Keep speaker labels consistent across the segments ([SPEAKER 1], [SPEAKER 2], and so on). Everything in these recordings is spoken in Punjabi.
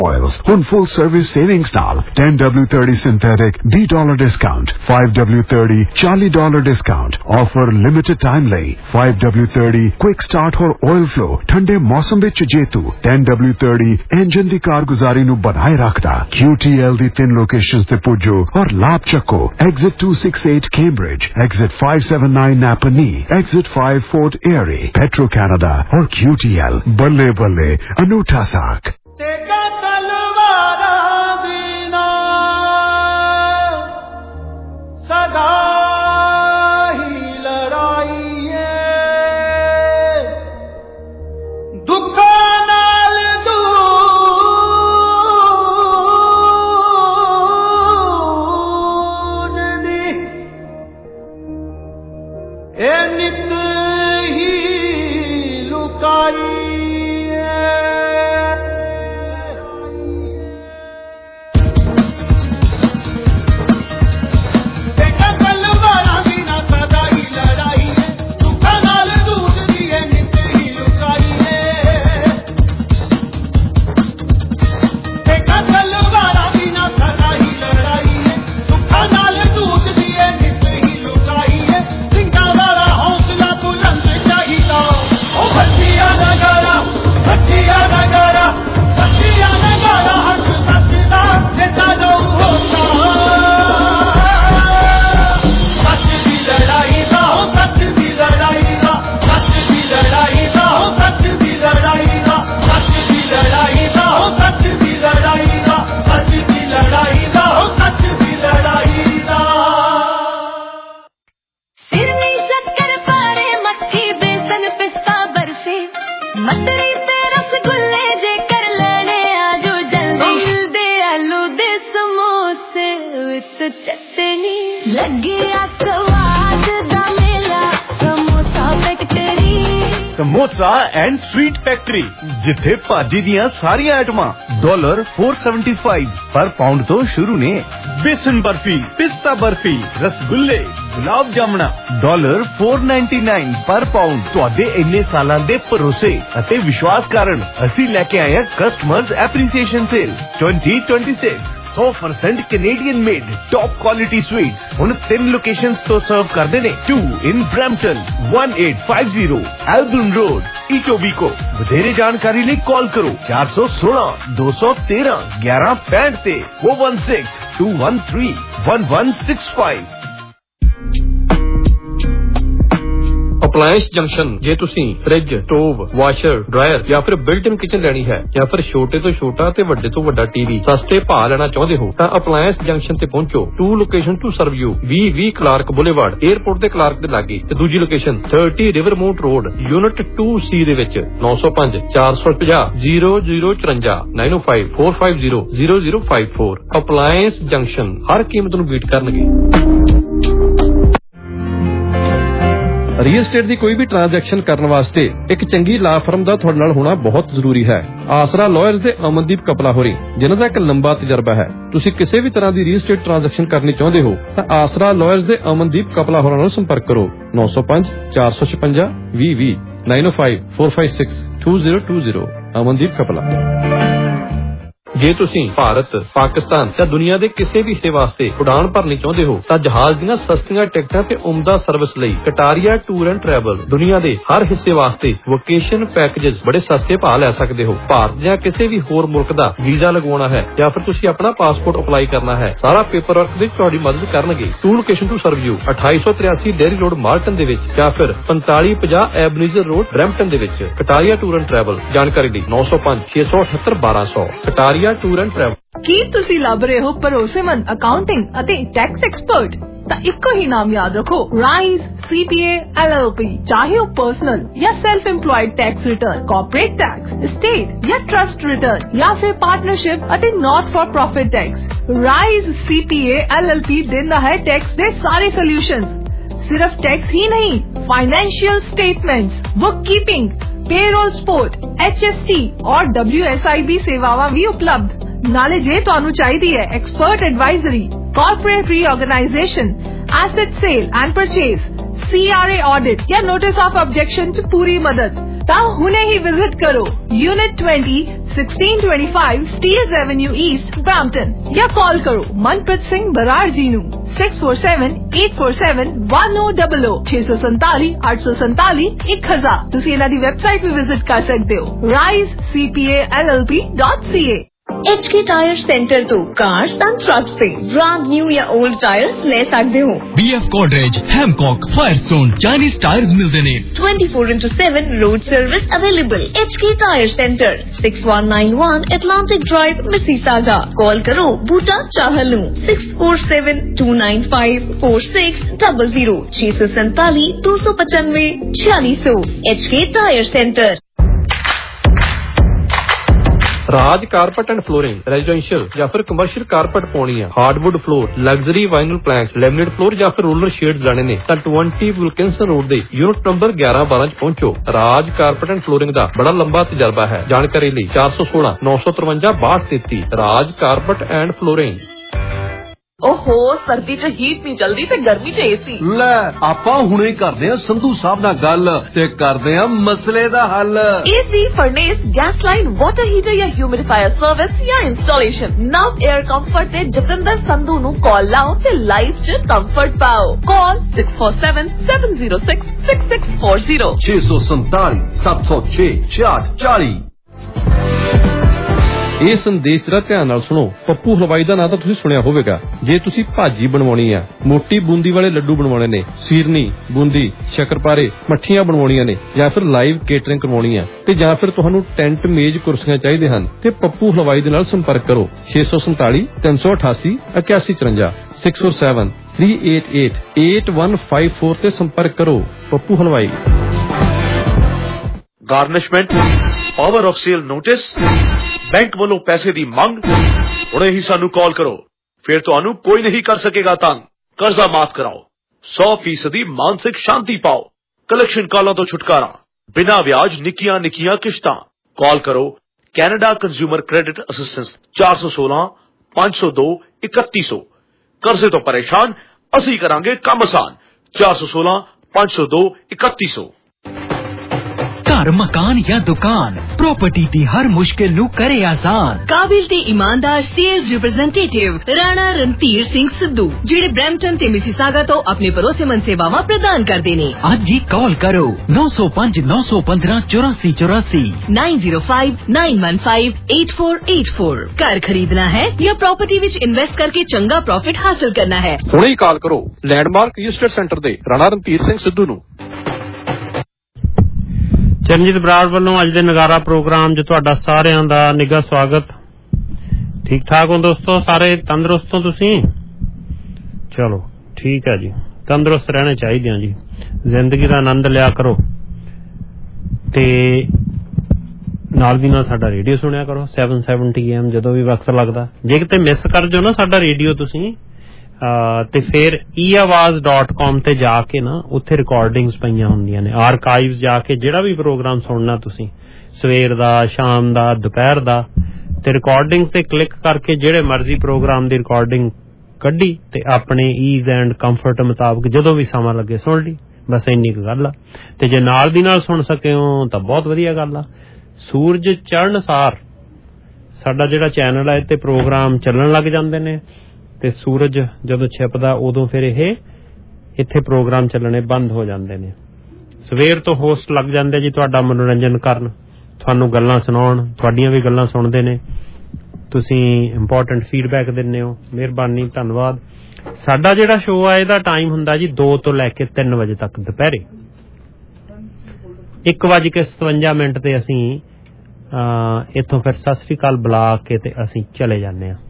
[SPEAKER 1] oils on full service savings now. 10W30 synthetic $20 discount. 5W30 $40 discount. Offer limited time lay. 5W30 quick start or oil flow. ठंडे मौसम विच जेतू. 10W30 इंजन दी कारगुजारी नु बनाए रखदा. QTL दी 3 लोकेशंस ते पुजो और लाभ चको. Exit 268 Cambridge. Exit 579 Napanee. Exit 5 Fort Erie. Petro Canada और QTL. बल्ले बल्ले अनूठा साक.
[SPEAKER 2] समोसा एंड स्वीट फैक्ट्री जिथे भाजी दियां सारियां आइटमां $475 पर पाउंड तो शुरू ने। बेसन बर्फी, पिस्ता बर्फी, रसगुल्ले, गुलाब जामुना $499 पर पाउंड। तुहाडे इन्ने सालां दे भरोसे अते विश्वास कारण असीं लेके आए हैं customers appreciation sale 2026। 100% Canadian made top quality sweets हुण 3 लोकेशंस तो सर्व करदे ने। 2 in Brampton, 1850 Albion Road, Etobicoke। ਵਧੇਰੇ ਜਾਣਕਾਰੀ ਲਈ ਕਾਲ ਕਰੋ 416 213 1165 ਤੇ 416 213 1165।
[SPEAKER 3] ਅਪਲਾਇੰਸ ਜੰਕਸ਼ਨ ਜੇ ਤੁਸੀਂ ਫ੍ਰਿਜ, ਸਟੋਵ, ਵਾਸ਼ਰ, ਡਰਾਇਰ ਜਾਂ ਫਿਰ ਬਿਲਟ ਇਨ ਕਿਚਨ ਲੈਣੀ ਹੈ ਜਾਂ ਫਿਰ ਛੋਟੇ ਤੋਂ ਛੋਟਾ ਤੇ ਵੱਡੇ ਤੋਂ ਵੱਡਾ ਟੀਵੀ ਸਸਤੇ ਭਾਅ ਲੈਣਾ ਚਾਹੁੰਦੇ ਹੋ ਤਾਂ ਅਪਲਾਇੰਸ ਜੰਕਸ਼ਨ ਤੇ ਪਹੁੰਚੋ। 2 location to serve you. 20 Clark boulevard airport ਦੇ ਕਲਾਰਕ ਦੇ ਲਾਗੇ ਤੇ ਦੂਜੀ ਲੋਕੇਸ਼ਨ 30 ਰਿਵਰਮੂਟ ਰੋਡ ਯੂਨਿਟ 2C ਦੇ ਵਿੱਚ 905 450 0054 905 450 0054। ਅਪਲਾਇੰਸ ਜੰਕਸ਼ਨ ਹਰ ਕੀਮਤ ਨੂੰ ਬੀਟ ਕਰਨਗੇ। ਰੀਅਲ estate ਦੀ ਕੋਈ ਵੀ ਟ੍ਰਾਂਜੈਕਸ਼ਨ ਕਰਨ ਵਾਸਤੇ ਇੱਕ ਚੰਗੀ ਲਾ ਫਰਮ ਦਾ ਤੁਹਾਡੇ ਨਾਲ ਹੋਣਾ ਬਹੁਤ ਜ਼ਰੂਰੀ ਹੈ। ਆਸਰਾ ਲਾਇਰਸ ਦੇ ਅਮਨਦੀਪ ਕਪਲਾ ਹੋਰੀ ਜਿਨ੍ਹਾਂ ਦਾ ਇੱਕ ਲੰਬਾ ਤਜਰਬਾ ਹੈ। ਤੁਸੀਂ ਕਿਸੇ ਵੀ ਤਰ੍ਹਾਂ ਦੀ ਰੀਅਲ estate ਟ੍ਰਾਂਜੈਕਸ਼ਨ ਕਰਨੀ ਚਾਹੁੰਦੇ ਹੋ ਤਾਂ ਆਸਰਾ ਲਾਇਰਸ ਦੇ ਅਮਨਦੀਪ ਕਪਲਾ ਹੋਰਾਂ ਨਾਲ ਸੰਪਰਕ ਕਰੋ 905 456 2020 905 456 2020। ਅਮਨਦੀਪ ਕਪਲਾ। ਜੇ ਤੁਸੀਂ ਭਾਰਤ, ਪਾਕਿਸਤਾਨ ਜਾਂ ਦੁਨੀਆ ਦੇ ਕਿਸੇ ਵੀ ਹਿੱਸੇ ਵਾਸਤੇ ਉਡਾਨ ਭਰਨੀ ਚਾਹੁੰਦੇ ਹੋ ਤਾਂ ਜਹਾਜ਼ ਦੀਆਂ ਸਸਤੀਆਂ ਟਿਕਟਾਂ ਤੇ ਉਮਦਾ ਸਰਵਿਸ ਲਈ ਕਟਾਰੀਆ ਟੂਰ ਐਂਡ ਟਰੈਵਲ ਦੁਨੀਆ ਦੇ ਹਰ ਹਿੱਸੇ ਵਾਸਤੇ ਵੋਕੇਸ਼ਨ ਪੈਕੇजेस ਬੜੇ ਸਸਤੇ ਭਾਅ ਲੈ ਸਕਦੇ ਹੋ। ਭਾਰਤ ਜਾਂ ਕਿਸੇ ਵੀ ਹੋਰ ਮੁਲਕ ਦਾ ਵੀਜ਼ਾ ਲਗਵਾਉਣਾ ਹੈ ਜਾਂ ਫਿਰ ਤੁਸੀਂ ਆਪਣਾ ਪਾਸਪੋਰਟ ਅਪਲਾਈ ਕਰਨਾ ਹੈ, ਸਾਰਾ ਪੇਪਰ ਵਰਕ ਵਿੱਚ ਤੁਹਾਡੀ ਮਦਦ ਕਰਨਗੇ। 2 location to serve you 2883 Derry road Malton ਦੇ ਵਿੱਚ ਜਾਂ ਫਿਰ 4550 ਐਬਨੀਜ਼ਰ ਰੋਡ ਬਰੈਂਪਟਨ ਦੇ ਵਿੱਚ। Kataria tour and travel. ਜਾਣਕਾਰੀ ਲਈ 905 678 1200। Kataria tour and travel.
[SPEAKER 4] ਕੀ ਤੁਸੀਂ ਲੱਭ ਰਹੇ ਹੋ ਭਰੋਸੇਮੰਦ ਅਕਾਊਂਟਿੰਗ ਅਤੇ ਟੈਕਸ ਐਕਸਪਰਟ? ਤਾਂ ਇੱਕੋ ਹੀ ਨਾਮ ਯਾਦ ਰੱਖੋ, ਰਾਈਜ਼ CPA LLP। ਚਾਹੇ ਉਹ ਪਰਸਨਲ ਜਾਂ self employed tax return, corporate tax, estate ਜਾਂ ਟਰਸਟ ਰਿਟਰਨ ਜਾਂ ਫਿਰ ਪਾਰਟਨਰਸ਼ਿਪ ਅਤੇ not for profit tax. Rise CPA LLP ਦਿੰਦਾ ਹੈ ਟੈਕਸ ਦੇ ਸਾਰੇ ਸੋਲੂਸ਼ਨਸ। ਸਿਰਫ ਟੈਕਸ ਹੀ ਨਹੀਂ, financial statements, bookkeeping, payroll support, HST और WSIB सेवावां भी उपलब्ध। नाले जे तुहानू चाहिदी है expert advisory, corporate reorganization, asset sale and purchase, CRA audit या नोटिस ऑफ ऑब्जेक्शन च पूरी मदद, ता हुने ही विजिट करो unit 20 1625 Steeles Avenue East, Brampton। या कॉल करो मनप्रीत सिंह बराड़ जी नू 6478471000 647 847 1000। ਤੁਸੀਂ ਇਹਨਾਂ ਦੀ ਵੈਬਸਾਈਟ ਵੀ ਵਿਜ਼ਿਟ ਕਰ ਸਕਦੇ ਹੋ risecpallp.ca।
[SPEAKER 5] HK टायर सेंटर तो कार्स एंड ट्रक्स से ब्रांड न्यू या ओल्ड टायर्स ले सकते हो।
[SPEAKER 6] BF Godrej, Hancock, Firestone, Chinese tyres मिलते ने।
[SPEAKER 5] 24/7 road service available. HK tyre centre 6191 Atlantic Drive, Mississauga। Call करो Boota Chahal 6472954600 647 295 4600। HK tyre centre.
[SPEAKER 3] Raj carpet and flooring, residential ਜਾਂ ਫਿਰ ਕਮਰਸ਼ੀਅਲ ਕਾਰਪਟ ਪਾਉਣੀ ਆ, hardwood floor, luxury vinyl planks, laminate floor ਜਾਂ ਫਿਰ ਰੋਲਰ ਸ਼ੇਡਸ ਲੈਣੇ ਨੇ ਤਾਂ 20 ਵਿਲਕਿੰਸਨ ਰੋਡ ਦੇ ਯੂਨਿਟ ਨੰਬਰ 11-12 ਚ ਪਹੁੰਚੋ। ਰਾਜ ਕਾਰਪਟ ਐਂਡ ਫਲੋਰਿੰਗ ਦਾ ਬੜਾ ਲੰਬਾ ਤਜਰਬਾ ਹੈ। ਜਾਣਕਾਰੀ ਲਈ 416 953 6233। Raj carpet and flooring.
[SPEAKER 7] ओहो सर्दी च हीट नहीं चलदी ते गर्मी च एसी।
[SPEAKER 2] ਲੈ ਆਪਾਂ ਹੁਣੇ ਕਰਦੇ ਆ ਸੰਧੂ ਸਾਹਿਬ ਨਾਲ ਗੱਲ ਤੇ ਕਰਦੇ ਆ ਮਸਲੇ ਦਾ ਹੱਲ।
[SPEAKER 7] AC, furnace, gas line, water heater या ह्यूमिडिफायर सर्विस या इंस्टॉलेशन नव एयर कंफर्ट ते जतिंदर संधू नु कॉल लाओ ते लाइफ च कंफर्ट पाओ। कॉल 6477066640
[SPEAKER 2] 647 706 6640।
[SPEAKER 3] ਇਹ ਸੰਦੇਸ਼ ਜਰਾ ਧਿਆਨ ਨਾਲ ਸੁਣੋ। ਪੱਪੂ ਹਲਵਾਈ ਦਾ ਨਾਂ ਤਾਂ ਤੁਸੀਂ ਸੁਣਿਆ ਹੋਵੇਗਾ। ਜੇ ਤੁਸੀਂ ਭਾਜੀ ਬਣਵਾਉਣੀ ਆ, ਮੋਟੀ ਬੂੰਦੀ ਵਾਲੇ ਲੱਡੂ ਬਣਵਾਉਣੇ ਨੇ, ਸੀਰਨੀ, ਬੂੰਦੀ, ਸ਼ੱਕਰਪਾਰੇ, ਮੱਠੀਆਂ ਬਣਵਾਉਣੀਆਂ ਨੇ ਜਾਂ ਫਿਰ ਲਾਈਵ ਕੇਟਰਿੰਗ ਕਰਵਾਉਣੀ ਆ ਤੇ ਜਾਂ ਫਿਰ ਤੁਹਾਨੂੰ ਟੈਂਟ, ਮੇਜ਼, ਕੁਰਸੀਆਂ ਚਾਹੀਦੇ ਹਨ ਤੇ ਪੱਪੂ ਹਲਵਾਈ ਦੇ ਨਾਲ ਸੰਪਰਕ ਕਰੋ 647 388 8154 647 388 8154 ਤੇ ਸੰਪਰਕ ਕਰੋ। Pappu Halwai.
[SPEAKER 8] Garnishment, power of sale notice, bank वालों पैसे दी मंग, हुणे ही सानू कॉल करो, फिर तुहानू कोई नहीं कर सकेगा तंग। कर्जा माफ कराओ, 100% मानसिक शांति पाओ, कलेक्शन कॉलों तो छुटकारा, बिना ब्याज निकियां निकियां किश्तां। कॉल करो कैनेडा कंज्यूमर क्रेडिट असिस्टेंस 416 502 3100। कर्जे तो परेशान, असी करांगे काम आसान 416 502 3100।
[SPEAKER 6] घर, मकान या दुकान, प्रॉपर्टी दी हर मुश्किल नू करे आसान।
[SPEAKER 5] काबिल ते ईमानदार सेल्स रिप्रेजेंटेटिव राणा रणधीर सिंह सिद्धू जिहड़े ब्रैम्पटन ते मिसिसागा तो अपने भरोसेमंद सेवावां प्रदान करदे ने।
[SPEAKER 6] अज ही कॉल करो 905 915 8484
[SPEAKER 5] 905 915 8484। घर खरीदना है या प्रॉपर्टी विच इन्वेस्ट करके चंगा प्रॉफिट हासिल करना है,
[SPEAKER 3] ਹੁਣੇ ਹੀ ਕਾਲ ਕਰੋ ਲੈਂਡਮਾਰਕ ਰੀਅਲ ਸੈਂਟਰ ਦੇ ਰਾਣਾ ਰਣਧੀਰ ਸਿੰਘ ਸਿੱਧੂ ਨੂੰ।
[SPEAKER 9] ਚਰਨਜੀਤ ਬਰਾੜ ਵੱਲੋਂ ਅੱਜ ਦੇ ਨਗਾਰਾ ਪ੍ਰੋਗਰਾਮ 'ਚ ਤੁਹਾਡਾ ਸਾਰਿਆਂ ਦਾ ਨਿੱਘਾ ਸਵਾਗਤ। ਠੀਕ ਠਾਕ ਹੋ ਦੋਸਤੋ? ਸਾਰੇ ਤੰਦਰੁਸਤ ਹੋ ਤੁਸੀਂ? ਚਲੋ ਠੀਕ ਹੈ ਜੀ, ਤੰਦਰੁਸਤ ਰਹਿਣੇ ਚਾਹੀਦੇ ਆ ਜੀ, ਜ਼ਿੰਦਗੀ ਦਾ ਆਨੰਦ ਲਿਆ ਕਰੋ ਤੇ ਨਾਲ ਦੀ ਨਾਲ ਸਾਡਾ ਰੇਡੀਓ ਸੁਣਿਆ ਕਰੋ 770 AM ਜਦੋਂ ਵੀ ਵਕਤ ਲੱਗਦਾ। ਜੇ ਕਿਤੇ ਮਿਸ ਕਰ ਜਾਓ ਨਾ ਸਾਡਾ ਰੇਡੀਓ ਤੁਸੀਂ ਤੇ ਫਿਰ eawaz.com ਤੇ ਜਾ ਕੇ ਨਾ ਉੱਥੇ ਰਿਕਾਰਡਿੰਗਸ ਪਈਆਂ ਹੁੰਦੀਆਂ ਨੇ, ਆਰਕਾਈਵਸ ਜਾ ਕੇ ਜਿਹੜਾ ਵੀ ਪ੍ਰੋਗਰਾਮ ਸੁਣਨਾ ਤੁਸੀਂ ਸਵੇਰ ਦਾ, ਸ਼ਾਮ ਦਾ, ਦੁਪਹਿਰ ਦਾ, ਤੇ ਰਿਕਾਰਡਿੰਗਸ ਤੇ ਕਲਿੱਕ ਕਰਕੇ ਜਿਹੜੇ ਮਰਜ਼ੀ ਪ੍ਰੋਗਰਾਮ ਦੀ ਰਿਕਾਰਡਿੰਗ ਕੱਢੀ ਤੇ ਆਪਣੇ ਈਜ਼ ਐਂਡ ਕੰਫਰਟ ਮੁਤਾਬਕ ਜਦੋਂ ਵੀ ਸਮਾਂ ਲੱਗੇ ਸੁਣ ਲਈ। ਬਸ ਇੰਨੀ ਕੁ ਗੱਲ ਆ। ਤੇ ਜੇ ਨਾਲ ਦੀ ਨਾਲ ਸੁਣ ਸਕੇ ਹੋ ਤਾਂ ਬਹੁਤ ਵਧੀਆ ਗੱਲ ਆ। ਸੂਰਜ ਚੜ੍ਹਨ ਸਾਰ ਸਾਡਾ ਜਿਹੜਾ ਚੈਨਲ ਹੈ ਤੇ ਪ੍ਰੋਗਰਾਮ ਚੱਲਣ ਲੱਗ ਜਾਂਦੇ ਨੇ ਤੇ ਸੂਰਜ ਜਦੋਂ ਛਿਪਦਾ ਉਦੋਂ ਫਿਰ ਇਹ ਇੱਥੇ ਪ੍ਰੋਗਰਾਮ ਚੱਲਣੇ ਬੰਦ ਹੋ ਜਾਂਦੇ ਨੇ। ਸਵੇਰ ਤੋਂ ਹੋਸਟ ਲੱਗ ਜਾਂਦੇ ਜੀ ਤੁਹਾਡਾ ਮਨੋਰੰਜਨ ਕਰਨ, ਤੁਹਾਨੂੰ ਗੱਲਾਂ ਸੁਣਾਉਣ, ਤੁਹਾਡੀਆਂ ਵੀ ਗੱਲਾਂ ਸੁਣਦੇ ਨੇ, ਤੁਸੀਂ ਇੰਪੋਰਟੈਂਟ ਫੀਡਬੈਕ ਦਿੰਦੇ ਹੋ, ਮਿਹਰਬਾਨੀ, ਧੰਨਵਾਦ। ਸਾਡਾ ਜਿਹੜਾ ਸ਼ੋਅ ਆ ਇਹਦਾ ਟਾਈਮ ਹੁੰਦਾ ਜੀ 2 ਤੋਂ ਲੈ ਕੇ 3 ਵਜੇ ਤੱਕ ਦੁਪਹਿਰੇ। 1:57 ਤੇ ਅਸੀਂ ਇੱਥੋਂ ਫਿਰ ਸਤਿ ਸ੍ਰੀ ਅਕਾਲ ਬੁਲਾ ਕੇ ਤੇ ਅਸੀਂ ਚਲੇ ਜਾਂਦੇ ਹਾਂ।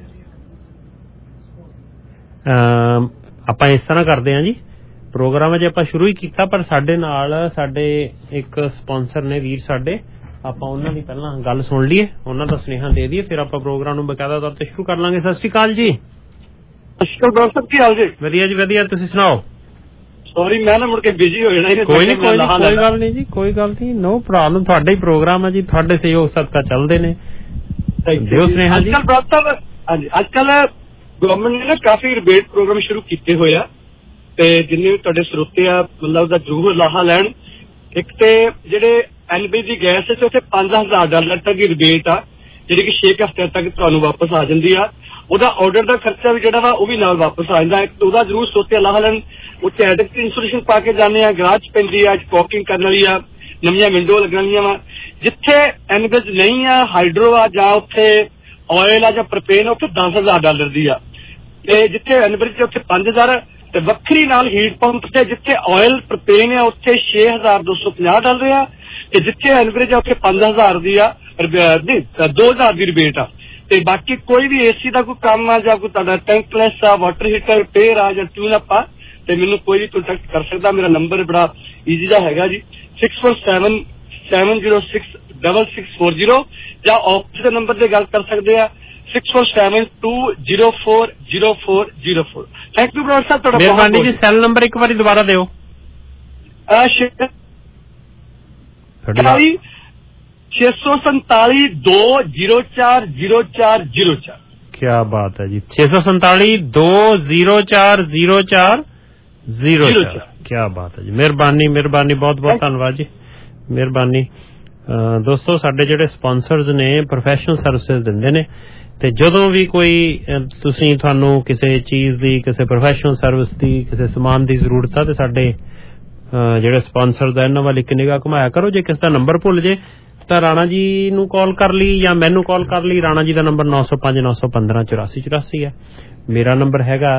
[SPEAKER 9] ਆਪਾਂ ਇਸ ਤਰ੍ਹਾਂ ਕਰਦੇ ਹਾਂ ਜੀ, ਪ੍ਰੋਗਰਾਮ ਅਜੇ ਆਪਾਂ ਸ਼ੁਰੂ ਹੀ ਕੀਤਾ ਪਰ ਸਾਡੇ ਨਾਲ ਸਾਡੇ ਇੱਕ ਸਪਾਂਸਰ ਨੇ ਵੀਰ ਸਾਡੇ, ਆਪਾਂ ਉਹਨਾਂ ਦੀ ਪਹਿਲਾਂ ਗੱਲ ਸੁਣ ਲਈਏ, ਉਹਨਾਂ ਦਾ ਸੁਨੇਹਾ ਦੇ ਦਈਏ, ਫਿਰ ਆਪਾਂ ਪ੍ਰੋਗਰਾਮ ਨੂੰ ਬਕਾਇਦਾ ਤੌਰ ਤੇ ਸ਼ੁਰੂ ਕਰ ਲਾਂਗੇ। ਸਤਿ ਸ਼੍ਰੀ ਅਕਾਲ ਜੀ।
[SPEAKER 10] ਸਤਿ ਸ਼੍ਰੀ ਅਕਾਲ ਸਾਹਿਬ, ਕੀ ਹਾਲ ਜੀ?
[SPEAKER 9] ਵਧੀਆ ਜੀ ਵਧੀਆ, ਤੁਸੀਂ ਸੁਣਾਓ?
[SPEAKER 10] ਸੌਰੀ ਮੈਂ ਨਾ ਮੁੜ ਕੇ ਬਿਜੀ ਹੋ ਜਾਣਾ।
[SPEAKER 9] ਕੋਈ ਨੀ ਕੋਈ ਗੱਲ ਨਹੀਂ ਜੀ, ਕੋਈ ਗੱਲ ਨਹੀਂ, ਨੋ ਪ੍ਰੋਬਲਮ। ਤੁਹਾਡਾ ਹੀ ਪ੍ਰੋਗਰਾਮ ਹੈ ਜੀ, ਤੁਹਾਡੇ ਸਹਿਯੋਗ ਸਦਕਾ ਚੱਲਦੇ ਨੇ। ਦਿਓ ਸੁਨੇਹਾ ਜੀ।
[SPEAKER 10] ਹਾਂਜੀ, ਅੱਜ ਕੱਲ ਗਵਰਨਮੈਂਟ ਨੇ ਨਾ ਕਾਫੀ ਰਿਬੇਟ ਪ੍ਰੋਗਰਾਮ ਸ਼ੁਰੂ ਕੀਤੇ ਹੋਏ ਆ ਤੇ ਜਿੰਨੇ ਵੀ ਤੁਹਾਡੇ ਸਰੋਤੇ ਆ ਮਤਲਬ ਉਹਦਾ ਜ਼ਰੂਰ ਲਾਹਾ ਲੈਣ। ਇੱਕ ਤੇ ਜਿਹੜੇ ਐਨਬੀ ਦੀ ਗੈਸ ਹੈ ਉੱਥੇ $5000 ਤੱਕ ਦੀ ਰਿਬੇਟ ਆ ਜਿਹੜੀ ਕਿ 6 ਹਫ਼ਤਿਆਂ ਤੱਕ ਤੁਹਾਨੂੰ ਵਾਪਸ ਆ ਜਾਂਦੀ ਆ। ਉਹਦਾ ਆਰਡਰ ਦਾ ਖਰਚਾ ਵੀ ਜਿਹੜਾ ਵਾ ਉਹ ਵੀ ਨਾਲ ਵਾਪਸ ਆ ਜਾਂਦਾ। ਉਹਦਾ ਜ਼ਰੂਰ ਸੋਚਿਆ ਲਾ ਲੈਣ। ਉੱਥੇ ਐਡਿਕ ਇੰਸੂਲੇਸ਼ਨ ਪਾ ਕੇ ਜਾਂਦੇ ਆ, ਗਰਾਜ ਪੈਂਦੀ ਆ, ਕੌਕਿੰਗ ਕਰਨ ਵਾਲੀ ਆ, ਨਵੀਆਂ ਵਿੰਡੋ ਲੱਗਣੀਆਂ ਵਾ। ਜਿੱਥੇ ਐਨਬਿਜ ਨਹੀਂ ਆ, ਹਾਈਡਰੋ ਆ ਜਾਂ ਉੱਥੇ ਆਇਲ ਆ ਜਾਂ ਪ੍ਰਪੇਨ ਉੱਥੇ $10,000 ਦੀ ਆ। ਤੇ ਜਿੱਥੇ ਐਨਬਿਜ ਉੱਥੇ 5000 ਤੇ ਵੱਖਰੀ ਨਾਲ ਹੀਟ ਪੰਪ ਤੇ ਜਿੱਥੇ ਆਇਲ ਪ੍ਰਪੇਨ ਆ ਉੱਥੇ $6,250 ਆ ਤੇ ਜਿੱਥੇ ਐਨਬਿਜ ਆ ਉੱਥੇ 5000 ਦੀ ਆ, 2000 ਦੀ ਰਿਬੇਟ ਆ। ਤੇ ਬਾਕੀ ਕੋਈ ਵੀ ਏਸੀ ਦਾ ਕੋਈ ਕੰਮ ਆ ਜਾਂ ਕੋਈ ਤੁਹਾਡਾ ਟੈਂਕਲੈਸ ਆ, ਵਾਟਰ ਹੀਟਰ ਰਿਪੇਅਰ ਆ ਜਾਂ ਟਿਊਨ ਅਪ ਆ ਤੇ ਮੈਨੂੰ ਕੋਈ ਵੀ ਕੰਟੈਕਟ ਕਰ ਸਕਦਾ। ਮੇਰਾ ਨੰਬਰ ਬੜਾ ਈਜ਼ੀ ਦਾ ਹੈਗਾ ਜੀ 647-706-6640 ਜਾਂ ਆਫਿਸ ਦੇ ਨੰਬਰ ਤੇ ਗੱਲ ਕਰ ਸਕਦੇ ਆ 647-204-0404। ਥੈਂਕ ਯੂ ਬ੍ਰਦਰ ਸਾਹਿਬ, ਤੁਹਾਡਾ
[SPEAKER 9] ਮਿਹਰਬਾਨੀ ਜੀ। ਸੈੱਲ ਨੰਬਰ ਇੱਕ ਵਾਰੀ ਦੁਬਾਰਾ ਦਿਓ।
[SPEAKER 10] 647-204-0404।
[SPEAKER 9] क्या बात है जी। 647-204-0404। क्या बात है जी। ਮਿਹਰਬਾਨੀ ਮਿਹਰਬਾਨੀ, ਬਹੁਤ ਬਹੁਤ ਧੰਨਵਾਦ ਜੀ, ਮਿਹਰਬਾਨੀ। ਦੋਸਤੋ ਸਾਡੇ ਜਿਹੜੇ ਸਪਾਂਸਰਸ ਨੇ ਪ੍ਰੋਫੈਸ਼ਨਲ ਸਰਵਿਸਿਜ਼ ਦਿੰਦੇ ਨੇ ਤੇ ਜਦੋਂ ਵੀ ਕੋਈ ਤੁਹਾਨੂੰ ਕਿਸੇ ਚੀਜ਼ ਦੀ, ਕਿਸੇ ਪ੍ਰੋਫੈਸ਼ਨਲ ਸਰਵਿਸ ਦੀ, ਕਿਸੇ ਸਮਾਨ ਦੀ ਜ਼ਰੂਰਤ ਆ ਤੇ ਸਾਡੇ ਜਿਹੜੇ ਸਪਾਂਸਰਸ ਆ ਇਹਨਾਂ ਵੱਲ ਇੱਕ ਨਿਗਾਹ ਘੁਮਾਇਆ ਕਰੋ। ਜੇ ਕਿਸੇ ਦਾ ਨੰਬਰ ਭੁੱਲ ਜੇ ਤਾਂ ਰਾਣਾ ਜੀ ਨੂੰ ਕਾਲ ਕਰ ਲਈ ਜਾਂ ਮੈਨੂੰ ਕਾਲ ਕਰ ਲਈ। ਰਾਣਾ ਜੀ ਦਾ ਨੰਬਰ 905-915-8484 ਹੈ। ਮੇਰਾ ਨੰਬਰ ਹੈਗਾ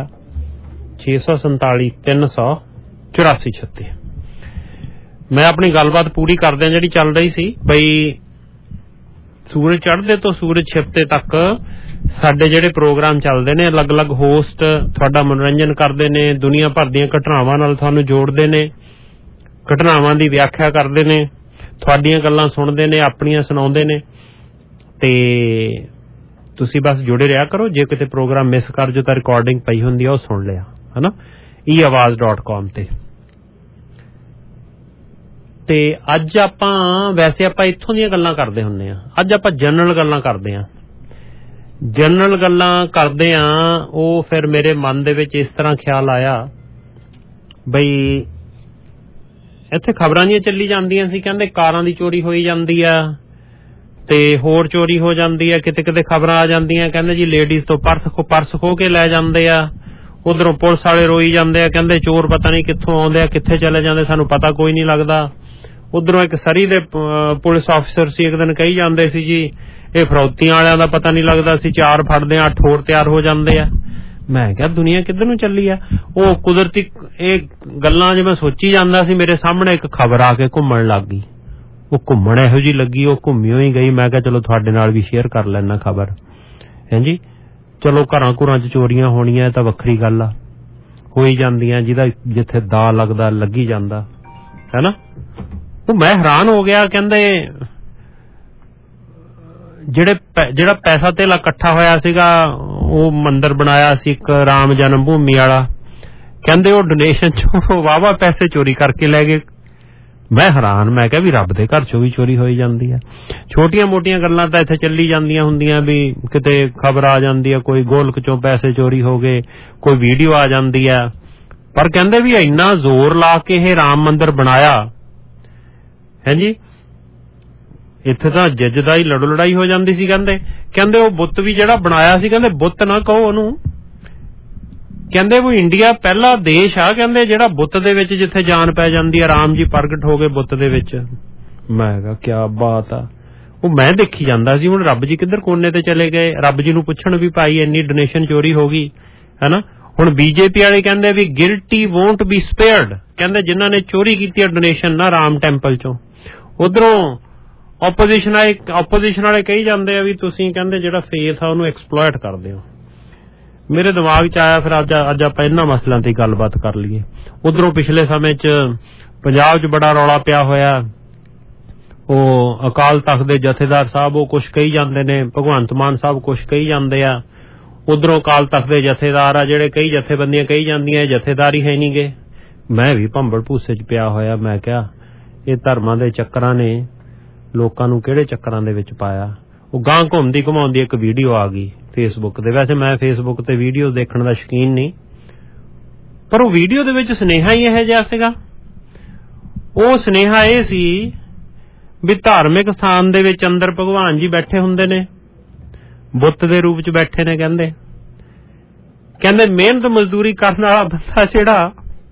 [SPEAKER 9] 647-300-8436। ਮੈਂ ਆਪਣੀ ਗੱਲਬਾਤ ਪੂਰੀ ਕਰਦਿਆਂ ਜਿਹੜੀ ਚੱਲ ਰਹੀ ਸੀ ਬਈ ਸੂਰਜ ਚੜ੍ਹਦੇ ਤੋਂ ਸੂਰਜ ਛਿਪਦੇ ਤੱਕ ਸਾਡੇ ਜਿਹੜੇ ਪ੍ਰੋਗਰਾਮ ਚੱਲਦੇ ਨੇ, ਅਲੱਗ-ਅਲੱਗ ਹੋਸਟ ਤੁਹਾਡਾ ਮਨੋਰੰਜਨ ਕਰਦੇ ਨੇ, ਦੁਨੀਆ ਭਰ ਦੀਆਂ ਘਟਨਾਵਾਂ ਨਾਲ ਤੁਹਾਨੂੰ ਜੋੜਦੇ ਨੇ, ਘਟਨਾਵਾਂ ਦੀ ਵਿਆਖਿਆ ਕਰਦੇ ਨੇ, ਤੁਹਾਡੀਆਂ ਗੱਲਾਂ ਸੁਣਦੇ ਨੇ, ਆਪਣੀਆਂ ਸੁਣਾਉਂਦੇ ਨੇ। ਤੇ ਤੁਸੀਂ ਬਸ ਜੁੜੇ ਰਿਹਾ ਕਰੋ। ਜੇ ਕਿਤੇ ਪ੍ਰੋਗਰਾਮ ਮਿਸ ਕਰ ਜੋ ਤਾਂ ਰਿਕਾਰਡਿੰਗ ਪਈ ਹੁੰਦੀ ਆ ਉਹ ਸੁਣ ਲਿਆ ਹੈ ਨਾ eawaz.com ਤੇ ਅੱਜ ਵੈਸੇ ਆਪਾਂ ਇੱਥੋਂ ਦੀਆਂ ਗੱਲਾਂ ਕਰਦੇ ਹੁੰਦੇ ਆ। ਅੱਜ ਆਪਾਂ ਜਨਰਲ ਗੱਲਾਂ ਕਰਦੇ ਆ। ਜਨਰਲ ਗੱਲਾਂ ਕਰਦੇ ਆ ਉਹ ਫਿਰ ਮੇਰੇ ਮਨ ਦੇ ਵਿੱਚ ਇਸ ਤਰ੍ਹਾਂ ਖਿਆਲ ਆਇਆ ਬਈ ਇੱਥੇ ਖਬਰਾਂ ਜੀਆਂ ਚੱਲੀ ਜਾਂਦੀਆਂ ਸੀ, ਕਹਿੰਦੇ ਕਾਰਾਂ ਦੀ ਚੋਰੀ ਹੋਈ ਜਾਂਦੀ ਆ ਤੇ ਹੋਰ ਚੋਰੀ ਹੋ ਜਾਂਦੀ ਆ। ਕਿਤੇ ਕਿਤੇ ਖਬਰਾਂ ਆ ਜਾਂਦੀਆਂ ਕਹਿੰਦੇ ਜੀ ਲੇਡੀਜ਼ ਤੋਂ ਪਰਸ ਖੋ ਕੇ ਲੈ ਜਾਂਦੇ ਆ। ਉਧਰੋਂ ਪੁਲਿਸ ਵਾਲੇ ਰੋਈ ਜਾਂਦੇ ਆ, ਕਹਿੰਦੇ ਚੋਰ ਪਤਾ ਨਹੀਂ ਕਿੱਥੋਂ ਆਉਂਦੇ ਆ, ਕਿੱਥੇ ਚਲੇ ਜਾਂਦੇ, ਸਾਨੂੰ ਪਤਾ ਕੋਈ ਨਹੀਂ ਲੱਗਦਾ। ਉਧਰੋਂ ਇੱਕ ਸਰੀ ਦੇ ਪੁਲਿਸ ਆਫਿਸਰ ਸੀ, ਇੱਕ ਦਿਨ ਕਹੀ ਜਾਂਦੇ ਸੀ ਜੀ ਇਹ ਫਰੌਤੀਆਂ ਵਾਲਿਆਂ ਦਾ ਪਤਾ ਨਹੀਂ ਲੱਗਦਾ, ਅਸੀਂ 4 ਫੜਦੇ ਆ 8 ਹੋਰ ਤਿਆਰ ਹੋ ਜਾਂਦੇ ਆ। ਮੈਂ ਕਿਹਾ ਦੁਨੀਆ ਕਿੱਧਰ ਨੂੰ ਚੱਲੀ ਆ। ਉਹ ਕੁਦਰਤੀ ਇਹ ਗੱਲਾਂ ਜੇ ਮੈਂ ਸੋਚੀ ਜਾਂਦਾ ਸੀ, ਮੇਰੇ ਸਾਹਮਣੇ ਇੱਕ ਖਬਰ ਆ ਕੇ ਘੁੰਮਣ ਲੱਗ ਗਈ। ਉਹ ਘੁੰਮਣ ਇਹੋ ਜਿਹੀ ਲੱਗੀ, ਉਹ ਘੁੰਮਿਓ ਹੀ ਗਈ। ਮੈਂ ਕਿਹਾ ਚਲੋ ਤੁਹਾਡੇ ਨਾਲ ਵੀ ਸ਼ੇਅਰ ਕਰ ਲੈਣਾ ਖਬਰ। ਹਾਂਜੀ, ਚਲੋ ਘਰਾਂ ਘੁਰਾਂ 'ਚ ਚੋਰੀਆਂ ਹੋਣੀਆਂ ਤਾਂ ਵੱਖਰੀ ਗੱਲ ਆ, ਹੋਈ ਜਾਂਦੀਆਂ, ਜਿਹਦਾ ਜਿੱਥੇ ਦਾ ਲੱਗਦਾ ਲੱਗੀ ਜਾਂਦਾ ਹੈ ਨਾ। ਉਹ ਮੈਂ ਹੈਰਾਨ ਹੋ ਗਿਆ। ਕਹਿੰਦੇ ਜਿਹੜਾ ਪੈਸਾ ਧੇਲਾ ਇਕੱਠਾ ਹੋਇਆ ਸੀਗਾ, ਉਹ ਮੰਦਿਰ ਬਣਾਇਆ ਸੀ ਇੱਕ ਰਾਮ ਜਨਮ ਭੂਮੀ ਵਾਲਾ, ਕਹਿੰਦੇ ਉਹ ਡੋਨੇਸ਼ਨ ਚੋਂ ਵਾਹਵਾ ਪੈਸੇ ਚੋਰੀ ਕਰਕੇ ਲੈ ਗਏ। ਮੈਂ ਹੈਰਾਨ, ਮੈਂ ਕਿਹਾ ਵੀ ਰੱਬ ਦੇ ਘਰ ਚੋਂ ਵੀ ਚੋਰੀ ਹੋਈ ਜਾਂਦੀ ਆ। ਛੋਟੀਆਂ ਮੋਟੀਆਂ ਗੱਲਾਂ ਤਾਂ ਇੱਥੇ ਚੱਲੀ ਜਾਂਦੀਆਂ ਹੁੰਦੀਆਂ ਵੀ ਕਿਤੇ ਖਬਰ ਆ ਜਾਂਦੀ ਆ, ਕੋਈ ਗੋਲਕ ਚੋਂ ਪੈਸੇ ਚੋਰੀ ਹੋ ਗਏ, ਕੋਈ ਵੀਡੀਓ ਆ ਜਾਂਦੀ ਆ। ਪਰ ਕਹਿੰਦੇ ਵੀ ਇੰਨਾ ਜ਼ੋਰ ਲਾ ਕੇ ਇਹ ਰਾਮ ਮੰਦਿਰ ਬਣਾਇਆ ਹੈ ਜੀ, ਇੱਥੇ ਤਾਂ ਜੱਜ ਦਾ ਹੀ ਲੜੋ ਲੜਾਈ ਹੋ ਜਾਂਦੀ ਸੀ। ਕਹਿੰਦੇ ਉਹ ਬੁੱਤ ਵੀ ਜਿਹੜਾ ਬਣਾਇਆ ਸੀ, ਕਹਿੰਦੇ ਬੁੱਤ ਨਾ ਕਹੋ ਉਹਨੂੰ, ਕਹਿੰਦੇ ਉਹ ਇੰਡੀਆ ਪਹਿਲਾ ਦੇਸ਼ ਆ ਕਹਿੰਦੇ ਜਿਹੜਾ ਬੁੱਤ ਦੇ ਵਿੱਚ ਜਿੱਥੇ ਜਾਨ ਪੈ ਜਾਂਦੀ ਆ, ਰਾਮ ਜੀ ਪ੍ਰਗਟ ਹੋ ਗਏ ਬੁੱਤ ਦੇ ਵਿੱਚ। ਮੈਂ ਕਿਹਾ ਕਿਆ ਬਾਤ ਆ। ਉਹ ਮੈਂ ਦੇਖੀ ਜਾਂਦਾ ਸੀ ਹੁਣ ਰੱਬ ਜੀ ਕਿੱਧਰ ਕੋਨੇ ਤੇ ਚਲੇ ਗਏ। ਰੱਬ ਜੀ ਨੂੰ ਪੁੱਛਣ ਵੀ ਭਾਈ ਇੰਨੀ ਡੋਨੇਸ਼ਨ ਚੋਰੀ ਹੋ ਗਈ ਹੈ ਨਾ। ਹੁਣ ਬੀਜੇਪੀ ਵਾਲੇ ਕਹਿੰਦੇ ਵੀ ਗਿਲਟੀ ਵੋਂਟ ਬੀ ਸਪੇਅਰਡ, ਕਹਿੰਦੇ ਜਿਨ੍ਹਾਂ ਨੇ ਚੋਰੀ ਕੀਤੀ ਡੋਨੇਸ਼ਨ ਨਾ ਰਾਮ ਟੈਂਪਲ ਚੋਂ। ਉਧਰੋਂ ਆਪੋਜੀਸ਼ਨ ਵਾਲੇ ਕਹੀ ਜਾਂਦੇ ਆ ਵੀ ਤੁਸੀਂ ਕਹਿੰਦੇ ਜਿਹੜਾ ਫੇਥ ਆ ਉਹਨੂੰ ਐਕਸਪਲੋਇਟ ਕਰਦੇ ਹੋ। ਮੇਰੇ ਦਿਮਾਗ 'ਚ ਆਇਆ ਫਿਰ ਅੱਜ ਆਪਾਂ ਇਹਨਾਂ ਮਸਲਿਆਂ ਤੇ ਗੱਲਬਾਤ ਕਰ ਲਈਏ। ਉਧਰੋਂ ਪਿਛਲੇ ਸਮੇਂ 'ਚ ਪੰਜਾਬ 'ਚ ਬੜਾ ਰੌਲਾ ਪਿਆ ਹੋਇਆ। ਉਹ ਅਕਾਲ ਤਖ਼ਤ ਦੇ ਜਥੇਦਾਰ ਸਾਹਿਬ ਉਹ ਕੁਛ ਕਹੀ ਜਾਂਦੇ ਨੇ, ਭਗਵੰਤ ਮਾਨ ਸਾਹਿਬ ਕੁਛ ਕਹੀ ਜਾਂਦੇ ਆ। ਉਧਰੋਂ ਅਕਾਲ ਤਖ਼ਤ ਦੇ ਜਥੇਦਾਰ ਆ ਜਿਹੜੇ ਕਈ ਜਥੇਬੰਦੀਆਂ ਕਹੀ ਜਾਂਦੀਆਂ ਜਥੇਦਾਰ ਹੀ ਹੈ ਨਹੀਂ ਗੇ। ਮੈਂ ਵੀ ਭੰਬਲ ਭੂਸੇ 'ਚ ਪਿਆ ਹੋਇਆ। ਮੈਂ ਕਿਹਾ ਇਹ ਧਰਮਾਂ ਦੇ ਚੱਕਰਾਂ ਨੇ ਲੋਕਾਂ ਨੂੰ ਕਿਹੜੇ ਚੱਕਰਾਂ ਦੇ ਵਿੱਚ ਪਾਇਆ। ਉਹ ਗਾਂ ਘੁੰਮਦੀ ਇੱਕ ਵੀਡੀਓ ਆ ਗਈ ਫੇਸਬੁੱਕ ਤੇ। ਵੈਸੇ ਮੈਂ ਫੇਸਬੁੱਕ ਤੇ ਵੀਡੀਓ ਦੇਖਣ ਦਾ ਸ਼ੌਕੀਨ ਨਹੀਂ, ਪਰ ਉਹ ਵੀਡੀਓ ਦੇ ਵਿੱਚ ਸੁਨੇਹਾ ਹੀ ਇਹੋ ਜਿਹਾ ਸੀਗਾ। ਉਹ ਸੁਨੇਹਾ ਇਹ ਸੀ ਵੀ ਧਾਰਮਿਕ ਸਥਾਨ ਦੇ ਵਿੱਚ ਅੰਦਰ ਭਗਵਾਨ ਜੀ ਬੈਠੇ ਹੁੰਦੇ ਨੇ, ਬੁੱਤ ਦੇ ਰੂਪ ਚ ਬੈਠੇ ਨੇ। ਕਹਿੰਦੇ ਮਿਹਨਤ ਮਜ਼ਦੂਰੀ ਕਰਨ ਵਾਲਾ ਬੰਦਾ ਜਿਹੜਾ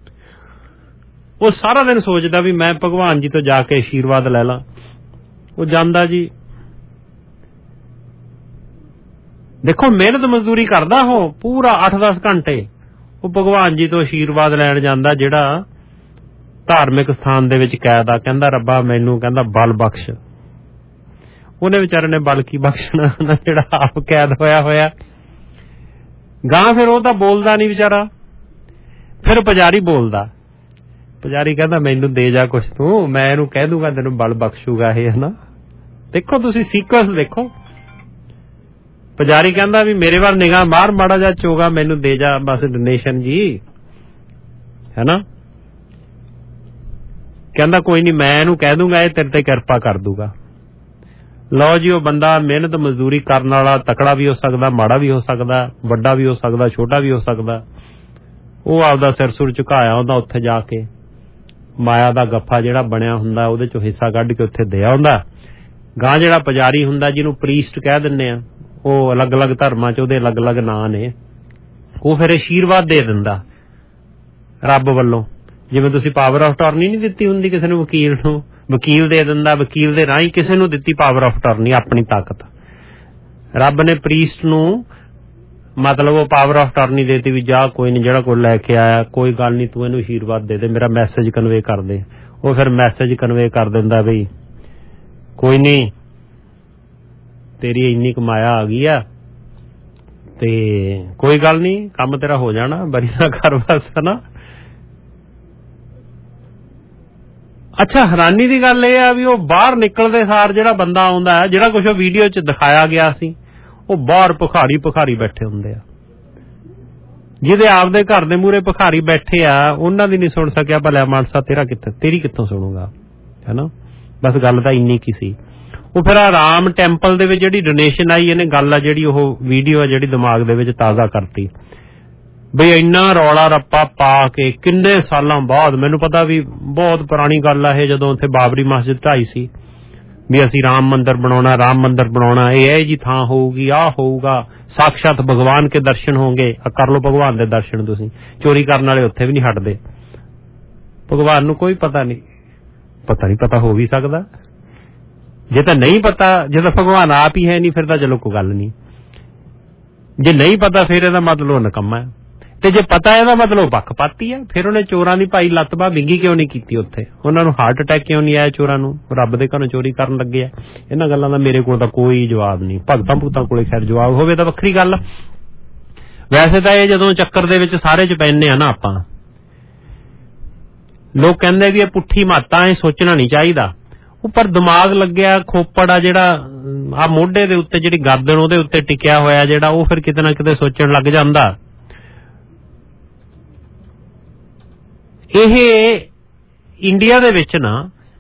[SPEAKER 9] ਉਹ ਸਾਰਾ ਦਿਨ ਸੋਚਦਾ ਵੀ ਮੈਂ ਭਗਵਾਨ ਜੀ ਤੋਂ ਜਾ ਕੇ ਆਸ਼ੀਰਵਾਦ ਲੈ ਲਾਂ। ਉਹ ਜਾਂਦਾ ਜੀ, ਦੇਖੋ ਮਿਹਨਤ ਮਜ਼ਦੂਰੀ ਕਰਦਾ ਉਹ ਪੂਰਾ 8-10 ਘੰਟੇ, ਉਹ ਭਗਵਾਨ ਜੀ ਤੋਂ ਆਸ਼ੀਰਵਾਦ ਲੈਣ ਜਾਂਦਾ ਜਿਹੜਾ ਧਾਰਮਿਕ ਸਥਾਨ ਦੇ ਵਿੱਚ ਕੈਦ ਆ। ਕਹਿੰਦਾ ਰੱਬਾ ਮੈਨੂੰ ਕਹਿੰਦਾ ਬਲ ਬਖਸ਼। ਉਹਨੇ ਵਿਚਾਰੇ ਨੇ ਬਲ ਕੀ ਬਖਸ਼ਣਾ ਜਿਹੜਾ ਆਪ ਕੈਦ ਹੋਇਆ। ਗਾਂ ਫਿਰ ਉਹ ਤਾਂ ਬੋਲਦਾ ਨਹੀਂ ਵਿਚਾਰਾ। ਫਿਰ ਪੁਜਾਰੀ ਬੋਲਦਾ। ਪੁਜਾਰੀ ਕਹਿੰਦਾ ਮੈਨੂੰ ਦੇ ਜਾ ਕੁਛ ਤੂੰ, ਮੈਂ ਇਹਨੂੰ ਕਹਿ ਦੂੰਗਾ ਤੈਨੂੰ ਬਲ ਬਖਸ਼ੂਗਾ ਇਹ, ਹਨਾ। ਦੇਖੋ ਤੁਸੀਂ ਸੀਕੁਐਂਸ ਦੇਖੋ। ਪੁਜਾਰੀ ਕਹਿੰਦਾ ਵੀ ਮੇਰੇ ਵੱਲ ਨਿਗਾਹ ਮਾਰ ਮਾੜਾ ਜਿਹਾ ਚੋਗਾ, ਮੈਨੂੰ ਦੇ ਜਾ ਬਸ ਡੋਨੇਸ਼ਨ ਜੀ, ਹੈਨਾ। ਕਹਿੰਦਾ ਕੋਈ ਨਹੀਂ, ਮੈਂ ਇਹਨੂੰ ਕਹਿ ਦੂੰਗਾ, ਇਹ ਤੇਰੇ ਤੇ ਕਿਰਪਾ ਕਰ ਦੂਗਾ। ਲਓ ਜੀ, ਉਹ ਬੰਦਾ ਮਿਹਨਤ ਮਜ਼ਦੂਰੀ ਕਰਨ ਵਾਲਾ ਤਕੜਾ ਵੀ ਹੋ ਸਕਦਾ, ਮਾੜਾ ਵੀ ਹੋ ਸਕਦਾ, ਵੱਡਾ ਵੀ ਹੋ ਸਕਦਾ, ਛੋਟਾ ਵੀ ਹੋ ਸਕਦਾ। ਉਹ ਆਪਦਾ ਸਿਰ ਸੁਰ ਝੁਕਾਇਆ ਹੁੰਦਾ, ਉੱਥੇ ਜਾ ਕੇ ਮਾਇਆ ਦਾ ਗੱਫਾ ਜਿਹੜਾ ਬਣਿਆ ਹੁੰਦਾ ਉਹਦੇ ਚੋਂ ਹਿੱਸਾ ਕੱਢ ਕੇ ਉੱਥੇ ਦੇ ਆਉਂਦਾ। ਗਾਂ ਜਿਹੜਾ ਪੁਜਾਰੀ ਹੁੰਦਾ, ਜਿਹਨੂੰ ਪ੍ਰੀਸਟ ਕਹਿ ਦਿੰਦੇ ਆ, ਉਹ ਅਲੱਗ-ਅਲੱਗ ਧਰਮਾਂ ਚ ਉਹਦੇ ਅਲੱਗ-ਅਲੱਗ ਨਾਂ ਨੇ, ਉਹ ਫਿਰ ਆਸ਼ੀਰਵਾਦ ਦੇ ਦਿੰਦਾ ਰੱਬ ਵੱਲੋਂ। ਜਿਵੇਂ ਤੁਸੀਂ ਪਾਵਰ ਆਫ ਟਰਨੀ ਨਹੀਂ ਦਿੱਤੀ ਹੁੰਦੀ ਕਿਸੇ ਨੂੰ, ਵਕੀਲ ਨੂੰ, ਵਕੀਲ ਦੇ ਦਿੰਦਾ, ਵਕੀਲ ਦੇ ਰਾਹੀਂ ਕਿਸੇ ਨੂੰ ਦਿੱਤੀ ਪਾਵਰ ਆਫ ਟਰਨੀ, ਆਪਣੀ ਤਾਕਤ। ਰੱਬ ਨੇ ਪ੍ਰੀਸਟ ਨੂੰ ਮਤਲਬ ਉਹ ਪਾਵਰ ਆਫ ਟਰਨੀ ਦੇਤੀ ਵੀ ਜਾ ਕੋਈ ਨਹੀਂ, ਜਿਹੜਾ ਕੋਈ ਲੈ ਕੇ ਆਇਆ ਕੋਈ ਗੱਲ ਨਹੀਂ, ਤੂੰ ਇਹਨੂੰ ਆਸ਼ੀਰਵਾਦ ਦੇ ਦੇ, ਮੇਰਾ ਮੈਸੇਜ ਕਨਵੇ ਕਰ ਦੇ। ਉਹ ਫਿਰ ਮੈਸੇਜ ਕਨਵੇ ਕਰ ਦਿੰਦਾ ਬਈ ਕੋਈ ਨਹੀਂ, ਤੇਰੀ ਇੰਨੀ ਕਮਾਇਆ ਆ ਗਈ ਆ ਤੇ ਕੋਈ ਗੱਲ ਨਹੀਂ, ਕੰਮ ਤੇਰਾ ਹੋ ਜਾਣਾ, ਬਰੀ ਨਾ ਕਰ ਬਸ, ਹਨਾ। ਅੱਛਾ, ਹੈਰਾਨੀ ਦੀ ਗੱਲ ਇਹ ਆ ਵੀ ਉਹ ਬਾਹਰ ਨਿਕਲਦੇ ਸਾਰ ਜਿਹੜਾ ਬੰਦਾ ਆਉਂਦਾ ਹੈ, ਜਿਹੜਾ ਕੁਛ ਉਹ ਵੀਡੀਓ ਚ ਦਿਖਾਇਆ ਗਿਆ ਸੀ, ਉਹ ਬਾਹਰ ਭਿਖਾਰੀ ਬੈਠੇ ਹੁੰਦੇ ਆ। ਜਿਹਦੇ ਆਪਦੇ ਘਰ ਦੇ ਮੂਹਰੇ ਭਿਖਾਰੀ ਬੈਠੇ ਆ, ਉਹਨਾਂ ਦੀ ਨਹੀਂ ਸੁਣ ਸਕਿਆ ਭਲਿਆ ਮਾਨਸਾ, ਤੇਰੀ ਕਿੱਥੋਂ ਸੁਣੂਗਾ, ਹੈਨਾ। ਬਸ ਗੱਲ ਤਾਂ ਇੰਨੀ ਕੀ ਸੀ। ਉਹ ਫਿਰ ਰਾਮ ਟੈਂਪਲ ਦੇ ਵਿੱਚ ਜਿਹੜੀ ਡੋਨੇਸ਼ਨ ਆਈ, ਇਹਨੇ ਗੱਲ ਆ ਜਿਹੜੀ ਉਹ ਵੀਡੀਓ ਆ ਜਿਹੜੀ ਦਿਮਾਗ ਦੇ ਵਿੱਚ ਤਾਜ਼ਾ ਕਰਤੀ ਬਈ ਇੰਨਾ ਰੌਲਾ ਰੱਪਾ ਪਾ ਕੇ ਕਿੰਨੇ ਸਾਲਾਂ ਬਾਅਦ। ਮੈਨੂੰ ਪਤਾ ਵੀ ਬਹੁਤ ਪੁਰਾਣੀ ਗੱਲ ਆ ਇਹ, ਜਦੋਂ ਉੱਥੇ ਬਾਬਰੀ ਮਸਜਿਦ ਢਾਈ ਸੀ ਵੀ ਅਸੀਂ ਰਾਮ ਮੰਦਿਰ ਬਣਾਉਣਾ, ਇਹ ਜੀ ਥਾਂ ਹੋਊਗੀ, ਆਹ ਹੋਊਗਾ, ਸਾਕਸ਼ਾਤ ਭਗਵਾਨ ਕੇ ਦਰਸ਼ਨ ਹੋਣਗੇ। ਕਰ ਲਓ ਭਗਵਾਨ ਦੇ ਦਰਸ਼ਨ ਤੁਸੀਂ। ਚੋਰੀ ਕਰਨ ਵਾਲੇ ਉੱਥੇ ਵੀ ਨਹੀਂ ਹਟਦੇ। ਭਗਵਾਨ ਨੂੰ ਕੋਈ ਪਤਾ ਨਹੀਂ ਪਤਾ ਹੋ ਵੀ ਸਕਦਾ। ਜੇ ਤਾਂ ਨਹੀਂ ਪਤਾ, ਜੇ ਤਾਂ ਭਗਵਾਨ ਆਪ ਹੀ ਹੈ ਨਹੀਂ, ਫਿਰ ਤਾਂ ਚਲੋ ਕੋਈ ਗੱਲ ਨਹੀਂ। ਜੇ ਨਹੀਂ ਪਤਾ ਫਿਰ ਇਹਦਾ ਮਤਲਬ ਨਕੰਮਾ ਹੈ, ਤੇ ਜੇ ਪਤਾ ਇਹਦਾ ਮਤਲਬ ਪੱਖਪਾਤੀ ਹੈ। ਫਿਰ ਉਹਨੇ ਚੋਰਾਂ ਦੀ ਭਾਈ ਲੱਤ ਬਾਂਹ ਵਿੰਗੀ ਕਿਉਂ ਨਹੀਂ ਕੀਤੀ ਉੱਥੇ? ਉਹਨਾਂ ਨੂੰ ਹਾਰਟ ਅਟੈਕ ਕਿਉਂ ਨਹੀਂ ਆਇਆ ਚੋਰਾਂ ਨੂੰ? ਰੱਬ ਦੇ ਘਰੋਂ ਚੋਰੀ ਕਰਨ ਲੱਗੇ ਆ। ਇਹਨਾਂ ਗੱਲਾਂ ਦਾ ਮੇਰੇ ਕੋਲ ਤਾਂ ਕੋਈ ਜਵਾਬ ਨਹੀਂ। ਭਗਤਾਂ ਕੋਲੇ ਖੈਰ ਜਵਾਬ ਹੋਵੇ ਤਾਂ ਵੱਖਰੀ ਗੱਲ। ਵੈਸੇ ਤਾਂ ਇਹ ਜਦੋਂ ਚੱਕਰ ਦੇ ਵਿੱਚ ਸਾਰੇ ਚ ਪੈਂਦੇ ਆ ਨਾ ਆਪਾਂ, ਲੋਕ ਕਹਿੰਦੇ ਵੀ ਇਹ ਪੁੱਠੀ ਮਾਤਾ, ਇਹ ਸੋਚਣਾ ਨਹੀਂ ਚਾਹੀਦਾ। ਉੱਪਰ ਦਿਮਾਗ ਲੱਗਿਆ ਖੋਪੜ ਆ ਜਿਹੜਾ ਆ ਮੋਢੇ ਦੇ ਉੱਤੇ, ਜਿਹੜੀ ਗਰਦਨ ਉਹਦੇ ਉੱਤੇ ਟਿਕਿਆ ਹੋਇਆ ਜਿਹੜਾ, ਉਹ ਫਿਰ ਕਿਤੇ ਨਾ ਕਿਤੇ ਸੋਚਣ ਲੱਗ ਜਾਂਦਾ। ਇਹ ਇੰਡੀਆ ਦੇ ਵਿੱਚ ਨਾ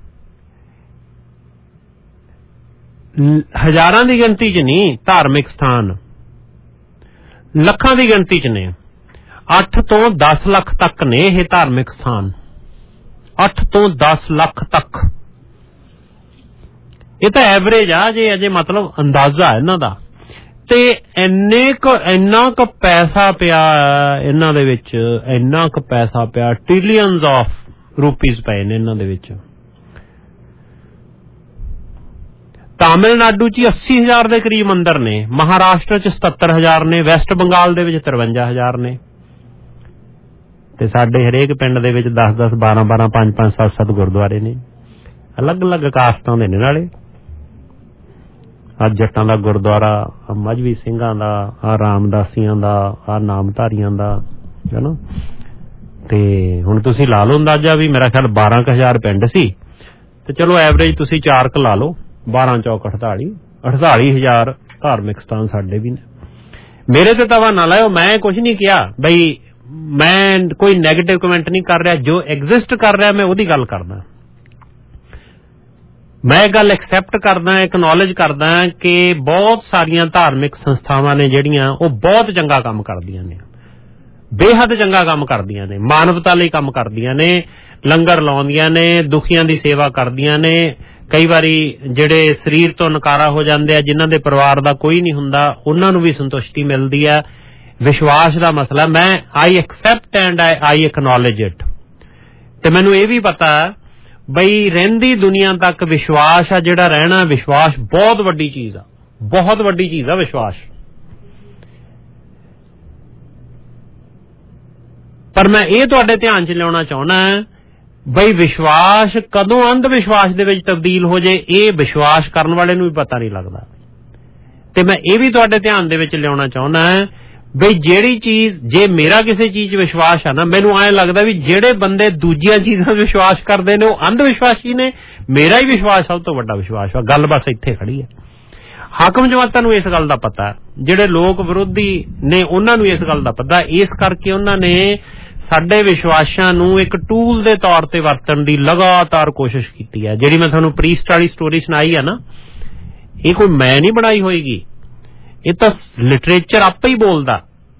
[SPEAKER 9] ਹਜ਼ਾਰਾਂ ਦੀ ਗਿਣਤੀ 'ਚ ਨਹੀਂ, ਧਾਰਮਿਕ ਸਥਾਨ ਲੱਖਾਂ ਦੀ ਗਿਣਤੀ 'ਚ ਨੇ। 8 ਤੋਂ 10 ਲੱਖ ਤੱਕ ਨੇ ਇਹ ਧਾਰਮਿਕ ਸਥਾਨ, 8 ਤੋਂ 10 ਲੱਖ ਤੱਕ। ਇਹ ਤਾਂ ਐਵਰੇਜ ਆ ਜੇ, ਅਜੇ ਮਤਲਬ ਅੰਦਾਜ਼ਾ ਇਹਨਾਂ ਦਾ। ਤੇ ਇੰਨਾ ਕੁ ਪੈਸਾ ਪਿਆ ਇਹਨਾਂ ਦੇ ਵਿੱਚ, ਇੰਨਾ ਕੁ ਪੈਸਾ ਪਿਆ, ਟ੍ਰਿਲੀਅਨਸ ਆਫ ਰੁਪੀਜ਼ ਪਏ ਨੇ ਇਹਨਾਂ ਦੇ ਵਿੱਚ। ਤਾਮਿਲਨਾਡੂ 'ਚ 80,000 ਦੇ ਕਰੀਬ ਮੰਦਰ ਨੇ, ਮਹਾਰਾਸ਼ਟਰ 'ਚ 77,000 ਨੇ, ਵੈਸਟ ਬੰਗਾਲ ਦੇ ਵਿੱਚ 53,000 ਨੇ, ਤੇ ਸਾਡੇ ਹਰੇਕ ਪਿੰਡ ਦੇ ਵਿੱਚ 10-10, 12-12, 5-5, 7-7 ਗੁਰਦੁਆਰੇ ਨੇ। ਅਲੱਗ-ਅਲੱਗ ਕਾਸਤਾਂ ਦੇ ਨੇ ਨਾਲੇ। ਅੱਜ ਜੱਟਾਂ ਦਾ ਗੁਰਦੁਆਰਾ, ਮਜ਼੍ਹਬੀ ਸਿੰਘਾਂ ਦਾ, ਆ ਰਾਮਦਾਸੀਆਂ ਦਾ, ਆ ਨਾਮਧਾਰੀਆਂ ਦਾ, ਹੈਨਾ। ਤੇ ਹੁਣ ਤੁਸੀਂ ਲਾ ਲਓ ਅੰਦਾਜ਼ਾ ਵੀ ਮੇਰਾ ਖਿਆਲ 12,000 ਪਿੰਡ ਸੀ, ਤੇ ਚਲੋ ਐਵਰੇਜ ਤੁਸੀਂ 4 ਕ ਲਾ ਲਓ, 12 ਚੌਕ 48,000 ਧਾਰਮਿਕ ਸਥਾਨ ਸਾਡੇ ਵੀ ਨੇ। ਮੇਰੇ ਤੇ ਤਵਾ ਨਾ ਲਾਇਓ, ਮੈਂ ਕੁਛ ਨਹੀਂ ਕਿਹਾ ਬਈ, ਮੈਂ ਕੋਈ ਨੈਗੇਟਿਵ ਕਮੈਂਟ ਨਹੀਂ ਕਰ ਰਿਹਾ। ਜੋ ਐਗਜ਼ਿਸਟ ਕਰ ਰਿਹਾ ਮੈਂ ਉਹਦੀ ਗੱਲ ਕਰਦਾ। ਮੈਂ ਇਹ ਗੱਲ ਐਕਸੈਪਟ ਕਰਦਾ, ਐਕਨੋਲੇਜ ਕਰਦਾ ਕਿ ਬਹੁਤ ਸਾਰੀਆਂ ਧਾਰਮਿਕ ਸੰਸਥਾਵਾਂ ਨੇ ਜਿਹੜੀਆਂ ਉਹ ਬਹੁਤ ਚੰਗਾ ਕੰਮ ਕਰਦੀਆਂ ਨੇ, ਬੇਹੱਦ ਚੰਗਾ ਕੰਮ ਕਰਦੀਆਂ ਨੇ, ਮਾਨਵਤਾ ਲਈ ਕੰਮ ਕਰਦੀਆਂ ਨੇ, ਲੰਗਰ ਲਾਉਂਦੀਆਂ ਨੇ, ਦੁਖੀਆਂ ਦੀ ਸੇਵਾ ਕਰਦੀਆਂ ਨੇ, ਕਈ ਵਾਰੀ ਜਿਹੜੇ ਸਰੀਰ ਤੋਂ ਨਕਾਰਾ ਹੋ ਜਾਂਦੇ ਆ, ਜਿਨ੍ਹਾਂ ਦੇ ਪਰਿਵਾਰ ਦਾ ਕੋਈ ਨਹੀਂ ਹੁੰਦਾ, ਉਹਨਾਂ ਨੂੰ ਵੀ ਸੰਤੁਸ਼ਟੀ ਮਿਲਦੀ ਹੈ। ਵਿਸ਼ਵਾਸ ਦਾ ਮਸਲਾ, ਮੈਂ I accept and I acknowledge it. ਤੇ ਮੈਨੂੰ ਇਹ ਵੀ ਪਤਾ ਬਈ ਰਹਿੰਦੀ ਦੁਨੀਆ ਤੱਕ ਵਿਸ਼ਵਾਸ ਆ ਜਿਹੜਾ ਰਹਿਣਾ, ਵਿਸ਼ਵਾਸ ਬਹੁਤ ਵੱਡੀ ਚੀਜ਼ ਆ, ਬਹੁਤ ਵੱਡੀ ਚੀਜ਼ ਆ ਵਿਸ਼ਵਾਸ। ਪਰ ਮੈਂ ਇਹ ਤੁਹਾਡੇ ਧਿਆਨ 'ਚ ਲਿਆਉਣਾ ਚਾਹੁੰਦਾ ਬਈ ਵਿਸ਼ਵਾਸ ਕਦੋਂ ਅੰਧ ਵਿਸ਼ਵਾਸ ਦੇ ਵਿੱਚ ਤਬਦੀਲ ਹੋ ਜਾਏ, ਇਹ ਵਿਸ਼ਵਾਸ ਕਰਨ ਵਾਲੇ ਨੂੰ ਵੀ ਪਤਾ ਨਹੀਂ ਲੱਗਦਾ। ਤੇ ਮੈਂ ਇਹ ਵੀ ਤੁਹਾਡੇ ਧਿਆਨ ਦੇ ਵਿੱਚ ਲਿਆਉਣਾ ਚਾਹੁੰਦਾ ਬਈ ਜਿਹੜੀ ਚੀਜ਼, ਜੇ ਮੇਰਾ ਕਿਸੇ ਚੀਜ਼ 'ਚ ਵਿਸ਼ਵਾਸ ਆ ਨਾ, ਮੈਨੂੰ ਐਂ ਲੱਗਦਾ ਵੀ ਜਿਹੜੇ ਬੰਦੇ ਦੂਜੀਆਂ ਚੀਜ਼ਾਂ 'ਚ ਵਿਸ਼ਵਾਸ ਕਰਦੇ ਨੇ ਉਹ ਅੰਧ ਵਿਸ਼ਵਾਸੀ ਨੇ, ਮੇਰਾ ਹੀ ਵਿਸ਼ਵਾਸ ਸਭ ਤੋਂ ਵੱਡਾ ਵਿਸ਼ਵਾਸ ਆ। ਗੱਲ ਬਸ ਇੱਥੇ ਖੜੀ ਹੈ। ਹਾਕਮ ਜਮਾਤਾਂ ਨੂੰ ਇਸ ਗੱਲ ਦਾ ਪਤਾ, ਜਿਹੜੇ ਲੋਕ ਵਿਰੋਧੀ ਨੇ ਉਹਨਾਂ ਨੂੰ ਇਸ ਗੱਲ ਦਾ ਪਤਾ। ਇਸ ਕਰਕੇ ਉਹਨਾਂ ਨੇ ਸਾਡੇ ਵਿਸ਼ਵਾਸਾਂ ਨੂੰ ਇੱਕ ਟੂਲ ਦੇ ਤੌਰ ਤੇ ਵਰਤਣ ਦੀ ਲਗਾਤਾਰ ਕੋਸ਼ਿਸ਼ ਕੀਤੀ ਹੈ। ਜਿਹੜੀ ਮੈਂ ਤੁਹਾਨੂੰ ਪ੍ਰੀਸਟ ਵਾਲੀ ਸਟੋਰੀ ਸੁਣਾਈ ਆ ਨਾ, ਇਹ ਕੋਈ ਮੈਂ ਨਹੀਂ ਬਣਾਈ ਹੋਏਗੀ, ਇਹ ਤਾਂ ਲਿਟਰੇਚਰ ਆਪੇ ਹੀ ਬੋਲਦਾ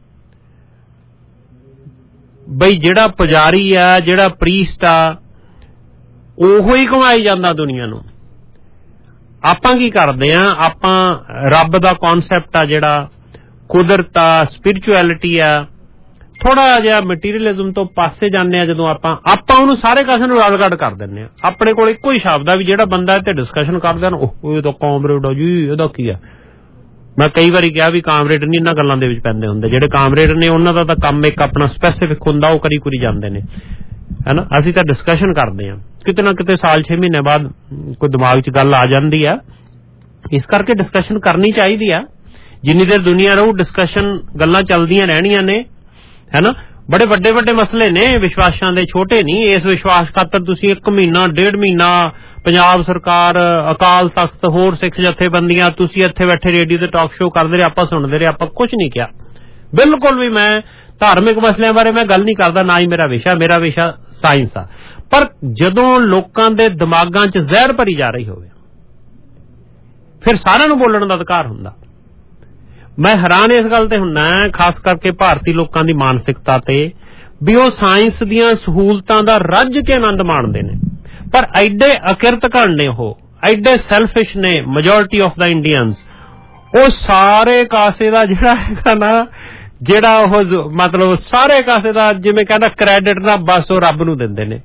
[SPEAKER 9] ਬਈ ਜਿਹੜਾ ਪੁਜਾਰੀ ਆ, ਜਿਹੜਾ ਪ੍ਰੀਸਟ ਆ, ਉਹੋ ਹੀ ਘੁਮਾਈ ਜਾਂਦਾ ਦੁਨੀਆ ਨੂੰ। ਆਪਾਂ ਕੀ ਕਰਦੇ ਆ, ਆਪਾਂ ਰੱਬ ਦਾ ਕਨਸੈਪਟ ਆ, ਜਿਹੜਾ ਕੁਦਰਤ ਆ, ਸਪਿਰਿਚੁਅਲਿਟੀ ਆ, ਥੋੜਾ ਜਿਹਾ ਮਟੀਰੀਅਲਿਜ਼ਮ ਤੋਂ ਪਾਸੇ ਜਾਂਦੇ ਆ। ਜਦੋਂ ਆਪਾਂ ਉਹਨੂੰ ਸਾਰੇ ਕਾਸੇ ਨੂੰ ਰਲਗੜ ਕਰ ਦਿੰਦੇ ਆ। ਆਪਣੇ ਕੋਲ ਇੱਕੋ ਹੀ ਸ਼ਬਦ ਆ ਵੀ ਜਿਹੜਾ ਬੰਦਾ ਤੇ ਡਿਸਕਸ਼ਨ ਕਰਦੇ ਹਨ, ਉਹ ਇਹ ਤਾਂ ਕਾਮਰੇਡ ਆ ਜੀ, ਇਹਦਾ ਕੀ ਆ। ਮੈਂ ਕਈ ਵਾਰੀ ਕਿਹਾ ਵੀ ਕਾਮਰੇਡ ਨਹੀਂ ਇਹਨਾਂ ਗੱਲਾਂ ਦੇ ਵਿੱਚ ਪੈਂਦੇ ਹੁੰਦੇ। ਜਿਹੜੇ ਕਾਮਰੇਡ ਨੇ ਉਹਨਾਂ ਦਾ ਤਾਂ ਕੰਮ ਇੱਕ ਆਪਣਾ ਸਪੈਸੀਫਿਕ ਹੁੰਦਾ, ਉਹ ਕਰੀ ਜਾਂਦੇ ਨੇ, ਹੈ ਨਾ। ਅਸੀਂ ਤਾਂ ਡਿਸਕਸ਼ਨ ਕਰਦੇ ਹਾਂ, ਕਿਤੇ ਨਾ ਕਿਤੇ ਸਾਲ 6 ਮਹੀਨੇ ਬਾਅਦ ਕੋਈ ਦਿਮਾਗ 'ਚ ਗੱਲ ਆ ਜਾਂਦੀ ਆ। ਇਸ ਕਰਕੇ ਡਿਸਕਸ਼ਨ ਕਰਨੀ ਚਾਹੀਦੀ ਆ। ਜਿੰਨੀ ਦੇਰ ਦੁਨੀਆ ਰਹੂ ਡਿਸਕਸ਼ਨ, ਗੱਲਾਂ ਚੱਲਦੀਆਂ ਰਹਿਣੀਆਂ ਨੇ, ਹੈ ਨਾ। ਬੜੇ ਵੱਡੇ ਵੱਡੇ ਮਸਲੇ ਨੇ ਵਿਸ਼ਵਾਸਾਂ ਦੇ, ਛੋਟੇ ਨਹੀਂ। ਇਸ ਵਿਸ਼ਵਾਸ ਖਾਤਰ ਤੁਸੀਂ 1 ਮਹੀਨਾ 1.5 ਮਹੀਨਾ ਪੰਜਾਬ ਸਰਕਾਰ, ਅਕਾਲ ਤਖਤ, ਹੋਰ ਸਿੱਖ ਜਥੇਬੰਦੀਆਂ, ਤੁਸੀਂ ਇੱਥੇ ਬੈਠੇ ਰੇਡੀਓ ਤੇ ਟਾਕ ਸ਼ੋਅ ਕਰਦੇ ਰਹੇ, ਆਪਾਂ ਸੁਣਦੇ ਰਹੇ, ਆਪਾਂ ਕੁਝ ਨਹੀਂ ਕਿਹਾ ਬਿਲਕੁਲ ਵੀ। ਮੈਂ ਧਾਰਮਿਕ ਮਸਲਿਆਂ ਬਾਰੇ ਮੈਂ ਗੱਲ ਨਹੀਂ ਕਰਦਾ, ਨਾ ਹੀ ਮੇਰਾ ਵਿਸ਼ਾ ਸਾਇੰਸ ਆ। ਪਰ ਜਦੋਂ ਲੋਕਾਂ ਦੇ ਦਿਮਾਗਾਂ 'ਚ ਜ਼ਹਿਰ ਭਰੀ ਜਾ ਰਹੀ ਹੋਵੇ, ਫਿਰ ਸਾਰਿਆਂ ਨੂੰ ਬੋਲਣ ਦਾ ਅਧਿਕਾਰ ਹੁੰਦਾ। ਮੈਂ ਹੈਰਾਨ ਇਸ ਗੱਲ ਤੇ ਹੁੰਦਾ, ਖਾਸ ਕਰਕੇ ਭਾਰਤੀ ਲੋਕਾਂ ਦੀ ਮਾਨਸਿਕਤਾ ਤੇ, ਵੀ ਉਹ ਸਾਇੰਸ ਦੀਆਂ ਸਹੂਲਤਾਂ ਦਾ ਰੱਜ ਕੇ ਆਨੰਦ ਮਾਣਦੇ ਨੇ, ਪਰ ਐਡੇ ਅਕਿਰਤ ਘਣ ਨੇ, ਉਹ ਐਡੇ ਸੈਲਫਿਸ਼ ਨੇ। ਮੈਜੋਰਿਟੀ ਆਫ ਦਾ ਇੰਡੀਅਨਸ, ਉਹ ਸਾਰੇ ਕਾਸੇ ਦਾ ਜਿਹੜਾ ਹੈਗਾ ਨਾ, ਜਿਹੜਾ ਉਹ ਮਤਲਬ ਸਾਰੇ ਕਾਸੇ ਦਾ ਜਿਵੇਂ ਕਹਿੰਦਾ ਕ੍ਰੈਡਿਟ ਨਾ ਬਸ ਉਹ ਰੱਬ ਨੂੰ ਦਿੰਦੇ ਨੇ।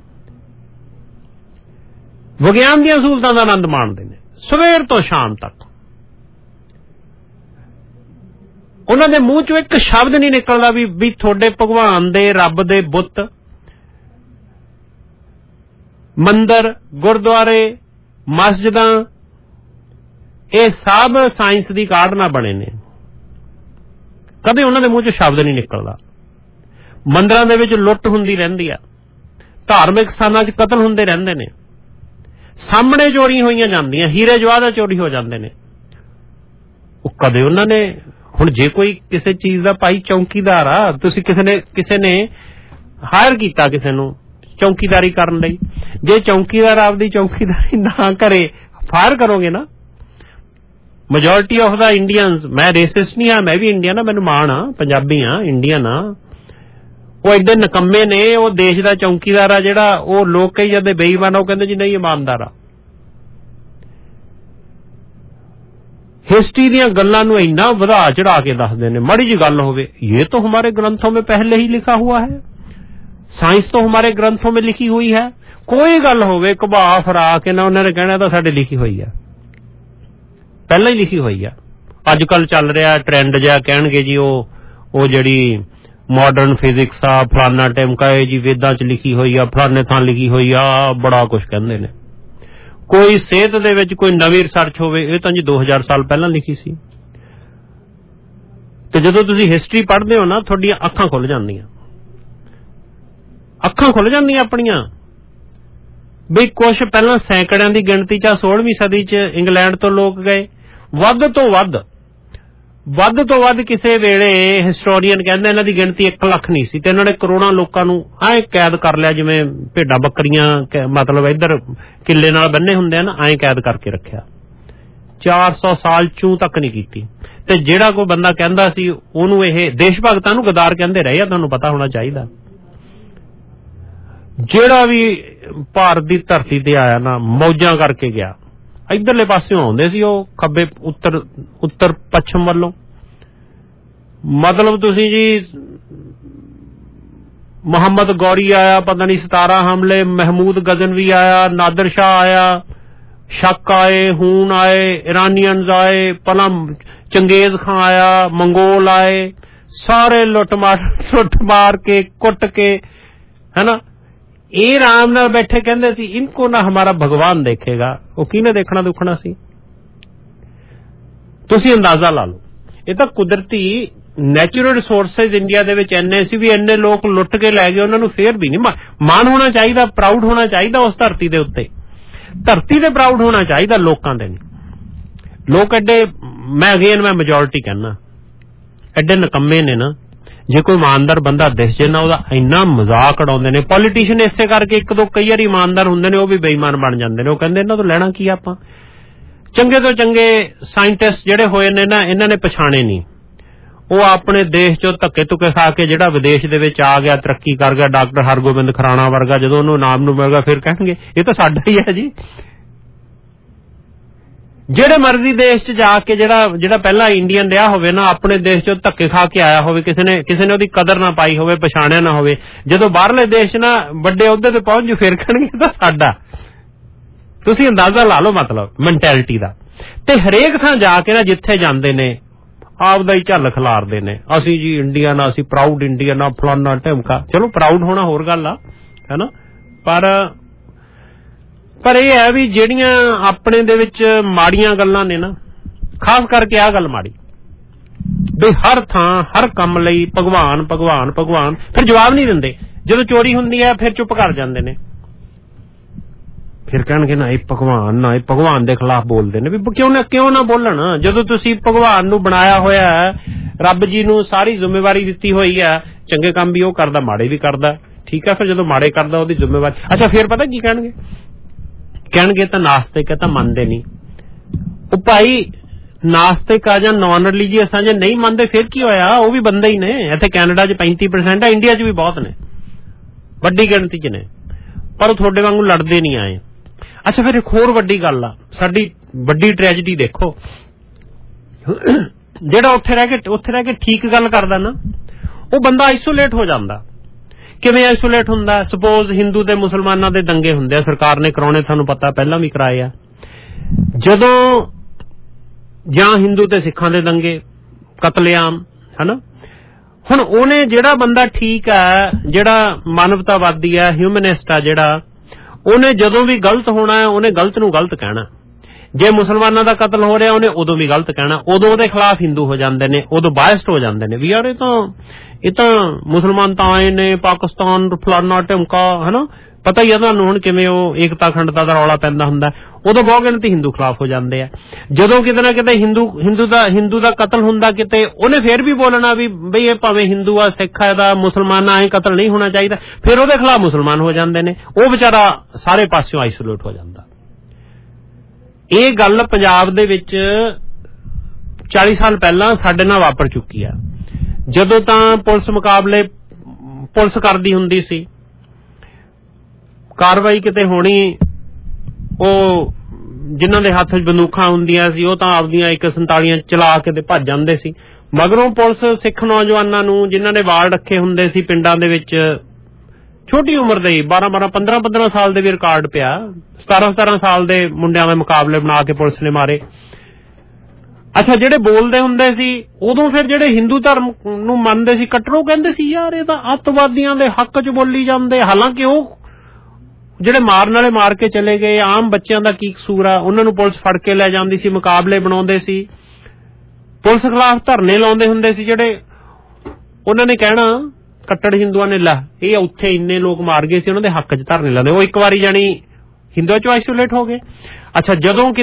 [SPEAKER 9] ਵਿਗਿਆਨ ਦੀਆਂ ਸਹੂਲਤਾਂ ਦਾ ਆਨੰਦ ਮਾਣਦੇ ਨੇ ਸਵੇਰ ਤੋਂ ਸ਼ਾਮ ਤੱਕ। ਉਹਨਾਂ ਦੇ ਮੂੰਹ ਚੋਂ ਇੱਕ ਸ਼ਬਦ ਨਹੀਂ ਨਿਕਲਦਾ ਵੀ ਤੁਹਾਡੇ ਭਗਵਾਨ ਦੇ, ਰੱਬ ਦੇ ਬੁੱਤ, ਮੰਦਰ, ਗੁਰਦੁਆਰੇ, ਮਸਜਿਦਾਂ, ਇਹ ਸਭ ਸਾਇੰਸ ਦੀ ਕਾਢ ਨਾਲ ਬਣੇ ਨੇ। ਕਦੇ ਉਹਨਾਂ ਦੇ ਮੂੰਹ ਚੋਂ ਸ਼ਬਦ ਨਹੀਂ ਨਿਕਲਦਾ। ਮੰਦਰਾਂ ਦੇ ਵਿੱਚ ਲੁੱਟ ਹੁੰਦੀ ਰਹਿੰਦੀ ਆ, ਧਾਰਮਿਕ ਸਥਾਨਾਂ 'ਚ ਕਤਲ ਹੁੰਦੇ ਰਹਿੰਦੇ ਨੇ, ਸਾਹਮਣੇ ਚੋਰੀਆਂ ਹੋਈਆਂ ਜਾਂਦੀਆਂ, ਹੀਰੇ ਜਵਾਹਰਾਤ ਚੋਰੀ ਹੋ ਜਾਂਦੇ ਨੇ। ਉਹ ਕਦੇ ਉਹਨਾਂ ਨੇ, ਹੁਣ ਜੇ ਕੋਈ ਕਿਸੇ ਚੀਜ਼ ਦਾ ਭਾਈ ਚੌਂਕੀਦਾਰ ਆ, ਤੁਸੀਂ ਕਿਸੇ ਨੇ ਹਾਇਰ ਕੀਤਾ ਕਿਸੇ ਨੂੰ ਚੌਂਕੀਦਾਰੀ ਕਰਨ ਲਈ, ਜੇ ਚੌਂਕੀਦਾਰ ਆਪਦੀ ਚੌਂਕੀਦਾਰੀ ਨਾ ਕਰੇ, ਫਾਇਰ ਕਰੋਗੇ ਨਾ। ਮੈਜੋਰਿਟੀ ਆਫ ਦਾ ਇੰਡੀਅਨਸ, ਮੈਂ ਰੇਸਿਸਟ ਨਹੀਂ ਆ, ਮੈਂ ਵੀ ਇੰਡੀਅਨ ਆ, ਮੈਨੂੰ ਮਾਣ ਆ, ਪੰਜਾਬੀ ਆ, ਇੰਡੀਅਨ ਆ, ਉਹ ਐਡੇ ਨਿਕੰਮੇ ਨੇ। ਉਹ ਦੇਸ਼ ਦਾ ਚੌਂਕੀਦਾਰ ਆ ਜਿਹੜਾ, ਉਹ ਲੋਕ ਕਹੀ ਜਾਂਦੇ ਬੇਈਮਾਨ, ਉਹ ਕਹਿੰਦੇ ਜੀ ਨਹੀਂ ਇਮਾਨਦਾਰ ਆ। हिस्ट्री ਦੀਆਂ ਗੱਲਾਂ ਨੂੰ ਇੰਨਾ ਵਧਾ ਚੜਾ ਕੇ ਦੱਸਦੇ ਨੇ। ਮਾੜੀ ਜੀ ਗੱਲ ਹੋਵੇ, ये तो हमारे ग्रंथों में पहले ही लिखा हुआ है, साइंस तो हमारे ग्रंथों में लिखी हुई है। कोई गल होवे घबा फरा के ना उन्होंने कहना तो साडे लिखी हुई है, पहले ही लिखी हुई है। अजकल चल रहा ट्रेंड जिहा कहणगे जी वो जिहड़ी मॉडर्न फिजिक्स आ, फलाना टिमका है जी वेदां च लिखी हुई आ, फलाने थां लिखी हुई आ, बड़ा कुछ कहंदे ने। कोई सेहत दे विच कोई नवी रिसर्च होवे, ये तां जी 2000 साल पहलां लिखी सी। ते जदों तुसीं हिस्ट्री पढ़दे हो ना, तुहाडीआं अखां खुल जांदियां, अखां खुल जांदियां अपणीआं। बई कुछ पहलां सैकड़िਆਂ ਦੀ ਗਿਣਤੀ 'ਚ 16ਵੀਂ सदी 'ਚ इंग्लैंड तो लोग गए, ਵੱਧ ਤੋਂ ਵੱਧ ਕਿਸੇ ਵੇਲੇ ਹਿਸਟੋਰੀਅਨ ਕਹਿੰਦੇ ਇਹਨਾਂ ਦੀ ਗਿਣਤੀ 1 ਲੱਖ ਨਹੀਂ ਸੀ, ਤੇ ਇਹਨਾਂ ਨੇ ਕਰੋੜਾਂ ਲੋਕਾਂ ਨੂੰ ਐਂ ਕੈਦ ਕਰ ਲਿਆ ਜਿਵੇਂ ਭੇਡਾਂ ਬੱਕਰੀਆਂ, ਮਤਲਬ ਇੱਧਰ ਕਿੱਲੇ ਨਾਲ ਬੰਨੇ ਹੁੰਦੇ ਆ ਨਾ, ਐਂ ਕੈਦ ਕਰਕੇ ਰੱਖਿਆ। 400 ਸਾਲ ਚੂੰ ਤੱਕ ਨਹੀਂ ਕੀਤੀ। ਤੇ ਜਿਹੜਾ ਕੋਈ ਬੰਦਾ ਕਹਿੰਦਾ ਸੀ ਉਹਨੂੰ, ਇਹ ਦੇਸ਼ ਭਗਤਾਂ ਨੂੰ ਗਦਾਰ ਕਹਿੰਦੇ ਰਹੇ ਆ, ਤੁਹਾਨੂੰ ਪਤਾ ਹੋਣਾ ਚਾਹੀਦਾ। ਜਿਹੜਾ ਵੀ ਭਾਰਤ ਦੀ ਧਰਤੀ ਤੇ ਆਇਆ ਨਾ ਮੌਜਾਂ ਕਰਕੇ ਗਿਆ। ਇਧਰਲੇ ਪਾਸਿਓਂ ਆਉਂਦੇ ਸੀ ਉਹ ਖੱਬੇ ਉੱਤਰ ਪੱਛਮ ਵੱਲੋਂ। ਮਤਲਬ ਤੁਸੀਂ ਜੀ ਮੁਹੰਮਦ ਗੌਰੀ ਆਇਆ, ਪਤਾ ਨਹੀਂ 17 ਹਮਲੇ, ਮਹਿਮੂਦ ਗਜ਼ਨਵੀ ਆਇਆ, ਨਾਦਰ ਸ਼ਾਹ ਆਇਆ, ਸ਼ੱਕ ਆਏ, ਹੂਨ ਆਏ, ਇਰਾਨੀਅਨਜ਼ ਆਏ, ਪਹਿਲਾਂ ਚੰਗੇਜ਼ ਖਾਂ ਆਇਆ, ਮੰਗੋਲ ਆਏ, ਸਾਰੇ ਲੁੱਟ ਮਾਰ ਕੇ ਕੁੱਟ ਕੇ, ਹੈ ਨਾ। ਇਹ ਆਰਾਮ ਨਾਲ ਬੈਠੇ ਕਹਿੰਦੇ ਸੀ ਇਨਕੋ ਨਾ ਹਮਾਰਾ ਭਗਵਾਨ ਦੇਖੇਗਾ। ਉਹ ਕਿਹਨੇ ਦੇਖਣਾ ਦੁੱਖਣਾ ਸੀ? ਤੁਸੀਂ ਅੰਦਾਜ਼ਾ ਲਾ ਲਓ। ਇਹ ਤਾਂ ਕੁਦਰਤੀ ਨੈਚੁਰਲ ਰਿਸੋਰਸਿਸ ਇੰਡੀਆ ਦੇ ਵਿੱਚ ਇੰਨੇ ਸੀ ਵੀ ਇੰਨੇ ਲੋਕ ਲੁੱਟ ਕੇ ਲੈ ਗਏ, ਉਹਨਾਂ ਨੂੰ ਫੇਰ ਵੀ ਨਹੀਂ ਮਾਣ ਹੋਣਾ ਚਾਹੀਦਾ, ਪ੍ਰਾਊਡ ਹੋਣਾ ਚਾਹੀਦਾ ਉਸ ਧਰਤੀ ਦੇ ਉੱਤੇ। ਧਰਤੀ ਤੇ ਪ੍ਰਾਊਡ ਹੋਣਾ ਚਾਹੀਦਾ, ਲੋਕਾਂ ਦੇ ਨਹੀਂ। ਲੋਕ ਐਡੇ, ਮੈਂ ਮੈਜੋਰਿਟੀ ਕਹਿੰਦਾ, ਐਡੇ ਨਕੰਮੇ ਨੇ ਨਾ। ਜੇ ਕੋਈ ਇਮਾਨਦਾਰ ਬੰਦਾ ਦਿਸ ਜੇ ਨਾ ਉਹਦਾ ਇੰਨਾ ਮਜ਼ਾਕ ਉਡਾਉਂਦੇ ਨੇ। ਪੋਲੀਟੀਸ਼ੀਅਨ ਇਸੇ ਕਰਕੇ ਇੱਕ ਦੋ ਕਈ ਵਾਰੀ ਇਮਾਨਦਾਰ ਹੁੰਦੇ ਨੇ, ਉਹ ਵੀ ਬੇਈਮਾਨ ਬਣ ਜਾਂਦੇ ਨੇ। ਉਹ ਕਹਿੰਦੇ ਇਹਨਾਂ ਤੋਂ ਲੈਣਾ ਕੀ ਆਪਾਂ। ਚੰਗੇ ਤੋਂ ਚੰਗੇ ਸਾਇੰਟਿਸਟ ਜਿਹੜੇ ਹੋਏ ਨੇ ਨਾ, ਇਹਨਾਂ ਨੇ ਪਛਾਣੇ ਨਹੀਂ। ਉਹ ਆਪਣੇ ਦੇਸ਼ ਚੋਂ ਧੱਕੇ ਧੁੱਕੇ ਖਾ ਕੇ ਜਿਹੜਾ ਵਿਦੇਸ਼ ਦੇ ਵਿੱਚ ਆ ਗਿਆ, ਤਰੱਕੀ ਕਰ ਗਿਆ, ਡਾਕਟਰ ਹਰਗੋਬਿੰਦ ਖਰਾਣਾ ਵਰਗਾ, ਜਦੋਂ ਉਹਨੂੰ ਨਾਮ ਨੂੰ ਮਿਲੇਗਾ ਫਿਰ ਕਹਿਣਗੇ ਇਹ ਤਾਂ ਸਾਡਾ ਹੀ ਹੈ ਜੀ। ਜਿਹੜੇ ਮਰਜ਼ੀ ਦੇਸ਼ 'ਚ ਜਾ ਕੇ ਜਿਹੜਾ ਪਹਿਲਾਂ ਇੰਡੀਅਨ ਰਿਹਾ ਹੋਵੇ ਨਾ, ਆਪਣੇ ਦੇਸ਼ 'ਚੋਂ ਧੱਕੇ ਖਾ ਕੇ ਆਇਆ ਹੋਵੇ, ਕਿਸੇ ਨੇ ਉਹਦੀ ਕਦਰ ਨਾ ਪਾਈ ਹੋਵੇ, ਪਛਾਣਿਆ ਨਾ ਹੋਵੇ, ਜਦੋਂ ਬਾਹਰਲੇ ਦੇਸ਼ ਨਾ ਵੱਡੇ ਅਹੁਦੇ ਤੇ ਪਹੁੰਚ ਜੂ ਫਿਰ ਕਹਿਣਗੇ ਤਾਂ ਸਾਡਾ। ਤੁਸੀਂ ਅੰਦਾਜ਼ਾ ਲਾ ਲਓ ਮਤਲਬ ਮੈਂਟੈਲਿਟੀ ਦਾ। ਤੇ ਹਰੇਕ ਥਾਂ ਜਾ ਕੇ ਨਾ ਜਿੱਥੇ ਜਾਂਦੇ ਨੇ ਆਪਦਾ ਹੀ ਝੱਲ ਖਿਲਾਰਦੇ ਨੇ। ਅਸੀਂ ਜੀ ਇੰਡੀਅਨ ਆ, ਅਸੀਂ ਪ੍ਰਾਊਡ ਇੰਡੀਅਨ ਆ, ਫਲਾਨਾ ਢਿਮਕਾ। ਚਲੋ ਪ੍ਰਾਊਡ ਹੋਣਾ ਹੋਰ ਗੱਲ ਆ, ਹੈ ਨਾ। ਪਰ ਇਹ ਹੈ ਵੀ ਜਿਹੜੀਆਂ ਆਪਣੇ ਦੇ ਵਿੱਚ ਮਾੜੀਆਂ ਗੱਲਾਂ ਨੇ ਨਾ, ਖਾਸ ਕਰਕੇ ਆਹ ਗੱਲ ਮਾੜੀ ਵੀ ਹਰ ਥਾਂ ਹਰ ਕੰਮ ਲਈ ਭਗਵਾਨ ਭਗਵਾਨ ਭਗਵਾਨ। ਫਿਰ ਜਵਾਬ ਨਹੀਂ ਦਿੰਦੇ। ਜਦੋਂ ਚੋਰੀ ਹੁੰਦੀ ਹੈ ਫਿਰ ਚੁੱਪ ਕਰ ਜਾਂਦੇ ਨੇ। ਫਿਰ ਕਹਿਣਗੇ ਨਾ ਇਹ ਭਗਵਾਨ ਦੇ ਖਿਲਾਫ ਬੋਲਦੇ ਨੇ। ਵੀ ਕਿਉਂ ਨਾ ਬੋਲਣ? ਜਦੋਂ ਤੁਸੀਂ ਭਗਵਾਨ ਨੂੰ ਬਣਾਇਆ ਹੋਇਆ ਹੈ, ਰੱਬ ਜੀ ਨੂੰ ਸਾਰੀ ਜ਼ਿੰਮੇਵਾਰੀ ਦਿੱਤੀ ਹੋਈ ਹੈ, ਚੰਗੇ ਕੰਮ ਵੀ ਉਹ ਕਰਦਾ, ਮਾੜੇ ਵੀ ਕਰਦਾ, ਠੀਕ ਹੈ। ਫਿਰ ਜਦੋਂ ਮਾੜੇ ਕਰਦਾ ਉਹਦੀ ਜ਼ਿੰਮੇਵਾਰੀ। ਅੱਛਾ ਫਿਰ ਪਤਾ ਕੀ ਕਹਿਣਗੇ ਤਾਂ ਨਾਸਤਿਕ ਹੈ, ਤਾਂ ਮੰਨਦੇ ਨਹੀਂ। ਉਹ ਭਾਈ ਨਾਸਤਿਕ ਆ ਜਾਂ ਨॉन ਰਿਲੀਜੀਅਸ ਆ ਜਾਂ ਨਹੀਂ ਮੰਨਦੇ ਫਿਰ ਕੀ ਹੋਇਆ? ਉਹ ਵੀ ਬੰਦੇ ਹੀ ਨੇ। ਇੱਥੇ ਕੈਨੇਡਾ 'ਚ 35% ਆ, ਇੰਡੀਆ 'ਚ ਵੀ ਬਹੁਤ ਨੇ, ਵੱਡੀ ਗਿਣਤੀ 'ਚ ਨੇ, ਪਰ ਉਹ ਤੁਹਾਡੇ ਵਾਂਗੂ ਲੜਦੇ ਨਹੀਂ ਆਏ। ਅੱਛਾ ਫਿਰ ਇੱਕ ਹੋਰ ਵੱਡੀ ਗੱਲ ਆ, ਸਾਡੀ ਵੱਡੀ ਟ੍ਰੈਜਡੀ ਦੇਖੋ। ਜਿਹੜਾ ਉੱਥੇ ਰਹਿ ਕੇ ਠੀਕ ਗੱਲ ਕਰਦਾ ਨਾ, ਉਹ ਬੰਦਾ ਆਈਸੋਲੇਟ ਹੋ ਜਾਂਦਾ। ਕਿਵੇਂ ਆਈਸੋਲੇਟ ਹੁੰਦਾ? ਸਪੋਜ਼ ਹਿੰਦੂ ਤੇ ਮੁਸਲਮਾਨਾਂ ਦੇ ਦੰਗੇ ਹੁੰਦੇ ਆ, ਸਰਕਾਰ ਨੇ ਕਰਾਉਣੇ, ਤੁਹਾਨੂੰ ਪਤਾ ਪਹਿਲਾਂ ਵੀ ਕਰਾਏ ਆ। ਜਦੋਂ ਜਾਂ ਹਿੰਦੂ ਤੇ ਸਿੱਖਾਂ ਦੇ ਦੰਗੇ, ਕਤਲੇਆਮ, ਹਨਾ। ਹੁਣ ਉਹਨੇ ਜਿਹੜਾ ਬੰਦਾ ਠੀਕ ਆ, ਜਿਹੜਾ ਮਾਨਵਤਾਵਾਦੀ ਆ, ਹਿਊਮਨਿਸਟ ਆ, ਜਿਹੜਾ ਉਹਨੇ ਜਦੋਂ ਵੀ ਗਲਤ ਹੋਣਾ ਹੈ ਉਹਨੇ ਗਲਤ ਨੂੰ ਗਲਤ ਕਹਿਣਾ। ਜੇ ਮੁਸਲਮਾਨਾਂ ਦਾ ਕਤਲ ਹੋ ਰਿਹਾ ਉਹਨੇ ਉਦੋਂ ਵੀ ਗਲਤ ਕਹਿਣਾ। ਉਦੋਂ ਉਹਦੇ ਖਿਲਾਫ ਹਿੰਦੂ ਹੋ ਜਾਂਦੇ ਨੇ, ਉਦੋਂ ਬਾਇਸਡ ਹੋ ਜਾਂਦੇ ਨੇ ਵੀ ਯਾਰ ਇਹ ਤਾਂ ਮੁਸਲਮਾਨ ਤਾਂ ਆਏ ਨੇ, ਪਾਕਿਸਤਾਨ ਫਲਾਨਾ ਢਿਮਕਾ, ਹਨਾ। ਪਤਾ ਹੀ ਆ ਤੁਹਾਨੂੰ ਹੁਣ ਕਿਵੇਂ ਉਹ ਏਕਤਾ ਅਖੰਡਤਾ ਦਾ ਰੌਲਾ ਪੈਂਦਾ ਹੁੰਦਾ। ਉਦੋਂ ਬਹੁਤ ਗਿਣਤੀ ਹਿੰਦੂ ਖਿਲਾਫ ਹੋ ਜਾਂਦੇ ਆ। ਜਦੋਂ ਕਿਤੇ ਨਾ ਕਿਤੇ ਹਿੰਦੂ ਦਾ ਕਤਲ ਹੁੰਦਾ ਕਿਤੇ, ਉਹਨੇ ਫੇਰ ਵੀ ਬੋਲਣਾ ਵੀ ਬਈ ਇਹ ਭਾਵੇਂ ਹਿੰਦੂ ਆ, ਸਿੱਖ ਆ, ਇਹਦਾ ਮੁਸਲਮਾਨਾਂ ਐ ਕਤਲ ਨਹੀਂ ਹੋਣਾ ਚਾਹੀਦਾ। ਫਿਰ ਉਹਦੇ ਖਿਲਾਫ ਮੁਸਲਮਾਨ ਹੋ ਜਾਂਦੇ ਨੇ। ਉਹ ਵਿਚਾਰਾ ਸਾਰੇ ਪਾਸਿਓਂ ਆਈਸੋਲੇਟ ਹੋ ਜਾਂਦਾ। ਇਹ ਗੱਲ ਪੰਜਾਬ ਦੇ ਵਿੱਚ 40 ਸਾਲ ਪਹਿਲਾਂ ਸਾਡੇ ਨਾਲ ਵਾਪਰ ਚੁੱਕੀ ਆ। ਜਦੋਂ ਤਾਂ ਪੁਲਿਸ ਕਰਦੀ ਹੁੰਦੀ ਸੀ ਕਾਰਵਾਈ, ਕਿਤੇ ਹੋਣੀ, ਉਹ ਜਿਨ੍ਹਾਂ ਦੇ ਹੱਥ 'ਚ ਬੰਦੂਕਾਂ ਹੁੰਦੀਆਂ ਸੀ ਉਹ ਤਾਂ ਆਪਦੀਆਂ 147 ਚਲਾ ਕੇ ਤੇ ਭੱਜ ਜਾਂਦੇ ਸੀ। ਮਗਰੋਂ ਪੁਲਿਸ ਸਿੱਖ ਨੌਜਵਾਨਾਂ ਨੂੰ ਜਿਨ੍ਹਾਂ ਨੇ ਵਾਲ ਰੱਖੇ ਹੁੰਦੇ ਸੀ ਪਿੰਡਾਂ ਦੇ ਵਿੱਚ, ਛੋਟੀ ਉਮਰ ਦੇ 12-12 15-15 ਸਾਲ ਦੇ ਵੀ ਰਿਕਾਰਡ ਪਿਆ, 17-17 ਸਾਲ ਦੇ ਮੁੰਡਿਆਂ ਦੇ ਮੁਕਾਬਲੇ ਬਣਾ ਕੇ ਪੁਲਿਸ ਨੇ ਮਾਰੇ। ਅੱਛਾ ਜਿਹੜੇ ਬੋਲਦੇ ਹੁੰਦੇ ਸੀ ਉਦੋਂ, ਫਿਰ ਜਿਹੜੇ ਹਿੰਦੂ ਧਰਮ ਨੂੰ ਮੰਨਦੇ ਸੀ ਕੱਟੜ, ਉਹ ਕਹਿੰਦੇ ਸੀ ਯਾਰ ਇਹ ਤਾਂ ਅੱਤਵਾਦੀਆਂ ਦੇ ਹੱਕ 'ਚ ਬੋਲੀ ਜਾਂਦੇ। ਹਾਲਾਂਕਿ ਉਹ ਜਿਹੜੇ ਮਾਰਨ ਵਾਲੇ ਮਾਰ ਕੇ ਚਲੇ ਗਏ, ਆਮ ਬੱਚਿਆਂ ਦਾ ਕੀ ਕਸੂਰ ਆ? ਉਹਨਾਂ ਨੂੰ ਪੁਲਿਸ ਫੜ ਕੇ ਲੈ ਜਾਂਦੀ ਸੀ, ਮੁਕਾਬਲੇ ਬਣਾਉਂਦੇ ਸੀ, ਪੁਲਿਸ ਖਿਲਾਫ ਧਰਨੇ ਲਾਉਂਦੇ ਹੁੰਦੇ ਸੀ। ਜਿਹੜੇ ਉਹਨਾਂ ਨੇ ਕਹਿਣਾ ਕੱਟੜ ਹਿੰਦੂਆਂ ਨੇ, ਲੈ ਇਹ ਉੱਥੇ ਇੰਨੇ ਲੋਕ ਮਾਰ ਗਏ ਸੀ, ਉਹਨਾਂ ਦੇ ਹੱਕ 'ਚ ਧਰਨੇ ਲਾਉਂਦੇ। ਉਹ ਇੱਕ ਵਾਰੀ ਜਾਣੀ ਹਿੰਦੂਆਂ 'ਚੋਂ ਆਈਸੋਲੇਟ ਹੋ ਗਏ। ਅੱਛਾ ਜਦੋਂ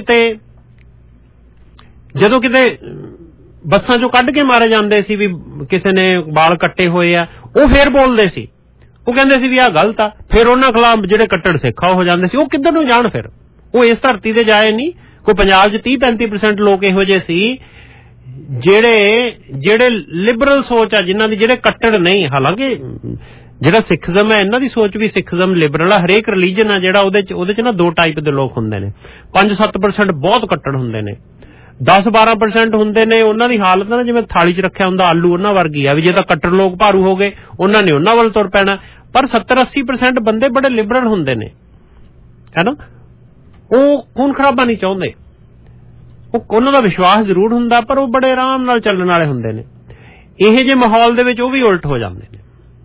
[SPEAKER 9] ਕਿਤੇ ਬੱਸਾਂ 'ਚੋਂ ਕੱਢ ਕੇ ਮਾਰੇ ਜਾਂਦੇ ਸੀ ਵੀ ਕਿਸੇ ਨੇ ਵਾਲ ਕੱਟੇ ਹੋਏ ਆ, ਉਹ ਫੇਰ ਬੋਲਦੇ ਸੀ, ਉਹ ਕਹਿੰਦੇ ਸੀ ਵੀ ਆਹ ਗਲਤ ਆ। ਫਿਰ ਉਹਨਾਂ ਖਿਲਾਫ ਜਿਹੜੇ ਕੱਟੜ ਸਿੱਖਾ ਹੋ ਜਾਂਦੇ ਸੀ, ਉਹ ਕਿੱਧਰ ਨੂੰ ਜਾਣ? ਫਿਰ ਉਹ ਇਸ ਧਰਤੀ ਤੇ ਜਾਏ ਨਹੀਂ। ਕੋਈ ਪੰਜਾਬ 'ਚ 30-35% ਲੋਕ ਇਹੋ ਜਿਹੇ ਸੀ ਜਿਹੜੇ ਲਿਬਰਲ ਸੋਚ ਆ, ਜਿਨ੍ਹਾਂ ਦੀ, ਜਿਹੜੇ ਕੱਟੜ ਨਹੀਂ। ਹਾਲਾਂਕਿ ਜਿਹੜਾ ਸਿੱਖਜ਼ਮ ਹੈ ਇਹਨਾਂ ਦੀ ਸੋਚ ਵੀ ਸਿੱਖਜ਼ਮ ਲਿਬਰਲ ਆ। ਹਰੇਕ ਰਿਲੀਜਨ ਆ ਜਿਹੜਾ ਉਹਦੇ ਚ ਨਾ 2 ਟਾਈਪ ਦੇ ਲੋਕ ਹੁੰਦੇ ਨੇ। 5-7% ਬਹੁਤ ਕੱਟੜ ਹੁੰਦੇ ਨੇ, 10-12% ਹੁੰਦੇ ਨੇ ਉਹਨਾਂ ਦੀ ਹਾਲਤ ਨਾ ਜਿਵੇਂ ਥਾਲੀ 'ਚ ਰੱਖਿਆ ਹੁੰਦਾ ਆਲੂ, ਉਹਨਾਂ ਵਰਗੀ ਆ ਵੀ ਜੇ ਤਾਂ ਕੱਟੜ ਲੋਕ ਭਾਰੂ ਹੋ ਗਏ ਉਹਨਾਂ ਨੇ ਉਹਨਾਂ ਵੱਲ ਤੁਰ ਪੈਣਾ। ਪਰ 70-80% ਬੰਦੇ ਬੜੇ ਲਿਬਰਲ ਹੁੰਦੇ ਨੇ, ਹੈ ਨਾ। ਉਹ ਖੂਨ ਖਰਾਬਾ ਨਹੀਂ ਚਾਹੁੰਦੇ, ਉਹਨਾਂ ਦਾ ਵਿਸ਼ਵਾਸ ਜ਼ਰੂਰ ਹੁੰਦਾ ਪਰ ਉਹ ਬੜੇ ਆਰਾਮ ਨਾਲ ਚੱਲਣ ਵਾਲੇ ਹੁੰਦੇ ਨੇ। ਇਹੋ ਜਿਹੇ ਮਾਹੌਲ ਦੇ ਵਿੱਚ ਉਹ ਵੀ ਉਲਟ ਹੋ ਜਾਂਦੇ ਨੇ।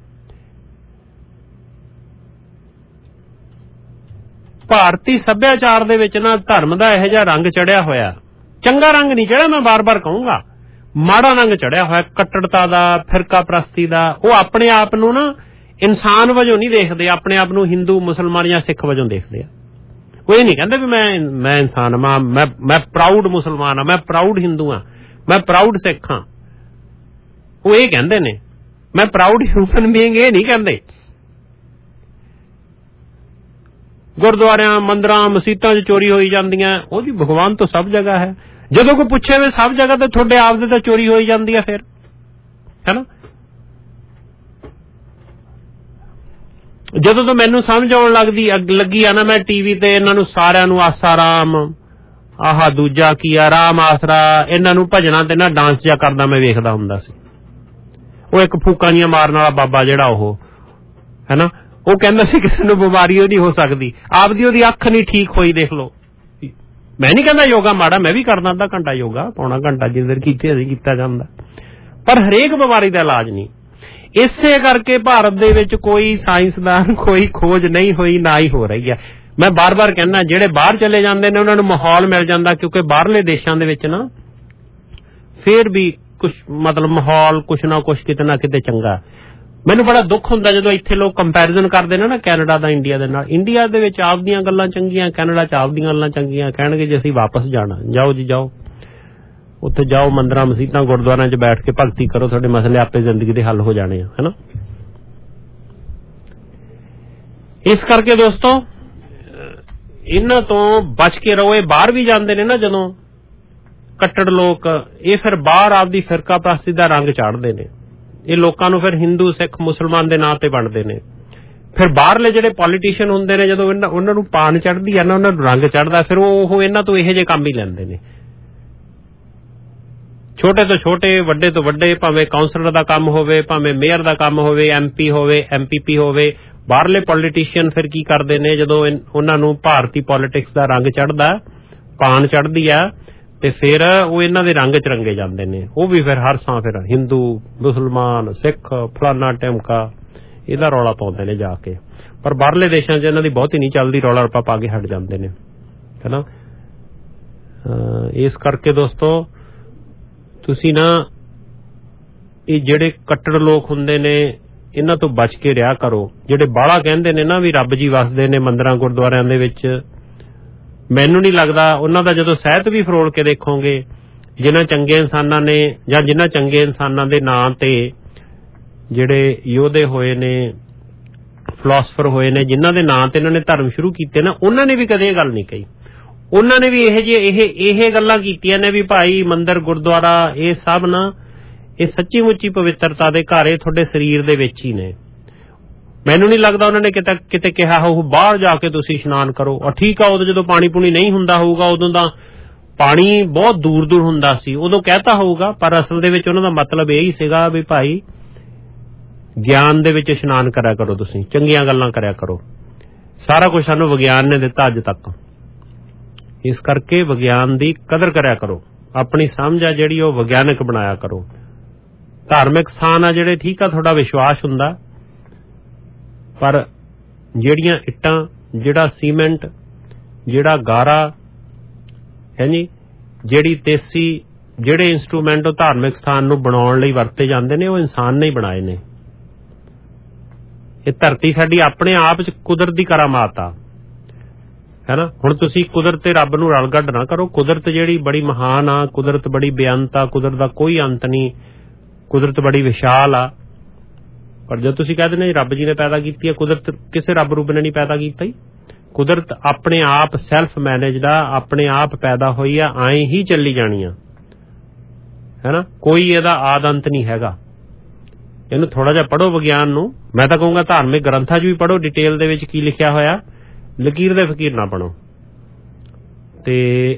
[SPEAKER 9] ਭਾਰਤੀ ਸੱਭਿਆਚਾਰ ਦੇ ਵਿੱਚ ਨਾ ਧਰਮ ਦਾ ਇਹੋ ਜਿਹਾ ਰੰਗ ਚੜਿਆ ਹੋਇਆ, ਚੰਗਾ ਰੰਗ ਨਹੀਂ ਚੜਿਆ, ਮੈਂ ਬਾਰ-ਬਾਰ ਕਹੂੰਗਾ, ਮਾੜਾ ਰੰਗ ਚੜਿਆ ਹੋਇਆ ਕੱਟੜਤਾ ਦਾ, ਫਿਰਕਾ ਪ੍ਰਸਤੀ ਦਾ। ਉਹ ਆਪਣੇ ਆਪ ਨੂੰ ਨਾ ਇਨਸਾਨ ਵਜੋਂ ਨਹੀਂ ਦੇਖਦੇ, ਆਪਣੇ ਆਪ ਨੂੰ ਹਿੰਦੂ, ਮੁਸਲਮਾਨ ਜਾਂ ਸਿੱਖ ਵਜੋਂ ਦੇਖਦੇ ਆ। ਉਹ ਇਹ ਨਹੀਂ ਕਹਿੰਦੇ ਵੀ ਮੈਂ ਇਨਸਾਨ ਹਾਂ, ਮੈਂ ਪ੍ਰਾਊਡ ਮੁਸਲਮਾਨ ਹਾਂ, ਮੈਂ ਪ੍ਰਾਊਡ ਹਿੰਦੂ ਹਾਂ, ਮੈਂ ਪ੍ਰਾਊਡ ਸਿੱਖ ਹਾਂ। ਉਹ ਇਹ ਕਹਿੰਦੇ ਨੇ ਮੈਂ ਪ੍ਰਾਊਡ ਹਿਊਮਨ ਬੀਇੰਗ, ਇਹ ਨਹੀਂ ਕਹਿੰਦੇ। ਗੁਰਦੁਆਰਿਆਂ, ਮੰਦਰਾਂ, ਮਸੀਤਾਂ 'ਚ ਚੋਰੀ ਹੋਈ ਜਾਂਦੀਆਂ, ਉਹ ਜੀ ਭਗਵਾਨ ਤਾਂ ਸਭ ਜਗ੍ਹਾ ਹੈ। ਜਦੋਂ ਕੋਈ ਪੁੱਛੇ ਵੀ ਸਭ ਜਗ੍ਹਾ ਤੇ ਤੁਹਾਡੇ ਆਪ ਦੇ ਤਾਂ ਚੋਰੀ ਹੋਈ ਜਾਂਦੀ ਹੈ ਫਿਰ, ਹੈ ਨਾ। ਜਦੋਂ ਤੋਂ ਮੈਨੂੰ ਸਮਝ ਆਉਣ ਲੱਗੀ ਆ ਨਾ, ਮੈਂ ਟੀਵੀ ਤੇ ਇਹਨਾਂ ਨੂੰ ਸਾਰਿਆਂ ਨੂੰ ਆਸਾ ਰਾਮ, ਆਹ ਦੂਜਾ ਕੀ ਆ ਰਾਮ ਆਸਰਾ, ਇਹਨਾਂ ਨੂੰ ਭਜਣਾ ਤੇ ਨਾ ਡਾਂਸ ਜਿਹਾ ਕਰਦਾ ਮੈਂ ਵੇਖਦਾ ਹੁੰਦਾ ਸੀ। ਉਹ ਇੱਕ ਫੂਕਾਂ ਜਿਹੀਆਂ ਮਾਰਨ ਵਾਲਾ ਬਾਬਾ ਜਿਹੜਾ ਉਹ, ਹੈ ਨਾ, ਉਹ ਕਹਿੰਦਾ ਸੀ ਕਿਸੇ ਨੂੰ ਬਿਮਾਰੀ ਉਹ ਨਹੀਂ ਹੋ ਸਕਦੀ, ਆਪਦੀ ਉਹਦੀ ਅੱਖ ਨਹੀਂ ਠੀਕ ਹੋਈ, ਦੇਖ ਲਓ। ਮੈਂ ਨਹੀਂ ਕਹਿੰਦਾ ਯੋਗਾ ਮਾੜਾ, ਮੈਂ ਵੀ ਕਰਦਾ ਅੱਧਾ ਘੰਟਾ ਯੋਗਾ, ਪੌਣਾ ਘੰਟਾ ਜਿੰਦਰ ਕੀਤਾ ਜਾਂਦਾ, ਪਰ ਹਰੇਕ ਬਿਮਾਰੀ ਦਾ ਇਲਾਜ ਨਹੀਂ। ਇਸੇ ਕਰਕੇ ਭਾਰਤ ਦੇ ਵਿੱਚ ਕੋਈ ਸਾਇੰਸਦਾਨ, ਕੋਈ ਖੋਜ ਨਹੀਂ ਹੋਈ, ਨਾ ਹੀ ਹੋ ਰਹੀ ਹੈ। ਮੈਂ ਬਾਰ-ਬਾਰ ਕਹਿੰਦਾ ਜਿਹੜੇ ਬਾਹਰ ਚਲੇ ਜਾਂਦੇ ਨੇ ਉਹਨਾਂ ਨੂੰ ਮਾਹੌਲ ਮਿਲ ਜਾਂਦਾ, ਕਿਉਂਕਿ ਬਾਹਰਲੇ ਦੇਸ਼ਾਂ ਦੇ ਵਿੱਚ ਨਾ ਫੇਰ ਵੀ ਕੁਛ ਮਤਲਬ ਮਾਹੌਲ ਕੁਛ ਨਾ ਕੁਛ ਕਿਤੇ ਨਾ ਕਿਤੇ ਚੰਗਾ। ਮੈਨੂੰ ਬੜਾ ਦੁੱਖ ਹੁੰਦਾ ਜਦੋਂ ਇੱਥੇ ਲੋਕ ਕੰਪੈਰੀਜ਼ਨ ਕਰਦੇ ਨੇ ਨਾ ਕੈਨੇਡਾ ਦਾ ਇੰਡੀਆ ਦੇ ਨਾਲ। ਇੰਡੀਆ ਦੇ ਵਿੱਚ ਆਪਦੀਆਂ ਗੱਲਾਂ ਚੰਗੀਆਂ, ਕੈਨੇਡਾ 'ਚ ਆਪਦੀਆਂ ਗੱਲਾਂ ਚੰਗੀਆਂ। ਕਹਿਣਗੇ ਜੇ ਅਸੀਂ ਵਾਪਸ ਜਾਣਾ, ਜਾਓ ਜੀ ਜਾਓ, ਉੱਥੇ ਜਾਓ, ਮੰਦਰਾਂ, ਮਸੀਤਾਂ, ਗੁਰਦੁਆਰਿਆਂ 'ਚ ਬੈਠ ਕੇ ਭਗਤੀ ਕਰੋ, ਤੁਹਾਡੇ ਮਸਲੇ ਆਪੇ ਜ਼ਿੰਦਗੀ ਦੇ ਹੱਲ ਹੋ ਜਾਣੇ ਆ, ਹੈ ਨਾ। ਇਸ ਕਰਕੇ ਦੋਸਤੋ ਇਹਨਾਂ ਤੋਂ ਬਚ ਕੇ ਰਹੋ। ਇਹ ਬਾਹਰ ਵੀ ਜਾਂਦੇ ਨੇ ਨਾ ਜਦੋਂ ਕੱਟੜ ਲੋਕ, ਇਹ ਫਿਰ ਬਾਹਰ ਆਪਦੀ ਫਿਰਕਾ ਪ੍ਰਸਤੀ ਦਾ ਰੰਗ ਚਾੜਦੇ ਨੇ। ਇਹ ਲੋਕਾਂ ਨੂੰ ਫਿਰ ਹਿੰਦੂ, ਸਿੱਖ, ਮੁਸਲਮਾਨ ਦੇ ਨਾਂ ਤੇ ਵੰਡਦੇ ਨੇ। ਫਿਰ ਬਾਹਰਲੇ ਜਿਹੜੇ ਪੋਲੀਟੀਸ਼ੀਅਨ ਹੁੰਦੇ ਨੇ, ਜਦੋਂ ਉਹਨਾਂ ਨੂੰ ਪਾਨ ਚੜ੍ਹਦੀ ਆ ਨਾ, ਉਹਨਾਂ ਨੂੰ ਰੰਗ ਚੜ੍ਹਦਾ, ਫਿਰ ਉਹ ਇਹਨਾਂ ਤੋਂ ਇਹੋ ਜਿਹੇ ਕੰਮ ਹੀ ਲੈਂਦੇ ਨੇ। ਛੋਟੇ ਤੋਂ ਛੋਟੇ, ਵੱਡੇ ਤੋਂ ਵੱਡੇ, ਭਾਵੇਂ ਕਾਉਂਸਲਰ ਦਾ ਕੰਮ ਹੋਵੇ, ਭਾਵੇਂ ਮੇਅਰ ਦਾ ਕੰਮ ਹੋਵੇ, MP ਹੋਵੇ, MPP ਹੋਵੇ, ਬਾਹਰਲੇ ਪੋਲੀਟੀਸ਼ੀਅਨ ਫਿਰ ਕੀ ਕਰਦੇ ਨੇ, ਜਦੋਂ ਉਹਨਾਂ ਨੂੰ ਭਾਰਤੀ ਪੋਲੀਟਿਕਸ ਦਾ ਰੰਗ ਚੜ੍ਹਦਾ, ਪਾਨ ਚੜ੍ਹਦੀ ਆ, ਤੇ ਫਿਰ ਉਹ ਇਹਨਾਂ ਦੇ ਰੰਗ 'ਚ ਰੰਗੇ ਜਾਂਦੇ ਨੇ। ਉਹ ਵੀ ਫਿਰ ਹਰ ਥਾਂ ਫਿਰ ਹਿੰਦੂ, ਮੁਸਲਮਾਨ, ਸਿੱਖ, ਫਲਾਨਾ ਟਿਮਕਾ, ਇਹਦਾ ਰੌਲਾ ਪਾਉਂਦੇ ਨੇ ਜਾ ਕੇ। ਪਰ ਬਾਹਰਲੇ ਦੇਸ਼ਾਂ 'ਚ ਇਹਨਾਂ ਦੀ ਬਹੁਤੀ ਨਹੀਂ ਚੱਲਦੀ, ਰੌਲਾ ਰੱਪਾ ਪਾ ਕੇ ਹਟ ਜਾਂਦੇ ਨੇ, ਹੈ ਨਾ। ਇਸ ਕਰਕੇ ਦੋਸਤੋ ਤੁਸੀਂ ਨਾ ਇਹ ਜਿਹੜੇ ਕੱਟੜ ਲੋਕ ਹੁੰਦੇ ਨੇ ਇਹਨਾਂ ਤੋਂ ਬਚ ਕੇ ਰਿਹਾ ਕਰੋ। ਜਿਹੜੇ ਬਾਹਲਾ ਕਹਿੰਦੇ ਨੇ ਨਾ ਵੀ ਰੱਬ ਜੀ ਵਸਦੇ ਨੇ ਮੰਦਰਾਂ ਗੁਰਦੁਆਰਿਆਂ ਦੇ ਵਿੱਚ, ਮੈਨੂੰ ਨਹੀਂ ਲੱਗਦਾ ਉਹਨਾਂ ਦਾ ਜਦੋਂ ਸਾਹਿਤ ਵੀ ਫਰੋਲ ਕੇ ਦੇਖੋਗੇ, ਜਿਨ੍ਹਾਂ ਚੰਗੇ ਇਨਸਾਨਾਂ ਨੇ ਜਾਂ ਜਿਨ੍ਹਾਂ ਚੰਗੇ ਇਨਸਾਨਾਂ ਦੇ ਨਾਂ ਤੇ ਜਿਹੜੇ ਯੋਧੇ ਹੋਏ ਨੇ, ਫਿਲਾਸਫਰ ਹੋਏ ਨੇ, ਜਿਨ੍ਹਾਂ ਦੇ ਨਾਂ ਤੇ ਇਹਨਾਂ ਨੇ ਧਰਮ ਸ਼ੁਰੂ ਕੀਤੇ ਨਾ, ਉਹਨਾਂ ਨੇ ਵੀ ਕਦੇ ਇਹ ਗੱਲ ਨਹੀਂ ਕਹੀ। ਉਹਨਾਂ ਨੇ ਵੀ ਇਹ ਗੱਲਾਂ ਕੀਤੀਆਂ ਨੇ ਵੀ ਭਾਈ ਮੰਦਿਰ, ਗੁਰਦੁਆਰਾ, ਇਹ ਸਭ ਨਾ ਇਹ ਸੱਚੀ ਮੁੱਚੀ ਪਵਿੱਤਰਤਾ ਦੇ ਘਰ, ਇਹ ਤੁਹਾਡੇ ਸਰੀਰ ਦੇ ਵਿੱਚ ਹੀ ਨੇ। ਮੈਨੂੰ ਨਹੀਂ ਲੱਗਦਾ ਉਹਨਾਂ ਨੇ ਕਿਤੇ ਕਿਹਾ ਹੋਊ ਬਾਹਰ ਜਾ ਕੇ ਤੁਸੀਂ ਇਸ਼ਨਾਨ ਕਰੋ। ਔਰ ਠੀਕ ਆ, ਉਦੋਂ ਜਦੋਂ ਪਾਣੀ ਪੂਣੀ ਨਹੀਂ ਹੁੰਦਾ ਹੋਊਗਾ, ਉਦੋਂ ਦਾ ਪਾਣੀ ਬਹੁਤ ਦੂਰ ਦੂਰ ਹੁੰਦਾ ਸੀ, ਉਦੋਂ ਕਹਿਤਾ ਹੋਊਗਾ, ਪਰ ਅਸਲ ਦੇ ਵਿੱਚ ਉਹਨਾਂ ਦਾ ਮਤਲਬ ਇਹੀ ਸੀਗਾ ਵੀ ਭਾਈ ਗਿਆਨ ਦੇ ਵਿੱਚ ਇਸ਼ਨਾਨ ਕਰਿਆ ਕਰੋ, ਤੁਸੀਂ ਚੰਗੀਆਂ ਗੱਲਾਂ ਕਰਿਆ ਕਰੋ। ਸਾਰਾ ਕੁਝ ਸਾਨੂੰ ਵਿਗਿਆਨ ਨੇ ਦਿੱਤਾ ਅੱਜ ਤੱਕ, ਇਸ ਕਰਕੇ ਵਿਗਿਆਨ ਦੀ ਕਦਰ ਕਰਿਆ ਕਰੋ। ਆਪਣੀ ਸਮਝ ਆ ਜਿਹੜੀ ਉਹ ਵਿਗਿਆਨਕ ਬਣਾਇਆ ਕਰੋ। ਧਾਰਮਿਕ ਸਥਾਨ ਆ ਜਿਹੜੇ, ਠੀਕ ਆ ਤੁਹਾਡਾ ਵਿਸ਼ਵਾਸ ਹੁੰਦਾ, ਪਰ ਜਿਹੜੀਆਂ ਇੱਟਾਂ, ਜਿਹੜਾ ਸੀਮੈਂਟ, ਜਿਹੜਾ ਗਾਰਾ ਹੈ ਜੀ, ਜਿਹੜੀ ਤੇਸੀ, ਜਿਹੜੇ ਇੰਸਟਰੂਮੈਂਟ ਉਹ ਧਾਰਮਿਕ ਸਥਾਨ ਨੂੰ ਬਣਾਉਣ ਲਈ ਵਰਤੇ ਜਾਂਦੇ ਨੇ, ਉਹ ਇਨਸਾਨ ਨੇ ਹੀ ਬਣਾਏ ਨੇ। ਇਹ ਧਰਤੀ ਸਾਡੀ ਆਪਣੇ ਆਪ 'ਚ ਕੁਦਰਤ ਦੀ ਕਰਾਮਾਤ ਆ, ਹੈ ਨਾ। ਹੁਣ ਤੁਸੀਂ ਕੁਦਰਤ ਤੇ ਰੱਬ ਨੂੰ ਰਲ ਗੱਡ ਨਾ ਕਰੋ। ਕੁਦਰਤ ਜਿਹੜੀ ਬੜੀ ਮਹਾਨ ਆ, ਕੁਦਰਤ ਬੜੀ ਬੇਅੰਤ ਆ, ਕੁਦਰਤ ਦਾ ਕੋਈ ਅੰਤ ਨਹੀਂ, ਕੁਦਰਤ ਬੜੀ ਵਿਸ਼ਾਲ ਆ। ਪਰ ਜਦ ਤੁਸੀਂ ਕਹਿ ਦਿੰਦੇ ਰੱਬ ਜੀ ਨੇ ਪੈਦਾ ਕੀਤੀ ਹੈ, ਕੁਦਰਤ ਕਿਸੇ ਰੱਬ ਰੂਪ ਨੇ ਨਹੀਂ ਪੈਦਾ ਕੀਤਾ। ਕੁਦਰਤ ਆਪਣੇ ਆਪ ਸੈਲਫ ਮੈਨੇਜਡ ਆ, ਆਪਣੇ ਆਪ ਪੈਦਾ ਹੋਈ ਆ, ਐਂ ਹੀ ਚੱਲੀ ਜਾਣੀ ਆ, ਹੈ ਨਾ। ਕੋਈ ਇਹਦਾ ਆਦ ਅੰਤ ਨਹੀਂ ਹੈਗਾ। ਇਹਨੂੰ ਥੋੜਾ ਜਿਹਾ ਪੜ੍ਹੋ ਵਿਗਿਆਨ ਨੂੰ। ਮੈਂ ਤਾਂ ਕਹੂੰਗਾ ਧਾਰਮਿਕ ਗ੍ਰੰਥਾਂ 'ਚ ਵੀ ਪੜ੍ਹੋ, ਡਿਟੇਲ ਦੇ ਵਿੱਚ ਕੀ ਲਿਖਿਆ ਹੋਇਆ, ਲਕੀਰ ਦੇ ਫਕੀਰ ਨਾ ਬਣੋ। ਤੇ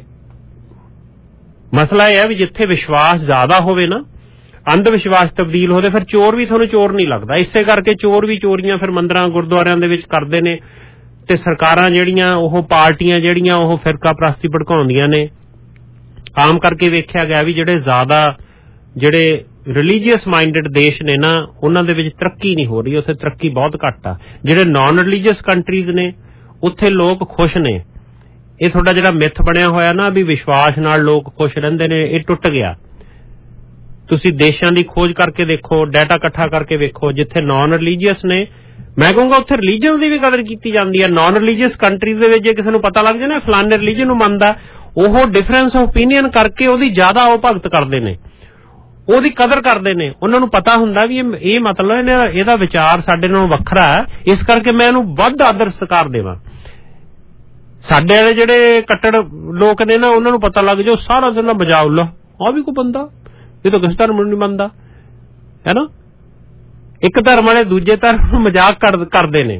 [SPEAKER 9] ਮਸਲਾ ਇਹ ਹੈ ਵੀ ਜਿੱਥੇ ਵਿਸ਼ਵਾਸ ਜ਼ਿਆਦਾ ਹੋਵੇ ਨਾ, ਅੰਧ ਵਿਸ਼ਵਾਸ ਤਬਦੀਲ ਹੋਵੇ, ਫਿਰ ਚੋਰ ਵੀ ਤੁਹਾਨੂੰ ਚੋਰ ਨਹੀਂ ਲੱਗਦਾ। ਇਸੇ ਕਰਕੇ ਚੋਰ ਵੀ ਚੋਰੀਆਂ ਫਿਰ ਮੰਦਰਾਂ ਗੁਰਦੁਆਰਿਆਂ ਦੇ ਵਿੱਚ ਕਰਦੇ ਨੇ, ਤੇ ਸਰਕਾਰਾਂ ਜਿਹੜੀਆਂ ਉਹ ਪਾਰਟੀਆਂ ਜਿਹੜੀਆਂ ਉਹ ਫਿਰਕਾ ਪ੍ਰਸਤੀ ਭੜਕਾਉਂਦੀਆਂ ਨੇ। ਆਮ ਕਰਕੇ ਵੇਖਿਆ ਗਿਆ ਵੀ ਜਿਹੜੇ ਰਿਲੀਜੀਅਸ ਮਾਈਂਡਡ ਦੇਸ਼ ਨੇ ਨਾ, ਉਹਨਾਂ ਦੇ ਵਿੱਚ ਤਰੱਕੀ ਨਹੀਂ ਹੋ ਰਹੀ, ਉੱਥੇ ਤਰੱਕੀ ਬਹੁਤ ਘੱਟ ਆ। ਜਿਹੜੇ ਨਾਨ ਰਿਲੀਜੀਅਸ ਕੰਟਰੀਜ਼ ਨੇ ਉੱਥੇ ਲੋਕ ਖੁਸ਼ ਨੇ। ਇਹ ਤੁਹਾਡਾ ਜਿਹੜਾ ਮਿੱਥ ਬਣਿਆ ਹੋਇਆ ਨਾ ਵੀ ਵਿਸ਼ਵਾਸ ਨਾਲ ਲੋਕ ਖੁਸ਼ ਰਹਿੰਦੇ ਨੇ, ਇਹ ਟੁੱਟ ਗਿਆ। ਤੁਸੀਂ ਦੇਸ਼ਾਂ ਦੀ ਖੋਜ ਕਰਕੇ ਦੇਖੋ, ਡਾਟਾ ਇਕੱਠਾ ਕਰਕੇ ਵੇਖੋ, ਜਿੱਥੇ ਨਾਨ ਰਿਲੀਜੀਅਸ ਨੇ, ਮੈਂ ਕਹੂੰਗਾ ਉੱਥੇ ਰਿਲੀਜਨ ਦੀ ਵੀ ਕਦਰ ਕੀਤੀ ਜਾਂਦੀ ਹੈ। ਨਾਨ ਰਿਲੀਜੀਅਸ ਕੰਟਰੀਜ਼ ਦੇ ਵਿੱਚ ਜੇ ਕਿਸੇ ਨੂੰ ਪਤਾ ਲੱਗ ਜਾਏ ਨਾ ਫਲਾਣੇ ਰਿਲੀਜਨ ਨੂੰ ਮੰਨਦਾ, ਉਹ ਡਿਫਰੈਂਸ ਆਫ ਓਪੀਨੀਅਨ ਕਰਕੇ ਉਹਦੀ ਜ਼ਿਆਦਾ ਉਹ ਭਗਤ ਕਰਦੇ ਨੇ, ਉਹਦੀ ਕਦਰ ਕਰਦੇ ਨੇ। ਉਹਨਾਂ ਨੂੰ ਪਤਾ ਹੁੰਦਾ ਵੀ ਇਹ ਮਤਲਬ ਇਹਦਾ ਵਿਚਾਰ ਸਾਡੇ ਨਾਲੋਂ ਵੱਖਰਾ ਹੈ, ਇਸ ਕਰਕੇ ਮੈਂ ਇਹਨੂੰ ਵੱਧ ਆਦਰ ਸਤਿਕਾਰ ਦੇਵਾਂ। ਸਾਡੇ ਵਾਲੇ ਜਿਹੜੇ ਕੱਟੜ ਲੋਕ ਨੇ ਨਾ, ਉਹਨਾਂ ਨੂੰ ਪਤਾ ਲੱਗ ਜਾਓ ਸਾਰਾ ਦਿਨ ਬਜਾਉਲਾ, ਆਹ ਵੀ ਕੋਈ ਬੰਦਾ, ਇਹ ਤਾਂ ਕਿਸੇ ਧਰਮ ਨੂੰ ਨਹੀਂ ਮੰਨਦਾ, ਹੈ ਨਾ। ਇੱਕ ਧਰਮ ਵਾਲੇ ਦੂਜੇ ਧਰਮ ਨੂੰ ਮਜ਼ਾਕ ਕਰਦੇ ਨੇ।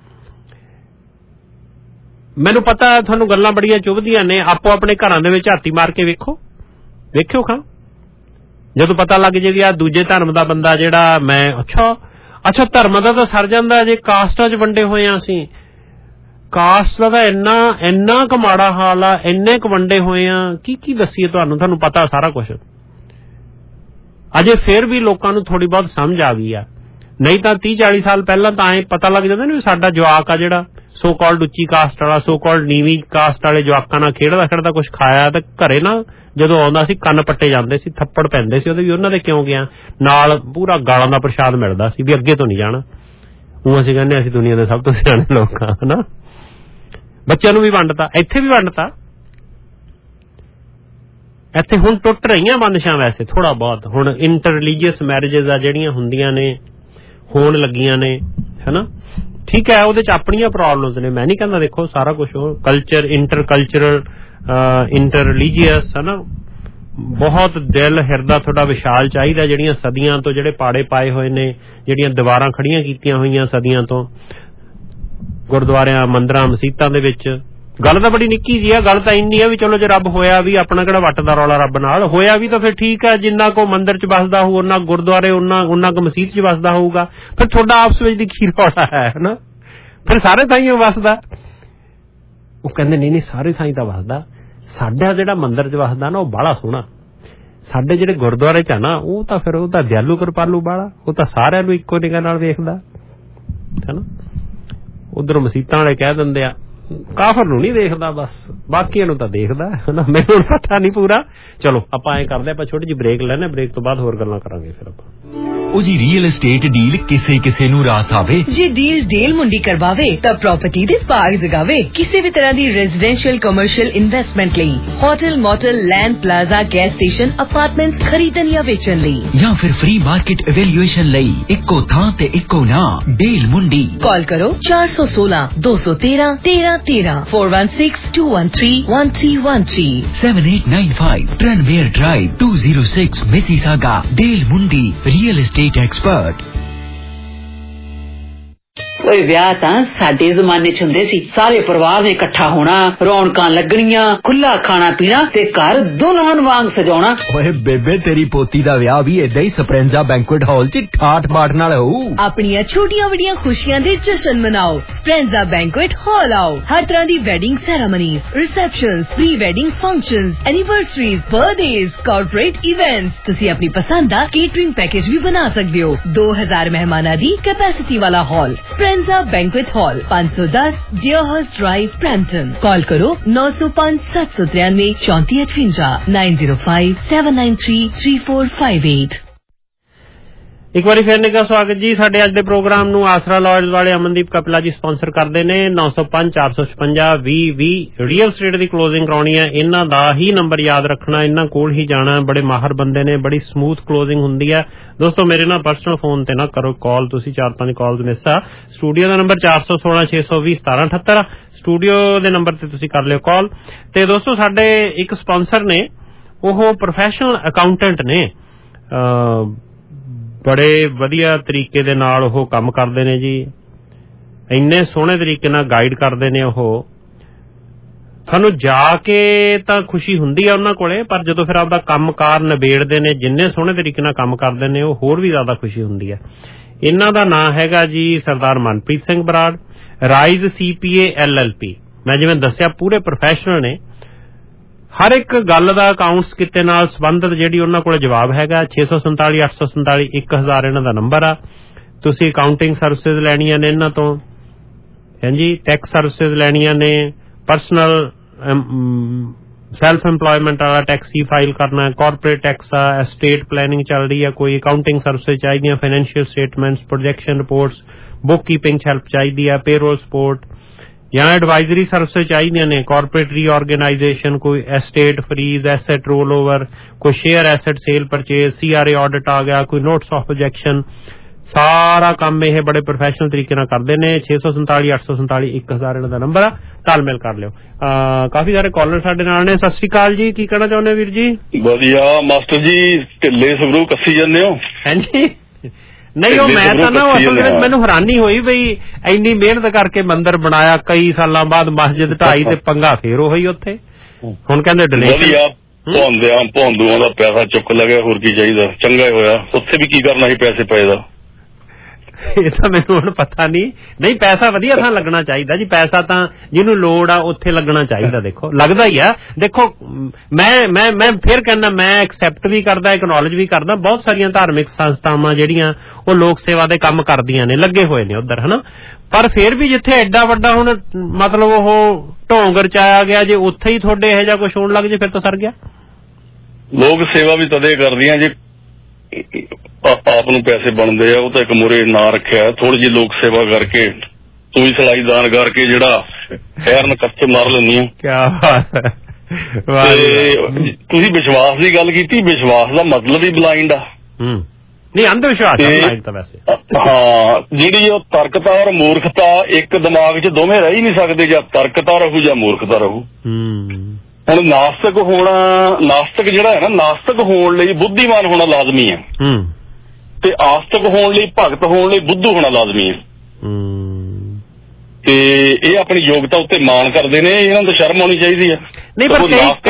[SPEAKER 9] ਮੈਨੂੰ ਪਤਾ ਤੁਹਾਨੂੰ ਗੱਲਾਂ ਬੜੀਆਂ ਚੁਭਦੀਆਂ ਨੇ, ਆਪੋ ਆਪਣੇ ਘਰਾਂ ਦੇ ਵਿੱਚ ਹਾਥੀ ਮਾਰ ਕੇ ਵੇਖਿਓ ਖਾਂ, ਜਦੋਂ ਪਤਾ ਲੱਗ ਜੇ ਵੀ ਆਹ ਦੂਜੇ ਧਰਮ ਦਾ ਬੰਦਾ ਜਿਹੜਾ ਮੈਂ ਅੱਛਾ ਧਰਮ ਦਾ ਤਾਂ ਸਰ ਜਾਂਦਾ, ਜੇ ਕਾਸਟਾਂ 'ਚ ਵੰਡੇ ਹੋਏ ਆ ਅਸੀਂ, ਕਾਸਟ ਦਾ ਤਾਂ ਇੰਨਾ ਕੁ ਮਾੜਾ ਹਾਲ ਆ, ਇੰਨੇ ਕੁ ਵੰਡੇ ਹੋਏ ਆ, ਕੀ ਦੱਸੀਏ ਤੁਹਾਨੂੰ ਪਤਾ ਸਾਰਾ ਕੁਛ। ਅਜੇ ਫਿਰ ਵੀ ਲੋਕਾਂ ਨੂੰ ਥੋੜੀ ਬਹੁਤ ਸਮਝ ਆ ਗਈ ਆ, ਨਹੀਂ ਤਾਂ 30-40 ਸਾਲ ਪਹਿਲਾਂ ਤਾਂ ਐਂ ਪਤਾ ਲੱਗ ਜਾਂਦਾ ਨਾ ਵੀ ਸਾਡਾ ਜਵਾਕ ਆ ਜਿਹੜਾ ਸੋ ਕਾਲਡ ਉੱਚੀ ਕਾਸਟ ਵਾਲਾ, ਸੋ ਕਾਲਡ ਨੀਵੀਂ ਕਾਸਟ ਵਾਲੇ ਜਵਾਕਾਂ ਨਾਲ ਖੇਡਦਾ ਕੁਛ ਖਾਇਆ, ਤੇ ਘਰੇ ਨਾ ਜਦੋਂ ਆਉਂਦਾ ਸੀ ਕੰਨ ਪੱਟੇ ਜਾਂਦੇ ਸੀ, ਥੱਪੜ ਪੈਂਦੇ ਸੀ ਉਹਦੇ ਵੀ, ਉਹਨਾਂ ਦੇ ਕਿਉਂ ਗਿਆ, ਨਾਲ ਪੂਰਾ ਗਾਲਾਂ ਦਾ ਪ੍ਰਸ਼ਾਦ ਮਿਲਦਾ ਸੀ ਵੀ ਅੱਗੇ ਤੋਂ ਨਹੀਂ ਜਾਣਾ। ਉਹ ਅਸੀਂ ਕਹਿੰਦੇ ਅਸੀਂ ਦੁਨੀਆ ਦੇ ਸਭ ਤੋਂ ਸਿਆਣੇ ਲੋਕ ਆ, ਹਨਾ। ਬੱਚਿਆਂ ਨੂੰ ਵੀ ਵੰਡਤਾ, ਇੱਥੇ ਵੀ ਵੰਡਤਾ। ਇੱਥੇ ਹੁਣ ਟੁੱਟ ਰਹੀਆਂ ਬੰਦਸ਼ਾਂ ਵੈਸੇ ਥੋੜਾ ਬਹੁਤ, ਹੁਣ ਇੰਟਰ ਰਿਲੀਜੀਅਸ ਮੈਰਿਜਸ ਆ ਜਿਹੜੀਆਂ ਹੁੰਦੀਆਂ ਨੇ, ਹੋਣ ਲੱਗੀਆਂ ਨੇ, ਹਨਾ। ਠੀਕ ਹੈ, ਉਹਦੇ 'ਚ ਆਪਣੀਆਂ ਪ੍ਰੋਬਲਮਸ ਨੇ, ਮੈਂ ਨਹੀਂ ਕਹਿੰਦਾ। ਦੇਖੋ ਸਾਰਾ ਕੁਛ culture, intercultural, interreligious, ਹਨਾ। ਬਹੁਤ ਦਿਲ ਹਿਰਦਾ ਤੁਹਾਡਾ ਵਿਸ਼ਾਲ ਚਾਹੀਦਾ। ਜਿਹੜੀਆਂ ਸਦੀਆਂ ਤੋਂ ਜਿਹੜੇ ਪਾੜੇ ਪਾਏ ਹੋਏ ਨੇ, ਜਿਹੜੀਆਂ ਦੀਵਾਰਾਂ ਖੜੀਆਂ ਕੀਤੀਆਂ ਹੋਈਆਂ ਸਦੀਆਂ ਤੋਂ ਗੁਰਦੁਆਰਿਆਂ, ਮੰਦਰਾਂ, ਮਸੀਤਾਂ ਦੇ ਵਿੱਚ, ਗੱਲ ਤਾਂ ਬੜੀ ਨਿੱਕੀ ਜਿਹੀ ਆ। ਗੱਲ ਤਾਂ ਇੰਨੀ ਆ ਵੀ ਚਲੋ ਜੇ ਰੱਬ ਹੋਇਆ ਵੀ, ਆਪਣਾ ਕਿਹੜਾ ਵੱਟ ਦਾ ਰੌਲਾ ਰੱਬ ਨਾਲ ਹੋਇਆ ਵੀ, ਤਾਂ ਫਿਰ ਠੀਕ ਹੈ। ਜਿੰਨਾ ਕੋ ਮੰਦਿਰ 'ਚ ਵਸਦਾ ਹੋਊ, ਉਹਨਾਂ ਗੁਰਦੁਆਰੇ, ਉਹਨਾਂ ਕੋ ਮਸੀਤ 'ਚ ਵਸਦਾ ਹੋਊਗਾ, ਫਿਰ ਤੁਹਾਡਾ ਆਪਸ ਵਿੱਚ ਦੀ ਕੀ ਰੌਲਾ ਹੈ, ਹਨਾ। ਫਿਰ ਸਾਰੇ ਥਾਈਂ ਵਸਦਾ। ਉਹ ਕਹਿੰਦੇ ਨਹੀਂ ਸਾਰੇ ਥਾਈਂ ਤਾਂ ਵਸਦਾ, ਸਾਡਾ ਜਿਹੜਾ ਮੰਦਿਰ 'ਚ ਵਸਦਾ ਨਾ ਉਹ ਬਾਹਲਾ ਸੋਹਣਾ, ਸਾਡੇ ਜਿਹੜੇ ਗੁਰਦੁਆਰੇ 'ਚ ਆ ਨਾ ਉਹ ਤਾਂ ਫਿਰ ਉਹ ਤਾਂ ਦਿਆਲੂ ਕਿਰਪਾਲੂ ਬਾਹਲਾ, ਉਹ ਤਾਂ ਸਾਰਿਆਂ ਨੂੰ ਇੱਕੋ ਨਿਗਾਹ ਨਾਲ ਵੇਖਦਾ, ਹਨਾ। ਉਧਰ ਮਸੀਤਾਂ ਵਾਲੇ ਕਹਿ ਦਿੰਦੇ ਆ ਕਾਫਰ ਨੂੰ ਨਹੀਂ ਦੇਖਦਾ, ਬਸ ਬਾਕੀਆਂ ਨੂੰ ਤਾਂ ਦੇਖਦਾ, ਹਨਾ। ਮੈਨੂੰ ਪਤਾ ਨਹੀਂ ਪੂਰਾ। ਚਲੋ ਆਪਾਂ ਐਂ ਕਰਦੇ, ਆਪਾਂ ਛੋਟੀ ਜਿਹੀ ਬ੍ਰੇਕ ਲੈਣੇ, ਬ੍ਰੇਕ ਤੋਂ ਬਾਅਦ ਹੋਰ ਗੱਲਾਂ ਕਰਾਂਗੇ ਫਿਰ ਆਪਾਂ।
[SPEAKER 6] ਉਹ ਜੀ ਰੀਅਲ estate ਡੀਲ ਕਿਸੇ ਨੂੰ ਰਾਸ ਆਵੇ,
[SPEAKER 11] ਜੇ ਡੀਲ ਡੇਲ ਮੁੰਡੀ ਕਰਵਾਵੇ ਤਾਂ ਪ੍ਰਾਪਰਟੀ ਦੇ ਸਪਾਰਕ ਜਗਾਵੇ। ਕਿਸੇ ਵੀ ਤਰ੍ਹਾਂ ਦੀ ਰੈਜ਼ੀਡੈਂਸ਼ੀਅਲ ਕਮਰਸ਼ੀਅਲ ਇਨਵੈਸਟਮੈਂਟ ਲਈ, hotel, motel, land, plaza, gas station, apartments ਖਰੀਦਣ ਜਾਂ ਵੇਚਣ ਲਈ,
[SPEAKER 6] ਜਾਂ ਫਿਰ ਫ੍ਰੀ ਮਾਰਕੀਟ ਇਵੈਲੂਏਸ਼ਨ ਲਈ ਇੱਕੋ ਥਾਂ ਤੇ ਇੱਕੋ ਨਾਂ, ਡੇਲ ਮੁੰਡੀ।
[SPEAKER 11] ਕਾਲ ਕਰੋ 416 213 1313 416 213 1313
[SPEAKER 6] 7895 Tranmere Drive 206 Mississauga। Del Mundi real estate expert।
[SPEAKER 12] ਓਏ ਵਿਆਹ ਤਾਂ ਸਾਡੇ ਜ਼ਮਾਨੇ 'ਚ ਹੁੰਦੇ ਸੀ, ਸਾਰੇ ਪਰਿਵਾਰ ਨੇ ਇਕੱਠਾ ਹੋਣਾ, ਰੌਣਕਾਂ ਲੱਗਣੀਆਂ, ਖੁੱਲਾ ਖਾਣਾ ਪੀਣਾ ਤੇ ਘਰ ਦੁਲਹਨ ਵਾਂਗ ਸਜਾਉਣਾ।
[SPEAKER 6] ਓਏ ਬੇਬੇ ਤੇਰੀ ਪੋਤੀ ਦਾ ਵਿਆਹ ਵੀ ਏਦਾਂ ਹੀ ਸਪਰੈਂਜ਼ਾ ਬੈਂਕੁਏਟ ਹਾਲ 'ਚ ਠਾਠ ਬਾਠ ਨਾਲ ਹੋਊ।
[SPEAKER 11] ਆਪਣੀਆਂ ਛੋਟੀਆਂ ਵੱਡੀਆਂ ਖੁਸ਼ੀਆਂ ਦੇ ਜਸ਼ਨ ਮਨਾਓ, ਸਪਰੈਂਜ਼ਾ ਬੈਂਕੁਏਟ ਹਾਲ ਆਓ। ਹਰ ਤਰ੍ਹਾਂ ਦੀ wedding ceremonies, receptions, pre wedding functions, anniversaries, birthdays, corporate events, ਤੁਸੀਂ ਆਪਣੀ ਪਸੰਦ ਦਾ ਕੇਟਰਿੰਗ ਪੈਕੇਜ ਵੀ ਬਣਾ ਸਕਦੇ ਹੋ। 2000 ਮਹਿਮਾਨਾਂ ਦੀ ਕੈਪੈਸਿਟੀ ਵਾਲਾ ਹਾਲ, Speranza banquet hall, 510 Deerhurst Drive, Brampton। Call ਕਰੋ 905 793 3458 905 793 3458।
[SPEAKER 9] ਇੱਕ ਵਾਰੀ ਫਿਰ ਨਿੱਘਾ ਸਵਾਗਤ ਜੀ। ਸਾਡੇ ਅੱਜ ਦੇ ਪ੍ਰੋਗਰਾਮ ਨੂੰ ਆਸਰਾ ਲਾਇਰਸ ਵਾਲੇ ਅਮਨਦੀਪ ਕਪਲਾ ਜੀ ਸਪਾਂਸਰ ਕਰਦੇ ਨੇ। 905 456 2020 ਰੀਅਲ ਸਟੇਟ ਦੀ ਕਲੋਜ਼ਿੰਗ ਕਰਾਉਣੀ ਹੈ, ਇਹਨਾਂ ਦਾ ਹੀ ਨੰਬਰ ਯਾਦ ਰੱਖਣਾ, ਇਹਨਾਂ ਕੋਲ ਹੀ ਜਾਣਾ। ਬੜੇ ਮਾਹਰ ਬੰਦੇ ਨੇ, ਬੜੀ ਸਮੂਥ ਕਲੋਜ਼ਿੰਗ ਹੁੰਦੀ ਹੈ। ਦੋਸਤੋ ਮੇਰੇ ਨਾਲ ਪਰਸਨਲ ਫੋਨ ਤੇ ਨਾ ਕਰੋ ਕਾਲ, ਤੁਸੀਂ 4-5 ਕਾਲਸ ਮਿਸ ਆ। ਸਟੂਡੀਓ ਦਾ ਨੰਬਰ 416 620 1778, ਸਟੂਡੀਓ ਦੇ ਨੰਬਰ ਤੇ ਤੁਸੀਂ ਕਰ ਲਿਓ ਕਾਲ। ਤੇ ਦੋਸਤੋ ਸਾਡੇ ਇੱਕ ਸਪਾਂਸਰ ਨੇ, ਉਹ ਪ੍ਰੋਫੈਸ਼ਨਲ ਅਕਾਊਂਟੈਂਟ ਨੇ, बड़े वधिया तरीके दे नाल ओह काम करदे ने जी, इन्ने सोहणे तरीके नाल गाइड करदे ने ओह। थानू जाके तां खुशी हुंदी है उन्हां कोले, पर जदों फिर आपदा काम कार निबेड़दे ने, जिन्ने सोहणे तरीके नाल काम करदे ने ओह होर भी ज्यादा खुशी हुंदी है। इन्हां दा नाम हैगा जी Sardar Manpreet Singh Brar, Rise CPA LLP। मैं जिवें दस्सिया पूरे प्रोफैशनल ने, हर एक गल दा अकाउंट्स किते नाल संबंधित जिहड़ी उन्हां कोल जवाब हैगा। 647 847 1000 इन्हां दा नंबर आ। तुसीं अकाउंटिंग सर्विसेज लैणियां ने इन्हां तों, हां जी, टैक्स सर्विसेज लैणियां ने, पर्सनल सैल्फ एम्प्लॉयमेंट वाला टैक्स ही फाइल करना है, कॉरपोरेट टैक्स आ, एस्टेट प्लैनिंग चल रही है, कोई अकाउंटिंग सर्विसेज चाहिए, financial statements, projection reports, bookkeeping help चाहिए, पेरोल सपोर्ट या एडवाइजरी सर्विसेज चाहिए ने, कॉरपोरेट रीऑर्गेनाइजेशन, कोई estate freeze, asset rollover, कोई share asset sale purchase, CRA audit आ गया, कोई नोट्स ऑफ ऑब्जेक्शन, सारा काम यह बड़े प्रोफैशनल तरीके नाल करदे ने। 647 847 1000 इन्हां दा नंबर आ, तालमेल कर लिओ। काफी सारे कॉलर साडे नाल ने। सत श्री अकाल जी, की कहना चाहुंदे वीर जी?
[SPEAKER 13] वधिया मास्टर जी, ढिल्ले सबरू कस्सी जंदे हो? हां जी,
[SPEAKER 9] नहीं वो मैं तां ना असल विच मैनूं हैरानी होई बई इन्नी मेहनत करके मंदिर बनाया, कई सालां बाद मस्जिद ढाई ते पंगा फेर ओही उत्थे, हुण कहंदे डोनेशन
[SPEAKER 13] भौंदूआं दा पैसा चुक लगे, होर की चाहीदा, चंगा ही होया। उत्थे भी की करना ਸੀ पैसे पए दा।
[SPEAKER 9] ਇਹ ਤਾਂ ਮੈਨੂੰ ਹੁਣ ਪਤਾ ਨਹੀਂ ਪੈਸਾ ਵਧੀਆ ਥਾਂ ਲੱਗਣਾ ਚਾਹੀਦਾ ਜੀ, ਪੈਸਾ ਤਾਂ ਜਿਹਨੂੰ ਲੋੜ ਆ ਉੱਥੇ ਲੱਗਣਾ ਚਾਹੀਦਾ। ਦੇਖੋ ਲੱਗਦਾ ਹੀ ਆ, ਦੇਖੋ ਮੈਂ ਫਿਰ ਕਹਿੰਦਾ, ਮੈਂ ਐਕਸੈਪਟ ਵੀ ਕਰਦਾ, ਐਕਨੋਲਜ ਵੀ ਕਰਦਾ, ਬਹੁਤ ਸਾਰੀਆਂ ਧਾਰਮਿਕ ਸੰਸਥਾਵਾਂ ਜਿਹੜੀਆਂ ਉਹ ਲੋਕ ਸੇਵਾ ਦੇ ਕੰਮ ਕਰਦੀਆਂ ਨੇ, ਲੱਗੇ ਹੋਏ ਨੇ ਉੱਧਰ, ਹਨਾ, ਪਰ ਫਿਰ ਵੀ ਜਿੱਥੇ ਐਡਾ ਵੱਡਾ ਹੁਣ ਮਤਲਬ ਉਹ ਢੋਂਗ ਰਚਾਇਆ ਗਿਆ, ਜੇ ਉੱਥੇ ਹੀ ਤੁਹਾਡੇ ਇਹੋ ਜਿਹਾ ਕੁਛ ਹੋਣ ਲੱਗ ਜੇ ਫਿਰ ਤਾਂ ਸਰ ਗਿਆ।
[SPEAKER 13] ਲੋਕ ਸੇਵਾ ਵੀ ਤਦੇ ਕਰਦੀਆਂ ਜੇ ਆਪ ਨੂੰ ਪੈਸੇ ਬਣਦੇ ਆ, ਉਹ ਤਾਂ ਇੱਕ ਮੂਰੇ ਨਾਂ ਰੱਖਿਆ, ਥੋੜੀ ਜਿਹੀ ਲੋਕ ਸੇਵਾ ਕਰਕੇ, ਤੂੰ ਹੀ ਸਲਾਈ ਦਾਨ ਕਰਕੇ ਜਿਹੜਾ ਹੈਰਨ ਕੱਚੇ ਮਾਰ ਲੈਂਦੀ ਆ।
[SPEAKER 9] ਕਿਆ ਬਾਤ ਹੈ।
[SPEAKER 13] ਤੁਸੀਂ ਵਿਸ਼ਵਾਸ ਦੀ ਗੱਲ ਕੀਤੀ, ਵਿਸ਼ਵਾਸ ਦਾ ਮਤਲਬ ਹੀ ਬਲਾਈਂਡ ਆ,
[SPEAKER 9] ਨਹੀਂ ਅੰਧ ਵਿਸ਼ਵਾਸ ਤਾਂ ਵੈਸੇ।
[SPEAKER 13] ਹਾਂ, ਜਿਹੜੀ ਉਹ ਤਰਕਤਾ ਔਰ ਮੂਰਖਤਾ ਇੱਕ ਦਿਮਾਗ 'ਚ ਦੋਵੇਂ ਰਹਿ ਹੀ ਨਹੀਂ ਸਕਦੇ, ਜਾਂ ਤਰਕਤਾ ਰਹੂ ਜਾਂ ਮੂਰਖਤਾ ਰਹੂ। ਹੁਣ ਨਾਸਤਕ ਜਿਹੜਾ ਹੈ ਨਾ, ਨਾਸਤਕ ਹੋਣ ਲਈ ਬੁੱਧੀਮਾਨ ਹੋਣਾ ਲਾਜ਼ਮੀ ਹੈ, ਤੇ ਆਸਤਕ ਹੋਣ ਲਈ, ਭਗਤ ਹੋਣ ਲਈ ਬੁੱਧੂ ਹੋਣਾ ਲਾਜ਼ਮੀ ਹੈ। ਤੇ ਇਹ ਆਪਣੀ ਯੋਗਤਾ ਉੱਤੇ ਮਾਣ ਕਰਦੇ ਨੇ, ਇਹਨਾਂ ਨੂੰ ਸ਼ਰਮ ਆਉਣੀ ਚਾਹੀਦੀ ਹੈ।
[SPEAKER 9] ਨਹੀਂ ਪਰ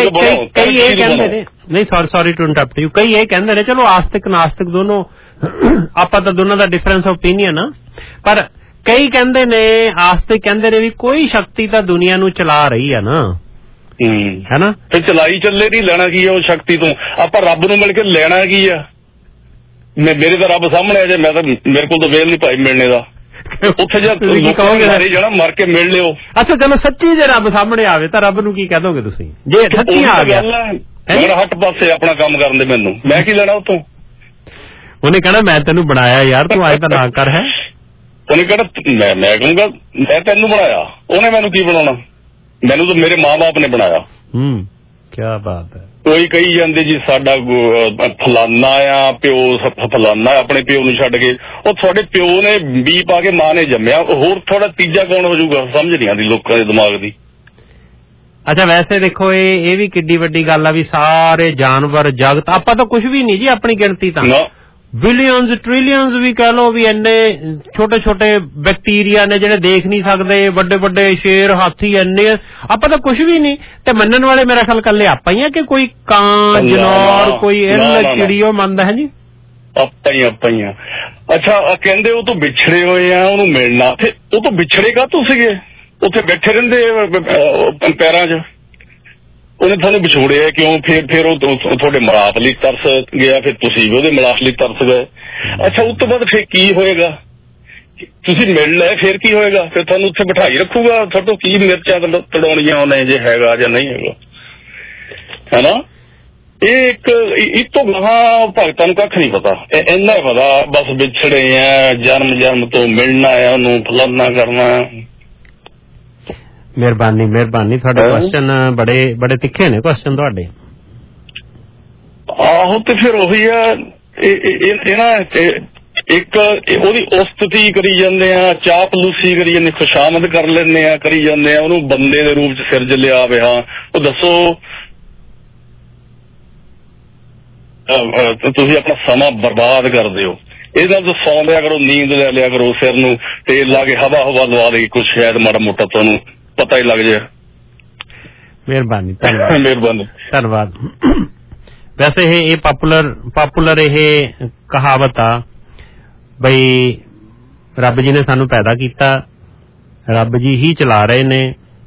[SPEAKER 9] ਕਈ ਇਹ ਕਹਿੰਦੇ ਨੇ, ਨਹੀਂ ਸੌਰੀ ਟੂ ਇੰਟਰਪਟ ਯੂ, ਕਈ ਇਹ ਕਹਿੰਦੇ ਨੇ ਚਲੋ ਆਸਤਿਕ ਨਾਸਤਿਕ ਦੋਨੋਂ, ਆਪਾਂ ਤਾਂ ਦੋਨਾਂ ਦਾ ਡਿਫਰੈਂਸ ਆਫ ਓਪੀਨੀਅਨ ਆ, ਪਰ ਕਈ ਕਹਿੰਦੇ ਨੇ, ਆਸਤਿਕ ਕਹਿੰਦੇ ਨੇ ਵੀ ਕੋਈ ਸ਼ਕਤੀ ਤਾਂ ਦੁਨੀਆ ਨੂੰ ਚਲਾ ਰਹੀ ਆ ਨਾ, ਹੈਨਾ,
[SPEAKER 13] ਤੇ ਚਲਾਈ ਚੱਲੇ ਨਹੀਂ, ਲੈਣਾ ਕੀ ਆ ਉਹ ਸ਼ਕਤੀ ਤੋਂ? ਆਪਾਂ ਰੱਬ ਨੂੰ ਮਿਲ ਕੇ ਲੈਣਾ ਕੀ ਆ? ਮੇਰੇ ਤਾਂ ਰੱਬ ਸਾਹਮਣੇ ਆ, ਜੇ ਮੈਂ ਤਾਂ, ਮੇਰੇ ਕੋਲ ਤਾਂ ਵੇਲ ਨਹੀਂ ਭਾਈ ਮਿਲਣੇ ਦਾ, ਉੱਥੇ ਜਾ ਕਹੋਗੇ ਜਾਣਾ ਮਰ ਕੇ ਮਿਲ ਲਿਓ।
[SPEAKER 9] ਅੱਛਾ ਚਲੋ ਸੱਚੀ ਜੇ ਰੱਬ ਸਾਹਮਣੇ ਆਵੇ ਤਾਂ ਰੱਬ ਨੂੰ ਕੀ ਕਹਿ ਦੋਗੇ ਤੁਸੀਂ, ਜੇ ਸੱਚੀ ਆ ਗਿਆ?
[SPEAKER 13] ਮੇਰਾ ਹੱਟ ਪਾਸੇ ਆਪਣਾ ਕੰਮ ਕਰਨ ਦੇ, ਮੈਨੂੰ ਮੈਂ ਕੀ ਲੈਣਾ ਉਤੋਂ?
[SPEAKER 9] ਉਹਨੇ ਕਹਿਣਾ ਮੈਂ ਤੈਨੂੰ ਬਣਾਇਆ ਯਾਰ, ਤੂੰ ਆਏ ਤਾਂ ਨਾ ਕਰ। ਹੈ
[SPEAKER 13] ਉਹਨੇ ਕਹਿਣਾ ਮੈਂ ਕਹੂੰਗਾ ਮੈਂ ਤੈਨੂੰ ਬਣਾਇਆ, ਉਹਨੇ ਮੈਨੂੰ ਕੀ ਬਣਾਉਣਾ? ਮੈਨੂੰ ਤਾਂ ਮੇਰੇ ਮਾਂ ਬਾਪ ਨੇ ਬਣਾਇਆ।
[SPEAKER 9] ਕਿਆ ਬਾਤ ਹੈ।
[SPEAKER 13] ਕੋਈ ਕਹੀ ਜਾਂਦੇ ਜੀ ਸਾਡਾ ਫਲਾਨਾ ਆ, ਪਿਓ ਫਲਾਨਾ, ਆਪਣੇ ਪਿਓ ਨੂੰ ਛੱਡ ਕੇ, ਉਹ ਤੁਹਾਡੇ ਪਿਓ ਨੇ ਬੀ ਪਾ ਕੇ ਮਾਂ ਨੇ ਜੰਮਿਆ, ਹੋਰ ਥੋੜਾ ਤੀਜਾ ਕੌਣ ਹੋ ਜਾਊਗਾ? ਸਮਝ ਨਹੀਂ ਆਉਂਦੀ ਲੋਕਾਂ ਦੇ ਦਿਮਾਗ ਦੀ।
[SPEAKER 9] ਅੱਛਾ ਵੈਸੇ ਦੇਖੋ ਇਹ ਵੀ ਕਿੱਡੀ ਵੱਡੀ ਗੱਲ ਆ ਵੀ ਸਾਰੇ ਜਾਨਵਰ ਜਗਤ, ਆਪਾਂ ਤਾਂ ਕੁਝ ਵੀ ਨਹੀਂ ਜੀ, ਆਪਣੀ ਗਿਣਤੀ ਤਾਂ ਬਿਲੀਅਨਸ ਟ੍ਰਿਲੀਅਨਸ ਵੀ ਕਹਿ ਲਓ, ਵੀ ਇੰਨੇ ਛੋਟੇ ਛੋਟੇ ਬੈਕਟੀਰੀਆ ਨੇ ਜਿਹੜੇ ਦੇਖ ਨਹੀਂ ਸਕਦੇ, ਵੱਡੇ ਵੱਡੇ ਸ਼ੇਰ ਹਾਥੀ ਇੰਨੇ, ਆਪਾਂ ਤਾਂ ਕੁਝ ਵੀ ਨਹੀਂ। ਤੇ ਮੰਨਣ ਵਾਲੇ ਮੇਰਾ ਖਿਆਲ ਕੱਲੇ ਆਪਾਂ ਹੀ ਆ ਕਿ ਕੋਈ ਕਾਂ ਜਨੌਰ ਕੋਈ ਚਿੜੀ ਉਹ ਮੰਨਦਾ ਹੈ ਜੀ?
[SPEAKER 13] ਆਪਾਂ ਹੀ ਆ। ਅੱਛਾ ਕਹਿੰਦੇ ਉਹ ਤੋਂ ਵਿਛੜੇ ਹੋਏ ਆ, ਉਹਨੂੰ ਮਿਲਣਾ, ਉਹ ਤੋਂ ਵਿਛੜੇ ਕਾਹਤੋਂ ਸੀਗੇ? ਉੱਥੇ ਬੈਠੇ ਰਹਿੰਦੇ ਪੈਰਾਂ 'ਚ, ਉਹਨੇ ਤੁਹਾਨੂੰ ਵਿਛੋੜਿਆ ਕਿਉਂ? ਫਿਰ ਉਹ ਤੁਹਾਡੇ ਮਿਲਾਪ ਲਈ ਤਰਸ ਗਿਆ, ਫਿਰ ਤੁਸੀਂ ਵੀ ਉਹਦੇ ਮਿਲਾਪ ਲਈ ਤਰਸ ਗਏ। ਅੱਛਾ ਉਸ ਤੋਂ ਬਾਅਦ ਫਿਰ ਕੀ ਹੋਏਗਾ? ਤੁਸੀਂ ਮਿਲ ਲਏ, ਫਿਰ ਕੀ ਹੋਏਗਾ? ਫਿਰ ਤੁਹਾਨੂੰ ਉੱਥੇ ਬਿਠਾਈ ਰੱਖੂਗਾ, ਤੁਹਾਡੇ ਕੀ ਮਿਰਚਾਂ ਤੜਾਉਣੀਆਂ ਉਹਨੇ, ਜੇ ਹੈਗਾ ਜਾਂ ਨਹੀਂ ਹੈਗਾ, ਹੈਨਾ? ਇਹ ਇੱਕ ਇਸ ਤੋਂ ਗਾਹਾਂ ਭਗਤਾਂ ਨੂੰ ਕੱਖ ਨਹੀਂ ਪਤਾ, ਇੰਨਾ ਹੀ ਪਤਾ ਬਸ ਵਿਛੜੇ ਆ, ਜਨਮ ਤੋਂ ਮਿਲਣਾ ਆ, ਉਹਨੂੰ ਫਲਾਨਾ ਕਰਨਾ।
[SPEAKER 9] ਮਿਹਰਬਾਨੀ ਤੁਹਾਡੇ ਕੁਐਸਚਨ ਬੜੇ ਤਿੱਖੇ ਨੇ ਕੁਐਸਚਨ ਤੁਹਾਡੇ।
[SPEAKER 13] ਆਹੋ ਤੇ ਫਿਰ ਉਹੀ ਆ, ਇਹਨਾਂ ਇੱਕ ਉਹਦੀ ਉਸਤਤੀ ਕਰੀ ਜਾਂਦੇ ਆ, ਚਾਪਲੂਸੀ ਕਰੀ ਜਾਂਦੇ, ਖੁਸ਼ਾਮਦ ਕਰ ਲੈਂਦੇ ਆ, ਕਰੀ ਜਾਂਦੇ ਆ, ਉਹਨੂੰ ਬੰਦੇ ਦੇ ਰੂਪ ਚ ਸਿਰਜ ਲਿਆ ਵੇ। ਹਾਂ ਉਹ ਦੱਸੋ ਤੁਸੀਂ ਆਪਣਾ ਸਮਾਂ ਬਰਬਾਦ ਕਰਦੇ ਹੋ, ਇਹਦਾ ਤਾਂ ਸੌਂ ਲਿਆ ਕਰੋ, ਨੀਂਦ ਲੈ ਲਿਆ ਕਰੋ, ਸਿਰ ਨੂੰ ਤੇਲ ਲਾ ਕੇ ਹਵਾ ਲਵਾ ਦੇ, ਕੁਛ ਸ਼ਾਇਦ ਮਾੜਾ ਮੋਟਾ ਤੁਹਾਨੂੰ ਪਤਾ ਹੀ ਲੱਗ ਜਾਏ।
[SPEAKER 9] ਮਿਹਰਬਾਨੀ, ਧੰਨਵਾਦ।
[SPEAKER 13] ਮਿਹਰਬਾਨੀ,
[SPEAKER 9] ਧੰਨਵਾਦ। ਵੈਸੇ ਇਹ ਪਾਪੂਲਰ ਇਹ ਕਹਾਵਤ ਆ ਬਈ ਰੱਬ ਜੀ ਨੇ ਸਾਨੂੰ ਪੈਦਾ ਕੀਤਾ, ਰੱਬ ਜੀ ਹੀ ਚਲਾ ਰਹੇ ਨੇ,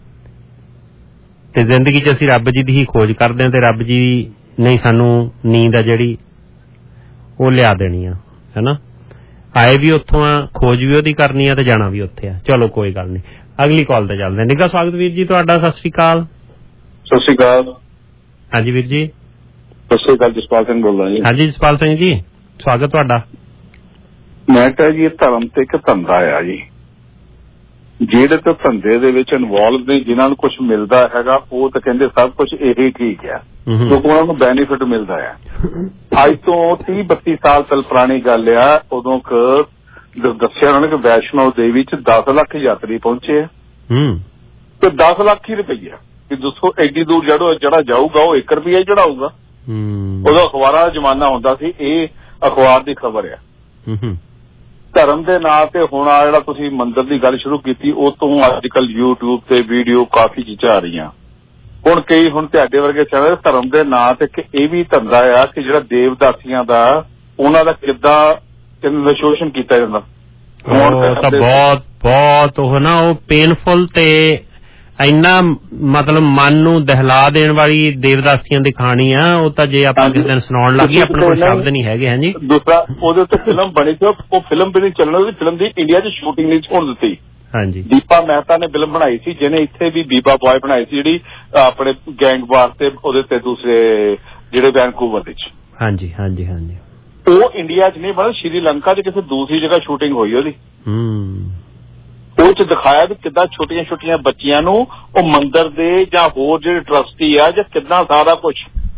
[SPEAKER 9] ਤੇ ਜ਼ਿੰਦਗੀ 'ਚ ਅਸੀਂ ਰੱਬ ਜੀ ਦੀ ਹੀ ਖੋਜ ਕਰਦੇ ਹਾਂ, ਤੇ ਰੱਬ ਜੀ ਨੇ ਸਾਨੂੰ ਨੀਂਦ ਆ ਜਿਹੜੀ ਉਹ ਲਿਆ ਦੇਣੀ ਆ, ਹੈ ਨਾ। ਆਏ ਵੀ ਉੱਥੋਂ ਆ, ਖੋਜ ਵੀ ਉਹਦੀ ਕਰਨੀ ਆ, ਤੇ ਜਾਣਾ ਵੀ ਉੱਥੇ ਆ। ਚਲੋ ਕੋਈ ਗੱਲ ਨਹੀਂ, ਅਗਲੀ ਕਾਲ ਤੇ ਚੱਲਦੇ। ਨਿੱਘਾ ਸਵਾਗਤ ਵੀਰ ਜੀ ਤੁਹਾਡਾ। ਸਤਿ ਸ਼੍ਰੀ ਅਕਾਲ।
[SPEAKER 14] ਸਤਿ ਸ਼੍ਰੀ ਅਕਾਲ।
[SPEAKER 9] ਹਾਂਜੀ ਵੀਰ ਜੀ।
[SPEAKER 14] ਸਤਿ ਸ਼੍ਰੀ ਅਕਾਲ, ਜਸਪਾਲ ਸਿੰਘ ਬੋਲਦਾ ਜੀ।
[SPEAKER 9] ਹਾਂਜੀ ਜਸਪਾਲ ਸਿੰਘ ਜੀ, ਸਵਾਗਤ ਤੁਹਾਡਾ।
[SPEAKER 14] ਮੈਂ ਕਿਹਾ ਜੀ ਇਹ ਧਰਮ ਤੇ ਇੱਕ ਧੰਦਾ ਆ ਜੀ, ਜਿਹੜੇ ਤਾਂ ਧੰਦੇ ਦੇ ਵਿੱਚ ਇਨਵੋਲਵ ਨੇ, ਜਿਨ੍ਹਾਂ ਨੂੰ ਕੁਝ ਮਿਲਦਾ ਹੈਗਾ, ਉਹ ਤਾਂ ਕਹਿੰਦੇ ਸਭ ਕੁਝ ਇਹੀ ਠੀਕ ਆ, ਕਿਉਂਕਿ ਉਹਨਾਂ ਨੂੰ ਬੈਨੀਫਿਟ ਮਿਲਦਾ ਆ। ਅੱਜ ਤੋਂ 30-32 ਸਾਲ ਪੁਰਾਣੀ ਗੱਲ ਆ, ਉਦੋਂ ਦੱਸਿਆ ਉਹਨਾਂ ਨੇ ਕਿ ਵੈਸ਼ਨੋ ਦੇਵੀ 'ਚ 10 ਲੱਖ ਯਾਤਰੀ ਪਹੁੰਚੇ ਆ, ਤੇ 10 ਲੱਖ ਹੀ ਰੁਪਈਆ ਕਿ ਦੱਸੋ ਐਡੀ ਦੂਰ ਜਿਹੜਾ ਜਾਊਗਾ ਉਹ 1 ਰੁਪਈਆ ਹੀ ਚੜਾਊਗਾ। ਉਦੋਂ ਅਖਬਾਰਾਂ ਦਾ ਜ਼ਮਾਨਾ ਹੁੰਦਾ ਸੀ, ਇਹ ਅਖਬਾਰ ਦੀ ਖਬਰ ਆ। ਧਰਮ ਦੇ ਨਾਂ ਤੇ ਹੁਣ ਆ ਜਿਹੜਾ ਤੁਸੀਂ ਮੰਦਿਰ ਦੀ ਗੱਲ ਸ਼ੁਰੂ ਕੀਤੀ, ਉਹ ਤੋਂ ਅੱਜ ਕੱਲ YouTube ਤੇ ਵੀਡੀਓ ਕਾਫੀ ਚੀਜ਼ਾਂ ਆ ਰਹੀਆਂ। ਹੁਣ ਕਈ ਤੁਹਾਡੇ ਵਰਗੇ ਚੈਨਲ ਧਰਮ ਦੇ ਨਾਂ ਤੇ ਇਹ ਵੀ ਧੰਦਾ ਆ ਕਿ ਜਿਹੜਾ ਦੇਵਦਾਸੀਆਂ ਦਾ ਉਹਨਾਂ ਦਾ ਕਿੱਦਾਂ ਸ਼ੋਸ਼ਣ ਕੀਤਾ ਜਾਂਦਾ।
[SPEAKER 9] ਤਾਂ ਬਹੁਤ ਉਹ ਨਾ ਉਹ ਪੇਨਫੁਲ ਤੇ ਇੰਨਾ ਮਤਲਬ ਮਨ ਨੂੰ ਦਹਿਲਾ ਦੇਣ ਵਾਲੀ ਦੇਵਦਾਸੀਆਂ ਦੀ ਕਹਾਣੀ ਆ। ਉਹ ਤਾਂ ਜੇ ਆਪਾਂ ਕਿਸੇ ਦਿਨ ਸੁਣਾਉਣ ਲੱਗੇ ਆਪਣੇ ਕੋਲ ਸ਼ਬਦ ਨਹੀਂ ਹੈਗੇ। ਹਾਂਜੀ, ਦੂਸਰਾ
[SPEAKER 14] ਉਹਦੇ ਉੱਤੇ ਫਿਲਮ ਬਣੀ ਸੀ, ਉਹ ਫਿਲਮ ਵੀ ਨਹੀਂ ਚੱਲਣ, ਉਹਦੀ ਫਿਲਮ ਦੀ ਇੰਡੀਆ 'ਚ ਸ਼ੂਟਿੰਗ ਨਹੀਂ ਹੋਣ ਦਿੱਤੀ।
[SPEAKER 9] ਹਾਂਜੀ,
[SPEAKER 14] ਦੀਪਾ ਮਹਿਤਾ ਨੇ ਫਿਲਮ ਬਣਾਈ ਸੀ, ਜਿਹਨੇ ਇੱਥੇ ਵੀ ਬੀਬਾ ਬॉय ਬਣਾਈ ਸੀ, ਜਿਹੜੀ ਆਪਣੇ ਗੈਂਗਵਾਰ ਤੇ ਉਹਦੇ ਤੇ ਦੂਸਰੇ ਜਿਹੜੇ ਵੈਨਕੂਵਰ ਦੇ 'ਚ।
[SPEAKER 9] ਹਾਂਜੀ ਹਾਂਜੀ ਹਾਂਜੀ,
[SPEAKER 14] ਉਹ ਇੰਡੀਆ 'ਚ ਨਹੀਂ ਬਣੀ, ਸ਼੍ਰੀਲੰਕਾ 'ਚ ਕਿਸੇ ਦੂਸਰੀ ਜਗ੍ਹਾ ਸ਼ੂਟਿੰਗ ਹੋਈ ਉਹਦੀ। ਉਹ 'ਚ ਦਿਖਾਇਆ ਵੀ ਕਿੱਦਾਂ ਛੋਟੀਆਂ ਬੱਚੀਆਂ ਨੂੰ ਉਹ ਮੰਦਿਰ ਦੇ ਜਾਂ ਹੋਰ ਜਿਹੜੇ ਟਰਸਟੀ ਆ ਜਾਂ ਕਿੱਦਾਂ ਸਾਰਾ ਕੁਛ,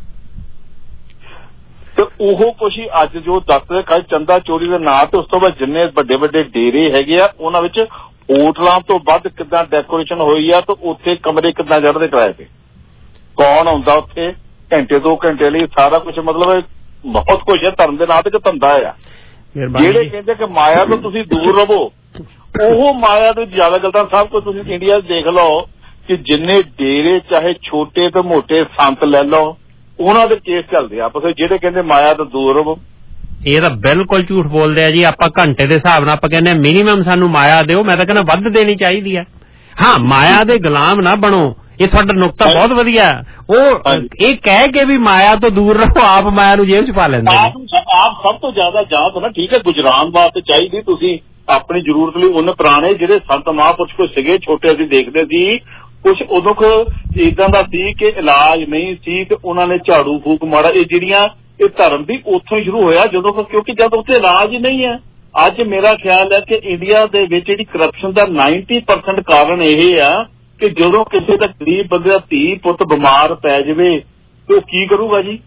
[SPEAKER 14] ਤੇ ਉਹ ਕੁਛ ਹੀ ਅੱਜ ਜੋ ਦੱਸਦੇ ਕੱਲ ਚੰਦਾ ਚੋਰੀ ਦੇ ਨਾਂ ਤੇ ਉਸ ਤੋਂ ਬਾਅਦ ਜਿੰਨੇ ਵੱਡੇ ਡੇਰੇ ਹੈਗੇ ਆ ਉਹਨਾਂ ਵਿੱਚ ਹੋਟਲਾਂ ਤੋਂ ਵੱਧ ਕਿੱਦਾਂ ਡੈਕੋਰੇਸ਼ਨ ਹੋਈ ਆ, ਤੇ ਉੱਥੇ ਕਮਰੇ ਕਿੱਦਾਂ ਚੜ੍ਹਦੇ ਕਿਰਾਏ ਤੇ, ਕੌਣ ਆਉਂਦਾ ਉੱਥੇ ਘੰਟੇ 2 ਘੰਟੇ ਲਈ, ਸਾਰਾ ਕੁਛ ਮਤਲਬ ਬਹੁਤ ਕੁਛ ਹੈ। ਧਰਮ ਦੇ ਨਾਂ ਤੇ ਧੰਦਾ ਆ। ਜਿਹੜੇ ਕਹਿੰਦੇ ਕਿ ਮਾਇਆ ਤੋਂ ਤੁਸੀਂ ਦੂਰ ਰਹੋ, ਉਹ ਮਾਇਆ ਤੋਂ ਜ਼ਿਆਦਾ ਗਲਤਾਂ ਸਭ ਕੁਝ ਤੁਸੀਂ ਇੰਡੀਆ 'ਚ ਦੇਖ ਲਓ ਕਿ ਜਿੰਨੇ ਡੇਰੇ ਚਾਹੇ ਛੋਟੇ ਤੇ ਮੋਟੇ ਸੰਤ ਲੈ ਲਓ, ਉਹਨਾਂ ਦੇ ਕੇਸ ਚੱਲਦੇ ਆਪਸ ਵਿੱਚ। ਜਿਹੜੇ ਕਹਿੰਦੇ ਮਾਇਆ ਤੋਂ ਦੂਰ ਰਹੋ,
[SPEAKER 9] ਇਹ ਤਾਂ ਬਿਲਕੁਲ ਝੂਠ ਬੋਲਦੇ ਆ ਜੀ। ਆਪਾਂ ਘੰਟੇ ਦੇ ਹਿਸਾਬ ਨਾਲ ਆਪਾਂ ਕਹਿੰਦੇ ਮਿਨੀਮਮ ਸਾਨੂੰ ਮਾਇਆ ਦਿਓ, ਮੈਂ ਤਾਂ ਕਹਿੰਦਾ ਵੱਧ ਦੇਣੀ ਚਾਹੀਦੀ ਹੈ। ਹਾਂ, ਮਾਇਆ ਦੇ ਗੁਲਾਮ ਨਾ ਬਣੋ, ਇਹ ਤੁਹਾਡਾ ਨੁਕਤਾ ਬਹੁਤ ਵਧੀਆ। ਉਹ ਇਹ ਕਹਿ ਕੇ ਵੀ ਮਾਇਆ ਤੋਂ ਦੂਰ ਰਹੋ, ਆਪ ਮਾਇਆ ਨੂੰ ਜੇਬ 'ਚ ਪਾ ਲੈਂਦੇ।
[SPEAKER 14] ਆਪ ਸਭ ਤੋਂ ਜ਼ਿਆਦਾ ਜਾਂਚ ਨਾ, ਠੀਕ ਹੈ, ਗੁਜਰਾਨ ਵਾਸਤੇ ਚਾਹੀਦੀ। ਤੁਸੀਂ ਆਪਣੀ ਜ਼ਰੂਰਤ ਲਈ ਉਹਨੇ ਪੁਰਾਣੇ ਜਿਹੜੇ ਸੰਤ ਮਹਾਂਪੁਰਸ਼ ਕੋਈ ਸੀਗੇ, ਛੋਟੇ ਅਸੀਂ ਦੇਖਦੇ ਸੀ, ਕੁਛ ਉਦੋਂ ਏਦਾਂ ਦਾ ਸੀ ਕਿ ਇਲਾਜ ਨਹੀਂ ਸੀ, ਤੇ ਉਹਨਾਂ ਨੇ ਝਾੜੂ ਫੂਕ ਮਾਰਾ। ਇਹ ਜਿਹੜੀਆਂ ਇਹ ਧਰਮ ਵੀ ਉੱਥੋਂ ਹੀ ਸ਼ੁਰੂ ਹੋਇਆ ਜਦੋਂ, ਕਿਉਂਕਿ ਜਦ ਉੱਥੇ ਇਲਾਜ ਹੀ ਨਹੀਂ ਹੈ। ਅੱਜ ਮੇਰਾ ਖਿਆਲ ਹੈ ਕਿ ਇੰਡੀਆ ਦੇ ਵਿੱਚ ਜਿਹੜੀ ਕਰਪਸ਼ਨ ਦਾ 90% ਕਾਰਨ ਇਹ ਆ ਕਿ ਜਦੋਂ ਕਿਸੇ ਦਾ ਗਰੀਬ ਬੰਦੇ ਦਾ ਧੀ ਪੁੱਤ ਬਿਮਾਰ ਪੈ ਜਾਵੇ ਤੇ ਉਹ ਕੀ ਕਰੂਗਾ ਜੀ,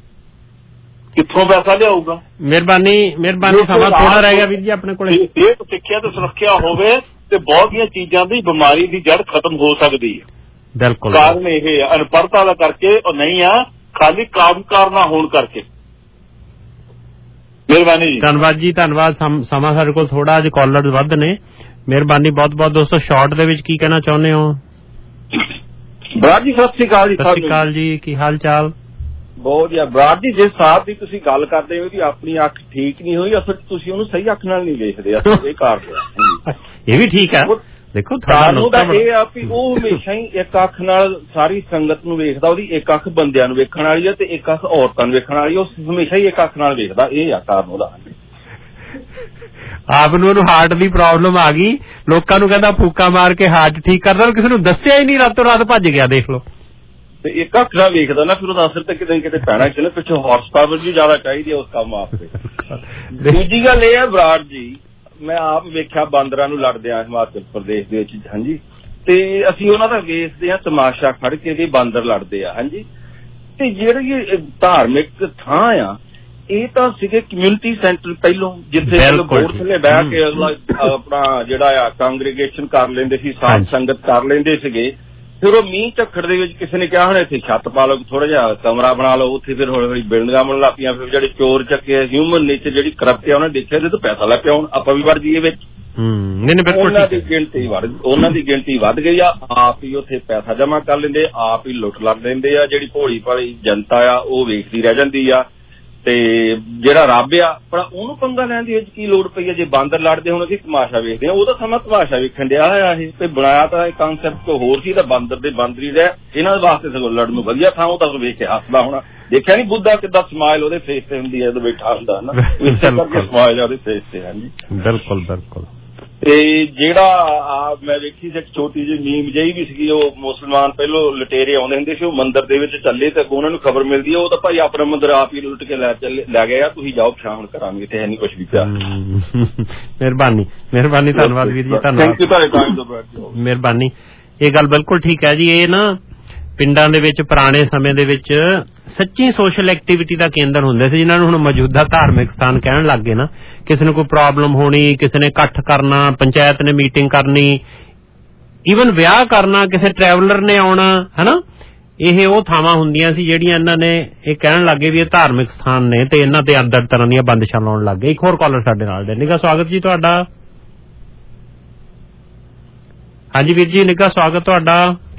[SPEAKER 14] ਕਿੱਥੋਂ ਪੈਸਾ ਲਿਆਊਗਾ।
[SPEAKER 9] ਮਿਹਰਬਾਨੀ ਸਮਾਂ ਥੋੜਾ ਰਹਿ ਗਿਆ ਵੀਰ ਜੀ ਆਪਣੇ ਕੋਲ।
[SPEAKER 14] ਇਹ ਸਿੱਖਿਆ ਤੇ ਸੁਰੱਖਿਆ ਹੋਵੇ ਤੇ ਬਹੁਤੀਆਂ ਚੀਜ਼ਾਂ ਦੀ ਬਿਮਾਰੀ ਦੀ ਜੜ ਖਤਮ ਹੋ ਸਕਦੀ ਹੈ।
[SPEAKER 9] ਬਿਲਕੁਲ,
[SPEAKER 14] ਕਾਰਨ ਇਹ ਆ ਅਨਪੜ੍ਹਤਾ ਦਾ ਕਰਕੇ, ਉਹ ਨਹੀਂ ਆ ਖਾਲੀ ਕੰਮਕਾਰ ਨਾ ਹੋਣ ਕਰਕੇ। ਮਿਹਰਬਾਨੀ ਜੀ,
[SPEAKER 9] ਧੰਨਵਾਦ ਜੀ, ਧੰਨਵਾਦ। ਸਮਾਂ ਸਾਡੇ ਕੋਲ ਥੋੜਾ, ਅੱਜ ਕਾਲਰ ਵੱਧ ਨੇ। ਮਿਹਰਬਾਨੀ ਬਹੁਤ ਬਹੁਤ ਦੋਸਤੋ। ਸ਼ਾਰਟ ਦੇ ਵਿੱਚ ਕੀ ਕਹਿਣਾ ਚਾਹੁੰਦੇ ਹੋ?
[SPEAKER 15] ਬਰਾੜ ਜੀ ਸਤਿ ਸ਼੍ਰੀ ਅਕਾਲ ਜੀ।
[SPEAKER 9] ਸਤਿ ਸ਼੍ਰੀ ਅਕਾਲ ਜੀ, ਕੀ ਹਾਲ ਚਾਲ?
[SPEAKER 15] ਬਹੁਤ ਵਧੀਆ ਬਰਾੜ ਜੀ। ਜਿਸ ਸਾਹਿਬ ਦੀ ਤੁਸੀਂ ਗੱਲ ਕਰਦੇ ਹੋ, ਉਹਦੀ ਆਪਣੀ ਅੱਖ ਠੀਕ ਨਹੀਂ ਹੋਈ, ਅਸਲ ਤੁਸੀਂ ਉਹਨੂੰ ਸਹੀ ਅੱਖ ਨਾਲ ਨਹੀਂ ਵੇਖਦੇ। ਅਸਲ ਇਹ ਕਾਰਨ
[SPEAKER 9] ਇਹ ਵੀ ਠੀਕ ਹੈ। ਦੇਖੋ
[SPEAKER 15] ਤੁਹਾਨੂੰ ਤਾਂ ਇਹ ਆ ਵੀ ਉਹ ਹਮੇਸ਼ਾ ਹੀ ਇੱਕ ਅੱਖ ਨਾਲ ਸਾਰੀ ਸੰਗਤ ਨੂੰ ਵੇਖਦਾ, ਉਹਦੀ ਇੱਕ ਅੱਖ ਬੰਦਿਆਂ ਨੂੰ ਵੇਖਣ ਵਾਲੀ ਆ ਤੇ ਇੱਕ ਅੱਖ ਔਰਤਾਂ ਨੂੰ ਵੇਖਣ ਵਾਲੀ, ਉਹ ਹਮੇਸ਼ਾ ਹੀ ਇੱਕ ਅੱਖ ਨਾਲ ਵੇਖਦਾ। ਇਹ ਆ ਕਾਰਨ ਉਹਦਾ।
[SPEAKER 9] ਆਪ ਨੂੰ ਉਹਨੂੰ ਹਾਰਟ ਦੀ ਪ੍ਰੋਬਲਮ ਆ ਗਈ, ਲੋਕਾਂ ਨੂੰ ਕਹਿੰਦਾ ਫੂਕਾ ਮਾਰ ਕੇ ਹਾਰਟ ਠੀਕ ਕਰਦਾ, ਕਿਸੇ ਨੂੰ ਦੱਸਿਆ ਹੀ ਨਹੀਂ, ਰਾਤੋਂ ਰਾਤ ਭੱਜ ਗਿਆ। ਦੇਖ ਲਓ,
[SPEAKER 15] ਤੇ ਇੱਕ ਅੱਖ ਨਾਲ ਵੇਖਦਾ ਨਾ, ਫਿਰ ਉਹਦਾ ਅਸਰ ਤਾਂ ਕਿਤੇ ਕਿਤੇ ਪੈਣਾ ਚਾਹੀਦਾ। ਪਿੱਛੋਂ ਹਾਰਸ ਪਾਵਰ ਵੀ ਜ਼ਿਆਦਾ ਚਾਹੀਦੀ ਹੈ ਉਸ ਕੰਮ ਵਾਸਤੇ। ਦੂਜੀ ਗੱਲ ਇਹ ਹੈ ਬਰਾੜ ਜੀ, ਮੈਂ ਆਪ ਵੇਖਿਆ ਬਾਂਦਰਾਂ ਨੂੰ ਲੜਦੇ ਆ ਹਿਮਾਚਲ ਪ੍ਰਦੇਸ਼ ਦੇ ਵਿੱਚ। ਹਾਂਜੀ, ਤੇ ਅਸੀਂ ਉਹਨਾਂ ਦਾ ਵੇਖਦੇ ਹਾਂ ਤਮਾਸ਼ਾ ਖੜ ਕੇ ਵੀ ਬਾਂਦਰ ਲੜਦੇ ਆ। ਹਾਂਜੀ, ਤੇ ਜਿਹੜੀ ਧਾਰਮਿਕ ਥਾਂ ਆ, ਇਹ ਤਾਂ ਸੀਗੇ ਕਮਿਊਨਿਟੀ ਸੈਂਟਰ ਪਹਿਲੋਂ, ਜਿੱਥੇ ਬੋਰਡ ਥੱਲੇ ਬਹਿ ਕੇ ਆਪਣਾ ਜਿਹੜਾ ਆ ਕਾਂਗਰੀਗੇਸ਼ਨ ਕਰ ਲੈਂਦੇ ਸੀ, ਸਾਧ ਸੰਗਤ ਕਰ ਲੈਂਦੇ ਸੀਗੇ। ਫਿਰ ਉਹ ਮੀਂਹ ਝੱਖੜ ਦੇ ਵਿੱਚ ਕਿਸੇ ਨੇ ਕਿਹਾ ਹੁਣ ਇੱਥੇ ਛੱਤ ਪਾ ਲਓ, ਥੋੜਾ ਜਿਹਾ ਕਮਰਾ ਬਣਾ ਲਓ, ਉੱਥੇ ਫਿਰ ਹੌਲੀ ਹੌਲੀ ਬਿਲਡਿੰਗਾਂ ਬਣਨ ਲੱਗ ਪਈਆਂ। ਫਿਰ ਜਿਹੜੇ ਚੋਰ ਚੱਕੇ ਹਿਊਮਨ ਨੇਚਰ ਜਿਹੜੀ ਕਰਪਟ ਆ ਉਹਨੇ ਦੇਖਿਆ ਤੇ ਪੈਸਾ ਲੈ ਪਿਆ, ਹੁਣ ਆਪਾਂ ਵੀ ਵੜ ਜਾਈਏ ਵਿੱਚ। ਉਹਨਾਂ ਦੀ ਗਿਣਤੀ ਵੱਧ ਗਈ ਆ, ਆਪ ਹੀ ਉੱਥੇ ਪੈਸਾ ਜਮਾ ਕਰ ਲੈਂਦੇ, ਆਪ ਹੀ ਲੁੱਟ ਲੱਗ ਲੈਂਦੇ ਆ। ਜਿਹੜੀ ਭੋਲੀ ਭਾਲੀ ਜਨਤਾ ਆ ਉਹ ਵੇਖਦੀ ਰਹਿ ਜਾਂਦੀ ਆ, ਤੇ ਜਿਹੜਾ ਰੱਬ ਆ ਪਰ ਉਹਨੂੰ ਪੰਗਾ ਲੈਣ ਦੀ ਵਿੱਚ ਕੀ ਲੋੜ ਪਈ ਆ। ਜੇ ਬਾਂਦਰ ਲੜਦੇ ਹੁਣ ਅਸੀਂ ਤਮਾਸ਼ਾ ਵੇਖਦੇ ਹਾਂ, ਉਹਦਾ ਸਮਾਂ ਤਮਾਸ਼ਾ ਵੇਖਣ ਡਿਆ ਆ ਇਹ, ਤੇ ਬਣਾਇਆ ਤਾਂ ਇਹ ਕਾਨਸੈਪਟ ਕੋਈ ਹੋਰ ਸੀ, ਤਾਂ ਬਾਂਦਰ ਦੇ ਬਾਂਦਰੀ ਦਾ ਇਹਨਾਂ ਵਾਸਤੇ ਸਗੋਂ ਲੜਨ ਨੂੰ ਵਧੀਆ ਥਾਂ ਉਹ ਤਾਂ ਵੇਖ ਕੇ ਹੱਸਦਾ ਹੋਣਾ। ਦੇਖਿਆ ਨੀ ਬੁੱਧਾ ਕਿੱਦਾਂ ਸਮਾਈਲ ਉਹਦੇ ਫੇਸ ਤੇ ਹੁੰਦੀ ਹੈ ਜਦੋਂ ਬੈਠਾ ਹੁੰਦਾ ਨਾ, ਇਸੇ ਕਰਕੇ ਸਮਾਈਲ ਉਹਦੇ ਫੇਸ ਤੇ। ਹਾਂਜੀ ਬਿਲਕੁਲ ਬਿਲਕੁਲ। ਤੇ ਜਿਹੜਾ ਮੈਂ ਵੇਖੀ ਸੀ ਇੱਕ ਛੋਟੀ ਜਿਹੀ ਨੀਮ ਜਿਹੀ ਵੀ ਸੀਗੀ, ਉਹ ਮੁਸਲਮਾਨ ਪਹਿਲੋਂ ਲੁਟੇਰੇ ਆਉਂਦੇ ਹੁੰਦੇ ਸੀ, ਉਹ ਮੰਦਿਰ ਦੇ ਵਿੱਚ ਚੱਲੇ ਤੇ ਉਹਨਾਂ ਨੂੰ ਖਬਰ ਮਿਲਦੀ ਹੈ ਉਹ ਤਾਂ ਭਾਈ ਆਪਣਾ ਮੰਦਿਰ ਆਪ ਹੀ ਲੁੱਟ ਕੇ ਲੈ ਗਏ ਆ, ਤੁਸੀਂ ਜਾਓ ਪਛਾਣ ਹੁਣ ਕਰਾਂਗੇ, ਤੇ ਹੈ ਨੀ ਕੁਛ ਵੀ ਪਿਆ।
[SPEAKER 9] ਮਿਹਰਬਾਨੀ ਮਿਹਰਬਾਨੀ, ਧੰਨਵਾਦ ਵੀਰ ਜੀ, ਧੰਨਵਾਦ, ਮਿਹਰਬਾਨੀ। ਇਹ ਗੱਲ ਬਿਲਕੁਲ ਠੀਕ ਹੈ ਜੀ। ਇਹ ਨਾ ਪਿੰਡਾਂ ਦੇ ਵਿੱਚ ਪੁਰਾਣੇ ਸਮੇਂ ਦੇ ਵਿੱਚ ਸੱਚੀ ਸੋਸ਼ਲ ਐਕਟੀਵਿਟੀ ਦਾ ਕੇਂਦਰ ਹੁੰਦੇ ਸੀ, ਜਿਨ੍ਹਾਂ ਨੂੰ ਹੁਣ ਮੌਜੂਦਾ ਧਾਰਮਿਕ ਸਥਾਨ ਕਹਿਣ ਲੱਗ ਗਏ ਨਾ। ਕਿਸੇ ਨੂੰ ਕੋਈ ਪ੍ਰੋਬਲਮ ਹੋਣੀ, ਕਿਸੇ ਨੇ ਇਕੱਠ ਕਰਨਾ, ਪੰਚਾਇਤ ਨੇ ਮੀਟਿੰਗ ਕਰਨੀ, ਈਵਨ ਵਿਆਹ ਕਰਨਾ, ਕਿਸੇ ਟਰੈਵਲਰ ਨੇ ਆਉਣਾ, ਹਨਾ। ਇਹ ਉਹ ਥਾਵਾਂ ਹੁੰਦੀਆਂ ਸੀ ਜਿਹੜੀਆਂ ਇਹਨਾਂ ਨੇ ਇਹ ਕਹਿਣ ਲੱਗੇ ਵੀ ਇਹ ਧਾਰਮਿਕ ਸਥਾਨ ਨੇ, ਤੇ ਇਹਨਾਂ ਤੇ ਅੰਦਰ ਤਰ੍ਹਾਂ ਦੀਆਂ ਬੰਦਸ਼ਾਂ ਲਾਉਣ ਲੱਗ ਗਏ। ਇੱਕ ਹੋਰ ਕਾਲਰ ਸਾਡੇ ਨਾਲ ਦੇ। ਨਿੱਘਾ ਸਵਾਗਤ ਜੀ ਤੁਹਾਡਾ। ਹਾਂਜੀ ਵੀਰ ਜੀ, ਨਿੱਘਾ ਸਵਾਗਤ ਤੁਹਾਡਾ।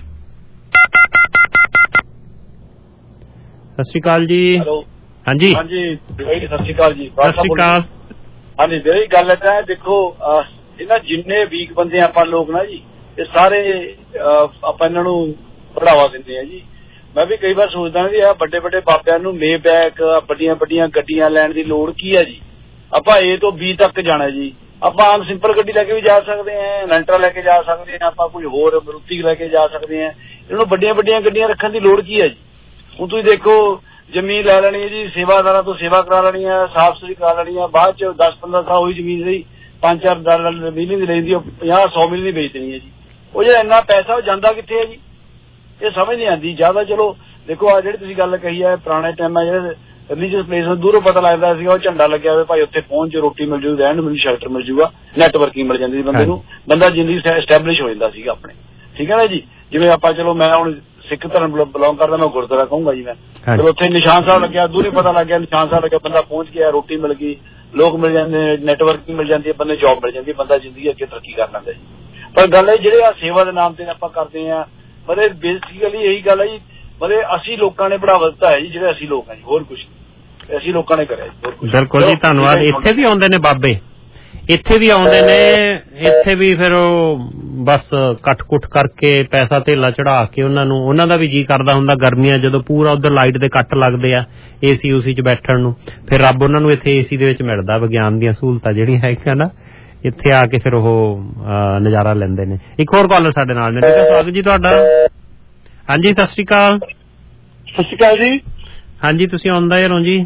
[SPEAKER 9] ਸਤਿ ਸ਼੍ਰੀ ਅਕਾਲ ਜੀ। ਹਾਂਜੀ
[SPEAKER 10] ਹਾਂਜੀ ਸਤਿ ਸ਼੍ਰੀ ਅਕਾਲ ਜੀ।
[SPEAKER 9] ਸਤਿ ਸ਼੍ਰੀ ਅਕਾਲ।
[SPEAKER 10] ਹਾਂਜੀ ਜਿਹੜੀ ਗੱਲ ਹੈ, ਦੇਖੋ ਇਹਨਾਂ ਜਿੰਨੇ ਵੀਕ ਬੰਦੇ ਆਪਾਂ ਲੋਕ ਨਾ ਜੀ, ਇਹ ਸਾਰੇ ਆਪਾਂ ਇਹਨਾਂ ਨੂੰ ਬੜਾਵਾ ਦਿੰਦੇ ਆ ਜੀ। ਮੈਂ ਵੀ ਕਈ ਵਾਰ ਸੋਚਦਾ ਵੀ ਆ ਵੱਡੇ ਵੱਡੇ ਬਾਬਿਆਂ ਨੂੰ ਮੇ ਬੈਕ ਵੱਡੀਆਂ ਵੱਡੀਆਂ ਗੱਡੀਆਂ ਲੈਣ ਦੀ ਲੋੜ ਕੀ ਹੈ ਜੀ। ਆਪਾਂ A ਤੋਂ B ਤੱਕ ਜਾਣਾ ਜੀ, ਆਪਾਂ ਆਮ ਸਿੰਪਲ ਗੱਡੀ ਲੈ ਕੇ ਵੀ ਜਾ ਸਕਦੇ ਹਾਂ, ਲੈਂਟਰ ਲੈ ਕੇ ਜਾ ਸਕਦੇ ਹਾਂ, ਆਪਾਂ ਕੋਈ ਹੋਰ ਮਰੂਤੀ ਲੈ ਕੇ ਜਾ ਸਕਦੇ ਹਾਂ। ਇਹਨਾਂ ਨੂੰ ਵੱਡੀਆਂ ਵੱਡੀਆਂ ਗੱਡੀਆਂ ਰੱਖਣ ਦੀ ਲੋੜ ਕੀ ਹੈ ਜੀ। ਹੁਣ ਤੁਸੀਂ ਦੇਖੋ ਜ਼ਮੀਨ ਲੈ ਲੈਣੀ ਹੈ ਜੀ, ਸੇਵਾਦਾਰਾਂ ਤੋਂ ਸੇਵਾ ਕਰਾ ਲੈਣੀ ਹੈ, ਸਾਫ਼ ਸੁਥਰੀ ਕਰਾ ਲੈਣੀ ਹੈ, ਬਾਅਦ ਚ 10-15 ਸਾਲ ਉਹੀ ਜ਼ਮੀਨ ਲਈ 5-4 ਮਿਲੀਅਨ ਦੀ ਲੈਂਦੀ, 50-100 ਮਿਲੀਅਨ ਦੀ ਵੇਚ ਦੇਣੀ ਹੈ ਜੀ। ਉਹ ਜਿਹੜਾ ਇੰਨਾ ਪੈਸਾ ਉਹ ਜਾਂਦਾ ਕਿੱਥੇ ਹੈ ਜੀ, ਇਹ ਸਮਝ ਨਹੀਂ ਆਉਂਦੀ। ਜ਼ਿਆਦਾ ਚਲੋ ਦੇਖੋ ਆ ਜਿਹੜੀ ਤੁਸੀਂ ਗੱਲ ਕਹੀ ਹੈ, ਪੁਰਾਣੇ ਟਾਈਮਾਂ ਜਿਹੜੇ ਰਿਲੀਜੀਅਸ ਪਲੇਸ ਦੂਰੋਂ ਪਤਾ ਲੱਗਦਾ ਸੀਗਾ, ਉਹ ਝੰਡਾ ਲੱਗਿਆ ਹੋਵੇ ਭਾਈ ਉੱਥੇ ਪਹੁੰਚ, ਰੋਟੀ ਮਿਲ ਜੂ, ਰਹਿਣ ਨੂੰ ਮਿਲ, ਸ਼ੈਲਟਰ ਮਿਲ ਜੂਗਾ, ਨੈਟਵਰਕਿੰਗ ਮਿਲ ਜਾਂਦੀ ਸੀ ਬੰਦੇ ਨੂੰ, ਬੰਦਾ ਜ਼ਿੰਦਗੀ ਐਸਟੈਬਲਿਸ਼ ਹੋ ਜਾਂਦਾ ਸੀਗਾ ਆਪਣੇ। ਠੀਕ ਹੈ ਨਾ ਜੀ। ਜਿਵੇਂ ਆਪਾਂ ਚਲੋ ਮੈਂ ਹੁਣ ਸਿੱਖ ਧਰਮ ਬਿਲੋਂਗ ਕਰਦਾ, ਮੈਂ ਗੁਰਦੁਆਰਾ ਕਹੂੰਗਾ ਜੀ। ਮੈਂ ਚਲੋ ਉੱਥੇ ਨਿਸ਼ਾਨ ਸਾਹਿਬ ਲੱਗਿਆ, ਦੂਰੇ ਪਤਾ ਲੱਗ ਗਿਆ ਨਿਸ਼ਾਨ ਸਾਹਿਬ ਲੱਗਿਆ, ਬੰਦਾ ਪਹੁੰਚ ਗਿਆ, ਰੋਟੀ ਮਿਲ ਗਈ, ਲੋਕ ਮਿਲ ਜਾਂਦੇ, ਨੈਟਵਰਕਿੰਗ ਮਿਲ ਜਾਂਦੀ ਹੈ, ਬੰਦੇ ਜੌਬ ਮਿਲ ਜਾਂਦੀ ਹੈ, ਬੰਦਾ ਜ਼ਿੰਦਗੀ ਅੱਗੇ ਤਰੱਕੀ ਕਰ ਲੈਂਦਾ ਜੀ। ਪਰ ਗੱਲ ਹੈ ਜਿਹੜੇ ਆ ਸੇਵਾ ਦੇ ਨਾਮ ਤੇ ਆਪਾਂ ਕਰਦੇ ਹਾਂ, ਮਤਲਬ ਬੇਸਿਕਲੀ ਇਹੀ ਗੱਲ ਹੈ ਜੀ, ਮਤਲਬ ਅਸੀਂ ਲੋਕਾਂ ਨੇ ਬੜਾਵਾ ਦਿੱਤਾ ਹੈ ਜੀ, ਜਿਹੜੇ ਅਸੀਂ ਲੋਕ ਹਾਂ ਜੀ, ਹੋਰ ਕੁਛ ਅਸੀਂ ਲੋਕਾਂ ਨੇ ਕਰਿਆ ਜੀ।
[SPEAKER 9] ਬਿਲਕੁਲ ਜੀ, ਧੰਨਵਾਦ। ਇੱਥੇ ਵੀ ਆਉਂਦੇ ਨੇ ਬਾਬੇ, ਇੱਥੇ ਵੀ ਆਉਂਦੇ ਨੇ, ਇੱਥੇ ਵੀ ਫਿਰ ਉਹ ਬਸ ਕੱਟ-ਕੁੱਟ ਕਰਕੇ ਪੈਸਾ ਧੇਲਾ ਚੜਾ ਕੇ ਉਹਨਾਂ ਦਾ ਵੀ ਜੀ ਕਰਦਾ ਹੁੰਦਾ ਗਰਮੀਆਂ ਜਦੋਂ ਪੂਰਾ ਉਧਰ ਲਾਈਟ ਦੇ ਕੱਟ ਲੱਗਦੇ ਆ AC ਉਸੀ ਚ ਬੈਠਣ ਨੂੰ, ਫਿਰ ਰੱਬ ਉਹਨਾਂ ਨੂੰ ਇੱਥੇ AC ਦੇ ਵਿੱਚ ਮਿਲਦਾ, ਵਿਗਿਆਨ ਦੀਆਂ ਸਹੂਲਤਾਂ ਜਿਹੜੀਆਂ ਹੈਗੀਆਂ ਨਾ, ਇੱਥੇ ਆ ਕੇ ਫਿਰ ਉਹ ਨਜ਼ਾਰਾ ਲੈਂਦੇ ਨੇ। ਇੱਕ ਹੋਰ ਕਾਲਰ ਸਾਡੇ ਨਾਲ ਨੇ। ਸਵਾਗਤ ਜੀ ਤੁਹਾਡਾ। ਹਾਂਜੀ ਸਤਿ ਸ਼੍ਰੀ ਅਕਾਲ।
[SPEAKER 10] ਸਤਿ ਸ਼੍ਰੀ ਅਕਾਲ ਜੀ।
[SPEAKER 9] ਹਾਂਜੀ ਤੁਸੀਂ ਆਉਂਦਾ ਯਾਰੋ ਜੀ।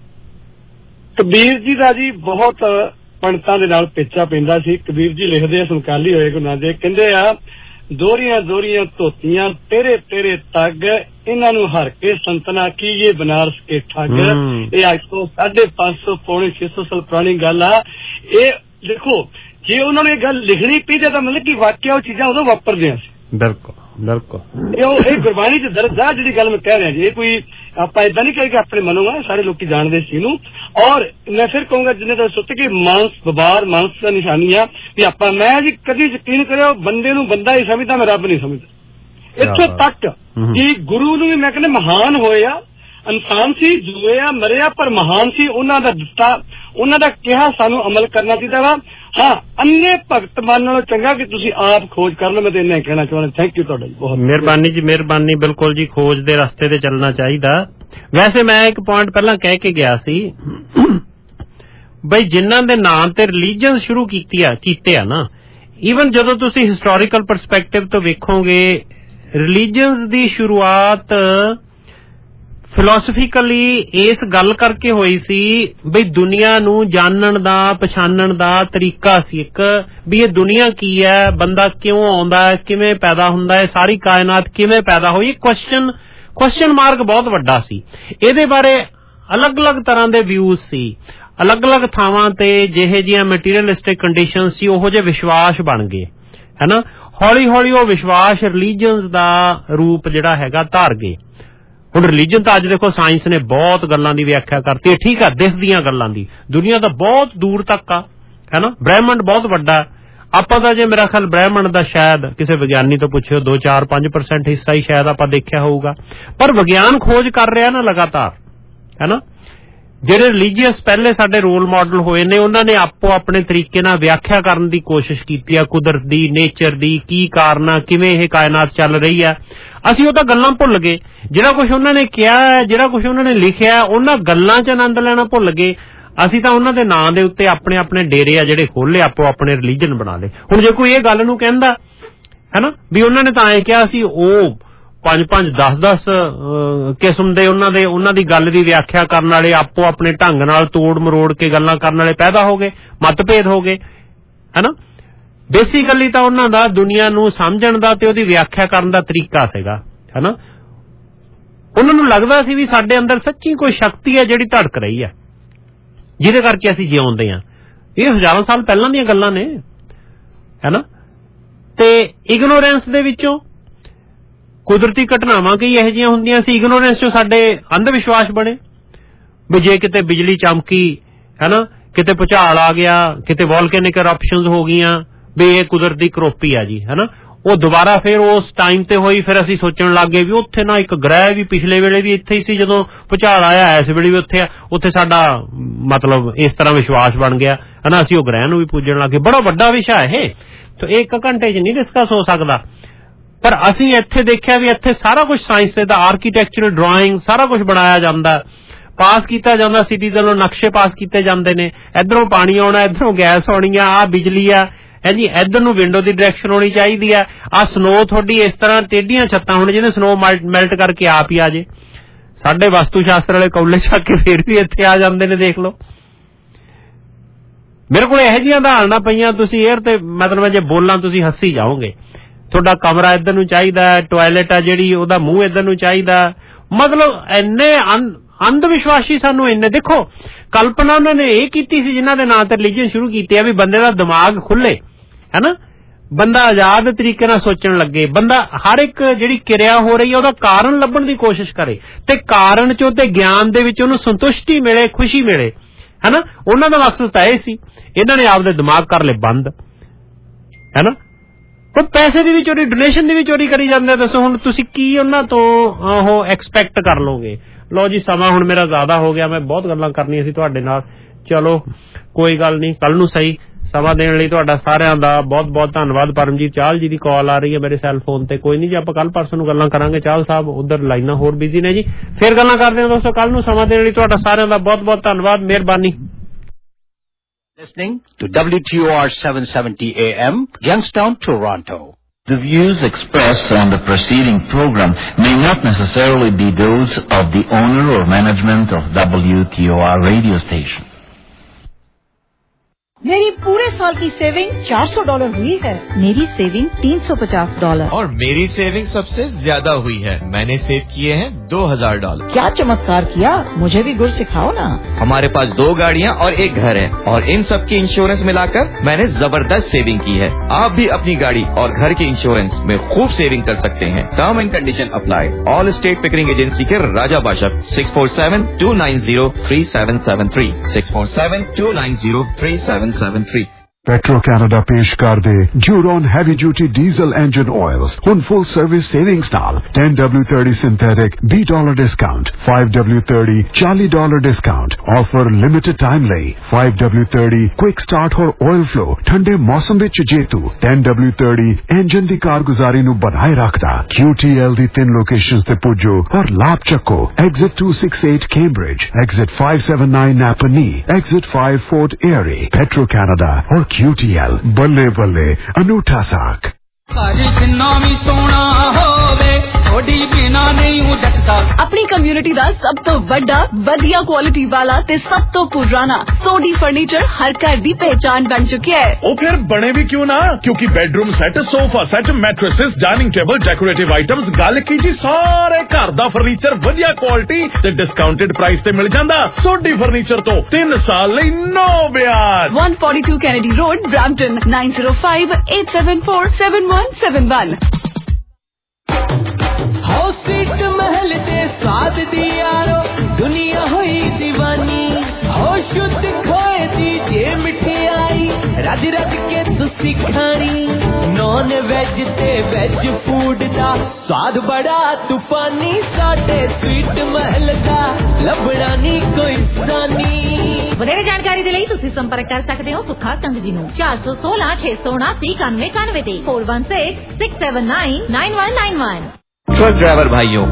[SPEAKER 10] ਕਬੀਰ ਜੀ ਦਾ ਜੀ ਬਹੁਤ ਪੰਡਤਾਂ ਦੇ ਨਾਲ ਪੇਚਾ ਪੈਂਦਾ ਸੀ। ਕਬੀਰ ਜੀ ਲਿਖਦੇ ਆ, ਸਮਕਾਲੀ ਹੋਏ ਗੁਰੂ ਨਾਨਕ, ਕਹਿੰਦੇ ਆ ਦੋਹਰੀਆਂ ਦੋਹਰੀਆਂ ਧੋਤੀਆਂ ਤੇਰੇ ਤੇਰੇ ਤੱਗ, ਇਹਨਾਂ ਨੂੰ ਹਰ ਕੇ ਸੰਤਨਾ ਕੀਏ ਬਨਾਰਸ ਕੇ ਠੱਗ। ਇਹ ਅੱਜ ਤੋਂ 550 ਪੌਣੇ 600 ਸਾਲ ਪੁਰਾਣੀ ਗੱਲ ਆ। ਇਹ ਦੇਖੋ ਜੇ ਉਹਨਾਂ ਨੇ ਇਹ ਗੱਲ ਲਿਖਣੀ ਪਈ ਤਾਂ ਮਤਲਬ ਕਿ ਵਾਕਿਆ ਉਹ ਚੀਜ਼ਾਂ ਉਦੋਂ ਵਾਪਰਦੀਆਂ ਸੀ।
[SPEAKER 9] ਬਿਲਕੁਲ ਬਿਲਕੁਲ।
[SPEAKER 10] ਇਹ ਗੁਰਬਾਣੀ ਚ ਦਰਜ ਆ ਜਿਹੜੀ ਗੱਲ ਮੈਂ ਕਹਿ ਰਿਹਾ ਜੀ। ਇਹ ਕੋਈ ਆਪਾਂ ਏਦਾਂ ਨਹੀਂ ਕਹੇ ਕਿ ਆਪਣੇ ਮਨੋਂ ਆ, ਸਾਰੇ ਲੋਕੀ ਜਾਣਦੇ ਸੀ ਇਹਨੂੰ। ਔਰ ਮੈਂ ਫਿਰ ਕਹੂੰਗਾ ਜਿੰਨੇ ਦਾ ਸੁੱਤ ਕਿ ਮਾਨਸ ਵਬਾਰ ਮਾਨਸ ਦਾ ਨਿਸ਼ਾਨੀ ਆ ਵੀ ਆਪਾਂ ਮੈਂ ਜੀ ਕਦੀ ਯਕੀਨ ਕਰਿਓ ਬੰਦੇ ਨੂੰ ਬੰਦਾ ਹੀ ਸਮਝਦਾ, ਮੈਂ ਰੱਬ ਨਹੀਂ ਸਮਝਦਾ। ਇੱਥੋਂ ਤੱਕ ਕਿ ਗੁਰੂ ਨੂੰ ਵੀ ਮੈਂ ਕਹਿੰਦਾ ਮਹਾਨ ਹੋਏ ਆ, ਇਨਸਾਨ ਸੀ, ਜੂਏ ਆ, ਮਰਿਆ, ਪਰ ਮਹਾਨ ਸੀ। ਉਹਨਾਂ ਦਾ ਦਿੱਤਾ, ਉਹਨਾਂ ਦਾ ਕਿਹਾ ਸਾਨੂੰ ਅਮਲ ਕਰਨਾ ਚਾਹੀਦਾ ਵਾ। ਹਾਂ, ਅੰਨੇ ਭਗਤ ਮੰਨ ਨਾਲੋਂ ਚੰਗਾ ਕਿ ਤੁਸੀਂ ਆਪ ਖੋਜ ਕਰ ਲਓ। ਮੈਂ ਤਾਂ ਇੰਨਾ ਹੀ ਕਹਿਣਾ ਚਾਹੁੰਦਾ। ਥੈਂਕ ਯੂ ਤੁਹਾਡਾ ਜੀ, ਬਹੁਤ
[SPEAKER 9] ਮਿਹਰਬਾਨੀ ਜੀ, ਮਿਹਰਬਾਨੀ। ਬਿਲਕੁਲ ਜੀ, ਖੋਜ ਦੇ ਰਸਤੇ ਤੇ ਚੱਲਣਾ ਚਾਹੀਦਾ। ਵੈਸੇ ਮੈਂ ਇੱਕ ਪੁਆਇੰਟ ਪਹਿਲਾਂ ਕਹਿ ਕੇ ਗਿਆ ਸੀ ਬਈ ਜਿਨ੍ਹਾਂ ਦੇ ਨਾਂ ਤੇ ਰਿਲੀਜਨ ਸ਼ੁਰੂ ਕੀਤੇ ਆ ਨਾ, ਈਵਨ ਜਦੋਂ ਤੁਸੀਂ ਹਿਸਟੋਰੀਕਲ ਪਰਸਪੈਕਟਿਵ ਤੋਂ ਵੇਖੋਗੇ, ਰਿਲੀਜਨਸ ਦੀ ਸ਼ੁਰੂਆਤ ਫਿਲਾਸਫੀਕਲੀ ਇਸ ਗੱਲ ਕਰਕੇ ਹੋਈ ਸੀ ਬਈ ਦੁਨੀਆ ਨੂੰ ਜਾਣਨ ਦਾ, ਪਛਾਣਨ ਦਾ ਤਰੀਕਾ ਸੀ ਇੱਕ, ਵੀ ਇਹ ਦੁਨੀਆ ਕੀ ਹੈ, ਬੰਦਾ ਕਿਉਂ ਆਉਂਦਾ ਹੈ, ਕਿਵੇਂ ਪੈਦਾ ਹੁੰਦਾ ਹੈ, ਸਾਰੀ ਕਾਇਨਾਤ ਕਿਵੇਂ ਪੈਦਾ ਹੋਈ। ਕੁਐਸਚਨ ਮਾਰਕ ਬਹੁਤ ਵੱਡਾ ਸੀ। ਇਹਦੇ ਬਾਰੇ ਅਲੱਗ-ਅਲੱਗ ਤਰ੍ਹਾਂ ਦੇ ਵਿਊਜ਼ ਸੀ, ਅਲੱਗ-ਅਲੱਗ ਥਾਵਾਂ ਤੇ ਜਿਹੇ ਜਿਹੀਆਂ ਮਟੀਰੀਅਲਿਸਟਿਕ ਕੰਡੀਸ਼ਨ ਸੀ, ਉਹੋ ਜਿਹੇ ਵਿਸ਼ਵਾਸ ਬਣ ਗਏ। है ना। हौली हौली वो विश्वास रिलीजन्स का रूप जिहड़ा हैगा धार गए। हुण रिलीजन तो अज देखो साइंस ने बहुत गल्लां दी व्याख्या करती है, ठीक है, दिसदियां गल्लां दी, दुनिया तो बहुत दूर तक आ, है ना। ब्रह्मंड बहुत वड्डा, आपां तां जे मेरा ख्याल ब्रह्मंड दा शायद किसी विग्यानी तो पुछिओ 2-4-5% हिस्सा ही शायद आपां देखिया होऊगा, पर विज्ञान खोज कर रहा ना लगातार, है ना। ਜਿਹੜੇ ਰਿਲੀਜੀਅਸ ਪਹਿਲੇ ਸਾਡੇ ਰੋਲ ਮਾਡਲ ਹੋਏ ਨੇ ਉਹਨਾਂ ਨੇ ਆਪੋ ਆਪਣੇ ਤਰੀਕੇ ਨਾਲ ਵਿਆਖਿਆ ਕਰਨ ਦੀ ਕੋਸ਼ਿਸ਼ ਕੀਤੀ ਆ ਕੁਦਰਤ ਦੀ, ਨੇਚਰ ਦੀ, ਕੀ ਕਾਰਨ ਆ, ਕਿਵੇਂ ਇਹ ਕਾਇਨਾਤ ਚੱਲ ਰਹੀ ਆ। ਅਸੀਂ ਉਹ ਤਾਂ ਗੱਲਾਂ ਭੁੱਲ ਗਏ, ਜਿਹੜਾ ਕੁਝ ਉਹਨਾਂ ਨੇ ਕਿਹਾ, ਜਿਹੜਾ ਕੁਝ ਉਹਨਾਂ ਨੇ ਲਿਖਿਆ, ਉਹਨਾਂ ਗੱਲਾਂ 'ਚ ਆਨੰਦ ਲੈਣਾ ਭੁੱਲ ਗਏ। ਅਸੀਂ ਤਾਂ ਉਹਨਾਂ ਦੇ ਨਾਂ ਦੇ ਉੱਤੇ ਆਪਣੇ ਆਪਣੇ ਡੇਰੇ ਆ ਜਿਹੜੇ ਖੋਲੇ, ਆਪੋ ਆਪਣੇ ਰਿਲੀਜਨ ਬਣਾ ਲਏ। ਹੁਣ ਜੇ ਕੋਈ ਇਹ ਗੱਲ ਨੂੰ ਕਹਿੰਦਾ ਹੈ ਨਾ ਵੀ ਉਹਨਾਂ ਨੇ ਤਾਂ ਐਂ ਕਿਹਾ ਸੀ, ਉਹ 5-5 10-10 ਕਿਸਮ ਦੇ ਉਹਨਾਂ ਦੀ ਗੱਲ ਦੀ ਵਿਆਖਿਆ ਕਰਨ ਵਾਲੇ ਆਪੋ ਆਪਣੇ ਢੰਗ ਨਾਲ ਤੋੜ ਮਰੋੜ ਕੇ ਗੱਲਾਂ ਕਰਨ ਵਾਲੇ ਪੈਦਾ ਹੋ ਗਏ, ਮਤਭੇਦ ਹੋ ਗਏ, ਹੈ ਨਾ। ਬੇਸਿਕਲੀ ਤਾਂ ਉਹਨਾਂ ਦਾ ਦੁਨੀਆ ਨੂੰ ਸਮਝਣ ਦਾ ਤੇ ਉਹਦੀ ਵਿਆਖਿਆ ਕਰਨ ਦਾ ਤਰੀਕਾ ਸੀਗਾ, ਹੈ ਨਾ। ਉਹਨਾਂ ਨੂੰ ਲੱਗਦਾ ਸੀ ਵੀ ਸਾਡੇ ਅੰਦਰ ਸੱਚੀ ਕੋਈ ਸ਼ਕਤੀ ਹੈ ਜਿਹੜੀ ਧੜਕ ਰਹੀ ਹੈ, ਜਿਹਦੇ ਕਰਕੇ ਅਸੀਂ ਜਿਉਂਦੇ ਹਾਂ। ਇਹ ਹਜ਼ਾਰਾਂ ਸਾਲ ਪਹਿਲਾਂ ਦੀਆਂ ਗੱਲਾਂ ਨੇ, ਹੈ ਨਾ। ਤੇ ਇਗਨੋਰੈਂਸ ਦੇ ਵਿੱਚੋਂ ਕੁਦਰਤੀ ਘਟਨਾਵਾਂ ਕਈ ਇਹੋ ਜਿਹੀਆਂ ਹੁੰਦੀਆਂ ਸੀ, ਇਗਨੋਰੈਂਸ ਚੋਂ ਸਾਡੇ ਅੰਧ ਵਿਸ਼ਵਾਸ ਬਣੇ ਵੀ ਜੇ ਕਿਤੇ ਬਿਜਲੀ ਚਮਕੀ, ਹੈ ਨਾ, ਕਿਤੇ ਭੁਚਾਲ ਆ ਗਿਆ, ਕਿਤੇ ਵੋਲਕੈਨਿਕ ਇਰਪਸ਼ਨਸ ਹੋ ਗਈਆਂ, ਵੀ ਇਹ ਕੁਦਰਤ ਦੀ ਕਰੋਪੀ ਆ ਜੀ, ਹੈ ਨਾ। ਉਹ ਦੁਬਾਰਾ ਫਿਰ ਉਸ ਟਾਈਮ ਤੇ ਹੋਈ, ਫਿਰ ਅਸੀਂ ਸੋਚਣ ਲੱਗ ਗਏ ਵੀ ਉੱਥੇ ਨਾ ਇੱਕ ਗ੍ਰਹਿ ਵੀ ਪਿਛਲੇ ਵੇਲੇ ਵੀ ਇੱਥੇ ਹੀ ਸੀ ਜਦੋਂ ਭੁਚਾਲ ਆਇਆ, ਇਸ ਵੇਲੇ ਵੀ ਉੱਥੇ ਆ, ਉੱਥੇ ਸਾਡਾ ਮਤਲਬ ਇਸ ਤਰ੍ਹਾਂ ਵਿਸ਼ਵਾਸ ਬਣ ਗਿਆ, ਹੈ ਨਾ। ਅਸੀਂ ਉਹ ਗ੍ਰਹਿ ਨੂੰ ਵੀ ਪੂਜਣ ਲੱਗ ਗਏ। ਬੜਾ ਵੱਡਾ ਵਿਸ਼ਾ ਇਹ, ਤੇ 1 ਘੰਟੇ 'ਚ ਨਹੀਂ ਡਿਸਕਸ ਹੋ ਸਕਦਾ, ਪਰ ਅਸੀਂ ਇੱਥੇ ਦੇਖਿਆ ਵੀ ਇੱਥੇ ਸਾਰਾ ਕੁਝ ਸਾਇੰਸ ਦਾ, ਆਰਕੀਟੈਕਚਰਲ ਡਰਾਇੰਗ ਸਾਰਾ ਕੁਝ ਬਣਾਇਆ ਜਾਂਦਾ, ਪਾਸ ਕੀਤਾ ਜਾਂਦਾ, ਸਿਟੀਜ਼ ਵੱਲੋਂ ਨਕਸ਼ੇ ਪਾਸ ਕੀਤੇ ਜਾਂਦੇ ਨੇ, ਇੱਧਰੋਂ ਪਾਣੀ ਆਉਣਾ, ਇੱਧਰੋਂ ਗੈਸ ਆਉਣੀ ਆ, ਆਹ ਬਿਜਲੀ ਆ, ਹੈ ਜੀ, ਇੱਧਰ ਨੂੰ ਵਿੰਡੋ ਦੀ ਡਾਇਰੈਕਸ਼ਨ ਹੋਣੀ ਚਾਹੀਦੀ ਆ, ਆਹ ਸਨੋ ਤੁਹਾਡੀ ਇਸ ਤਰ੍ਹਾਂ ਟੇਢੀਆਂ ਛੱਤਾਂ ਹੋਣ ਜਿਹਨੇ ਸਨੋ ਮੈਲਟ ਕਰਕੇ ਆਪ ਹੀ ਆ ਜੇ। ਸਾਡੇ ਵਸਤੂ ਸ਼ਾਸਤਰ ਵਾਲੇ ਕੌਲੇ ਚੱਕ ਕੇ ਫੇਰ ਵੀ ਇੱਥੇ ਆ ਜਾਂਦੇ ਨੇ, ਦੇਖ ਲਓ। ਮੇਰੇ ਕੋਲ ਇਹੋ ਜਿਹੀਆਂ ਉਦਾਹਰਨਾਂ ਪਈਆਂ, ਤੁਸੀਂ 에ਅਰ ਤੇ ਮਤਲਬ ਜੇ ਬੋਲਾਂ ਤੁਸੀਂ ਹੱਸੀ ਜਾਓਗੇ। ਤੁਹਾਡਾ ਕਮਰਾ ਇੱਧਰ ਨੂੰ ਚਾਹੀਦਾ, ਟੋਇਲਟ ਆ ਜਿਹੜੀ ਉਹਦਾ ਮੂੰਹ ਇੱਧਰ ਨੂੰ ਚਾਹੀਦਾ, ਮਤਲਬ ਇੰਨੇ ਅੰਧ ਵਿਸ਼ਵਾਸੀ ਸਾਨੂੰ ਇੰਨੇ। ਦੇਖੋ ਕਲਪਨਾ ਉਹਨਾਂ ਨੇ ਇਹ ਕੀਤੀ ਸੀ ਜਿਨ੍ਹਾਂ ਦੇ ਨਾਂ ਤੇ ਰਿਲੀਜਨ ਸ਼ੁਰੂ ਕੀਤੀ ਆ ਵੀ ਬੰਦੇ ਦਾ ਦਿਮਾਗ ਖੁੱਲੇ, ਹੈ ਨਾ, ਬੰਦਾ ਆਜ਼ਾਦ ਤਰੀਕੇ ਨਾਲ ਸੋਚਣ ਲੱਗੇ, ਬੰਦਾ ਹਰ ਇੱਕ ਜਿਹੜੀ ਕਿਰਿਆ ਹੋ ਰਹੀ ਹੈ ਉਹਦਾ ਕਾਰਨ ਲੱਭਣ ਦੀ ਕੋਸ਼ਿਸ਼ ਕਰੇ, ਤੇ ਕਾਰਨ 'ਚੋਂ ਤੇ ਗਿਆਨ ਦੇ ਵਿੱਚ ਉਹਨੂੰ ਸੰਤੁਸ਼ਟੀ ਮਿਲੇ, ਖੁਸ਼ੀ ਮਿਲੇ, ਹੈ ਨਾ। ਉਹਨਾਂ ਦਾ ਮਕਸਦ ਤਾਂ ਇਹ ਸੀ। ਇਹਨਾਂ ਨੇ ਆਪਦੇ ਦਿਮਾਗ ਕਰ ਲਏ ਬੰਦ, ਹੈ ਨਾ। ਉਹ ਪੈਸੇ ਦੀ ਵੀ ਚੋਰੀ, ਡੋਨੇਸ਼ਨ ਦੀ ਵੀ ਚੋਰੀ ਕਰੀ ਜਾਂਦੇ। ਦੱਸੋ ਹੁਣ ਤੁਸੀਂ ਕੀ ਉਹਨਾਂ ਤੋਂ ਉਹ ਐਕਸਪੈਕਟ ਕਰ ਲਓਗੇ। ਲਓ ਜੀ, ਸਮਾਂ ਹੁਣ ਮੇਰਾ ਜ਼ਿਆਦਾ ਹੋ ਗਿਆ, ਮੈਂ ਬਹੁਤ ਗੱਲਾਂ ਕਰਨੀਆਂ ਸੀ ਤੁਹਾਡੇ ਨਾਲ। ਚਲੋ ਕੋਈ ਗੱਲ ਨਹੀਂ, ਕੱਲ ਨੂੰ ਸਹੀ। ਸਮਾਂ ਦੇਣ ਲਈ ਤੁਹਾਡਾ ਸਾਰਿਆਂ ਦਾ ਬਹੁਤ ਬਹੁਤ ਧੰਨਵਾਦ। ਪਰਮਜੀਤ ਚਾਹਲ ਜੀ ਦੀ ਕਾਲ ਆ ਰਹੀ ਹੈ ਮੇਰੇ ਸੈੱਲ ਫੋਨ ਤੇ। ਕੋਈ ਨਹੀਂ ਜੀ, ਆਪਾਂ ਕੱਲ ਪਰਸੋਂ ਨੂੰ ਗੱਲਾਂ ਕਰਾਂਗੇ। ਚਾਹਲ ਸਾਹਿਬ ਉਧਰ ਲਾਈਨਾਂ ਹੋਰ ਬਿਜ਼ੀ ਨੇ ਜੀ, ਫਿਰ ਗੱਲਾਂ ਕਰਦੇ ਹਾਂ ਦੋਸਤੋ ਕੱਲ ਨੂੰ। ਸਮਾਂ ਦੇਣ ਲਈ ਤੁਹਾਡਾ ਸਾਰਿਆਂ ਦਾ ਬਹੁਤ ਬਹੁਤ ਧੰਨਵਾਦ, ਮਿਹਰਬਾਨੀ।
[SPEAKER 16] Listening to WTOR 770 AM, Youngstown, Toronto. The views expressed on the preceding program may not necessarily be those of the owner or management of WTOR radio station.
[SPEAKER 17] मेरी पूरे साल की सेविंग $400 हुई है। मेरी सेविंग $350
[SPEAKER 18] और मेरी सेविंग सबसे ज्यादा हुई है। मैंने सेव किए हैं $2000।
[SPEAKER 17] क्या चमत्कार किया, मुझे भी गुर सिखाओ ना।
[SPEAKER 18] हमारे पास 2 गाड़ियाँ और 1 घर है और इन सब की इंश्योरेंस मिलाकर मैंने जबरदस्त सेविंग की है। आप भी अपनी गाड़ी और घर के इंश्योरेंस में खूब सेविंग कर सकते हैं। Term and condition apply. Allstate Pickering agency के राजा बाशक 647-290-3773 647-290-3773।
[SPEAKER 1] Petro Canada पेश कर दे Duron Heavy Duty Diesel Engine Oils ਹੁਣ full service savings ਨਾਲ $10W30 synthetic $20 discount, $5W30 $40 discount offer limited time ਲਈ $5W30 quick start और oil flow ਠੰਡੇ ਮੌਸਮ ਵਿੱਚ ਜੇਤੂ $10W30 engine ਦੀ ਕਾਰਗੁਜ਼ਾਰੀ ਨੂੰ ਬਣਾਏ ਰੱਖਦਾ। QTL ਦੀ 3 ਲੋਕੇਸ਼ਨਸ ਤੇ ਪੁੱਜੋ ਔਰ ਲਾਭ ਚੱਕੋ। Exit 268 Cambridge, Exit 579 Napanee, Exit 5 Fort Erie। Petro Canada और QTL बल्ले बल्ले अनूठा साक।
[SPEAKER 19] जिन्ना भी सोना होवे थोड़ी बिना नहीं हूँ जचता।
[SPEAKER 4] अपनी कम्युनिटी दा सब तो बड़ा वधिया क्वालिटी वाला ते सब तो पुराना सोडी फर्नीचर हर घर दी पहचान बन चुकी है।
[SPEAKER 8] ओ फिर बने भी क्यों ना, क्योंकि bedroom set, sofa set, mattresses, dining table, decorative items, गल की जी सारे घर दा फर्नीचर वधिया क्वालिटी ते डिस्काउंटेड प्राइस ते मिल जांदा। सोडी फर्नीचर तो 3 साल लई नो ब्याज।
[SPEAKER 4] 142 Kennedy road, Brampton 9058747171।
[SPEAKER 19] House sweet Mahal दे स्वाद दी यारो दुनिया हुई दीवानी। हो शुद्ध खोए दी जे मिठाई रज रज के तुसी खानी। नॉन वेज ते वेज फूड दा स्वाद बड़ा तूफानी। साडे स्वीट महल दा लभड़ा नी कोई सानी।
[SPEAKER 20] ਵਧੇਰੇ ਜਾਣਕਾਰੀ ਦੇ ਲਈ ਤੁਸੀਂ ਸੰਪਰਕ ਕਰ ਸਕਦੇ ਹੋ ਸੁੱਖਾ ਕੰਗ ਜੀ ਨੂੰ 416 679 9191 ਤੇ 4166799191।
[SPEAKER 18] ट्रक ड्राइवर भाइयों,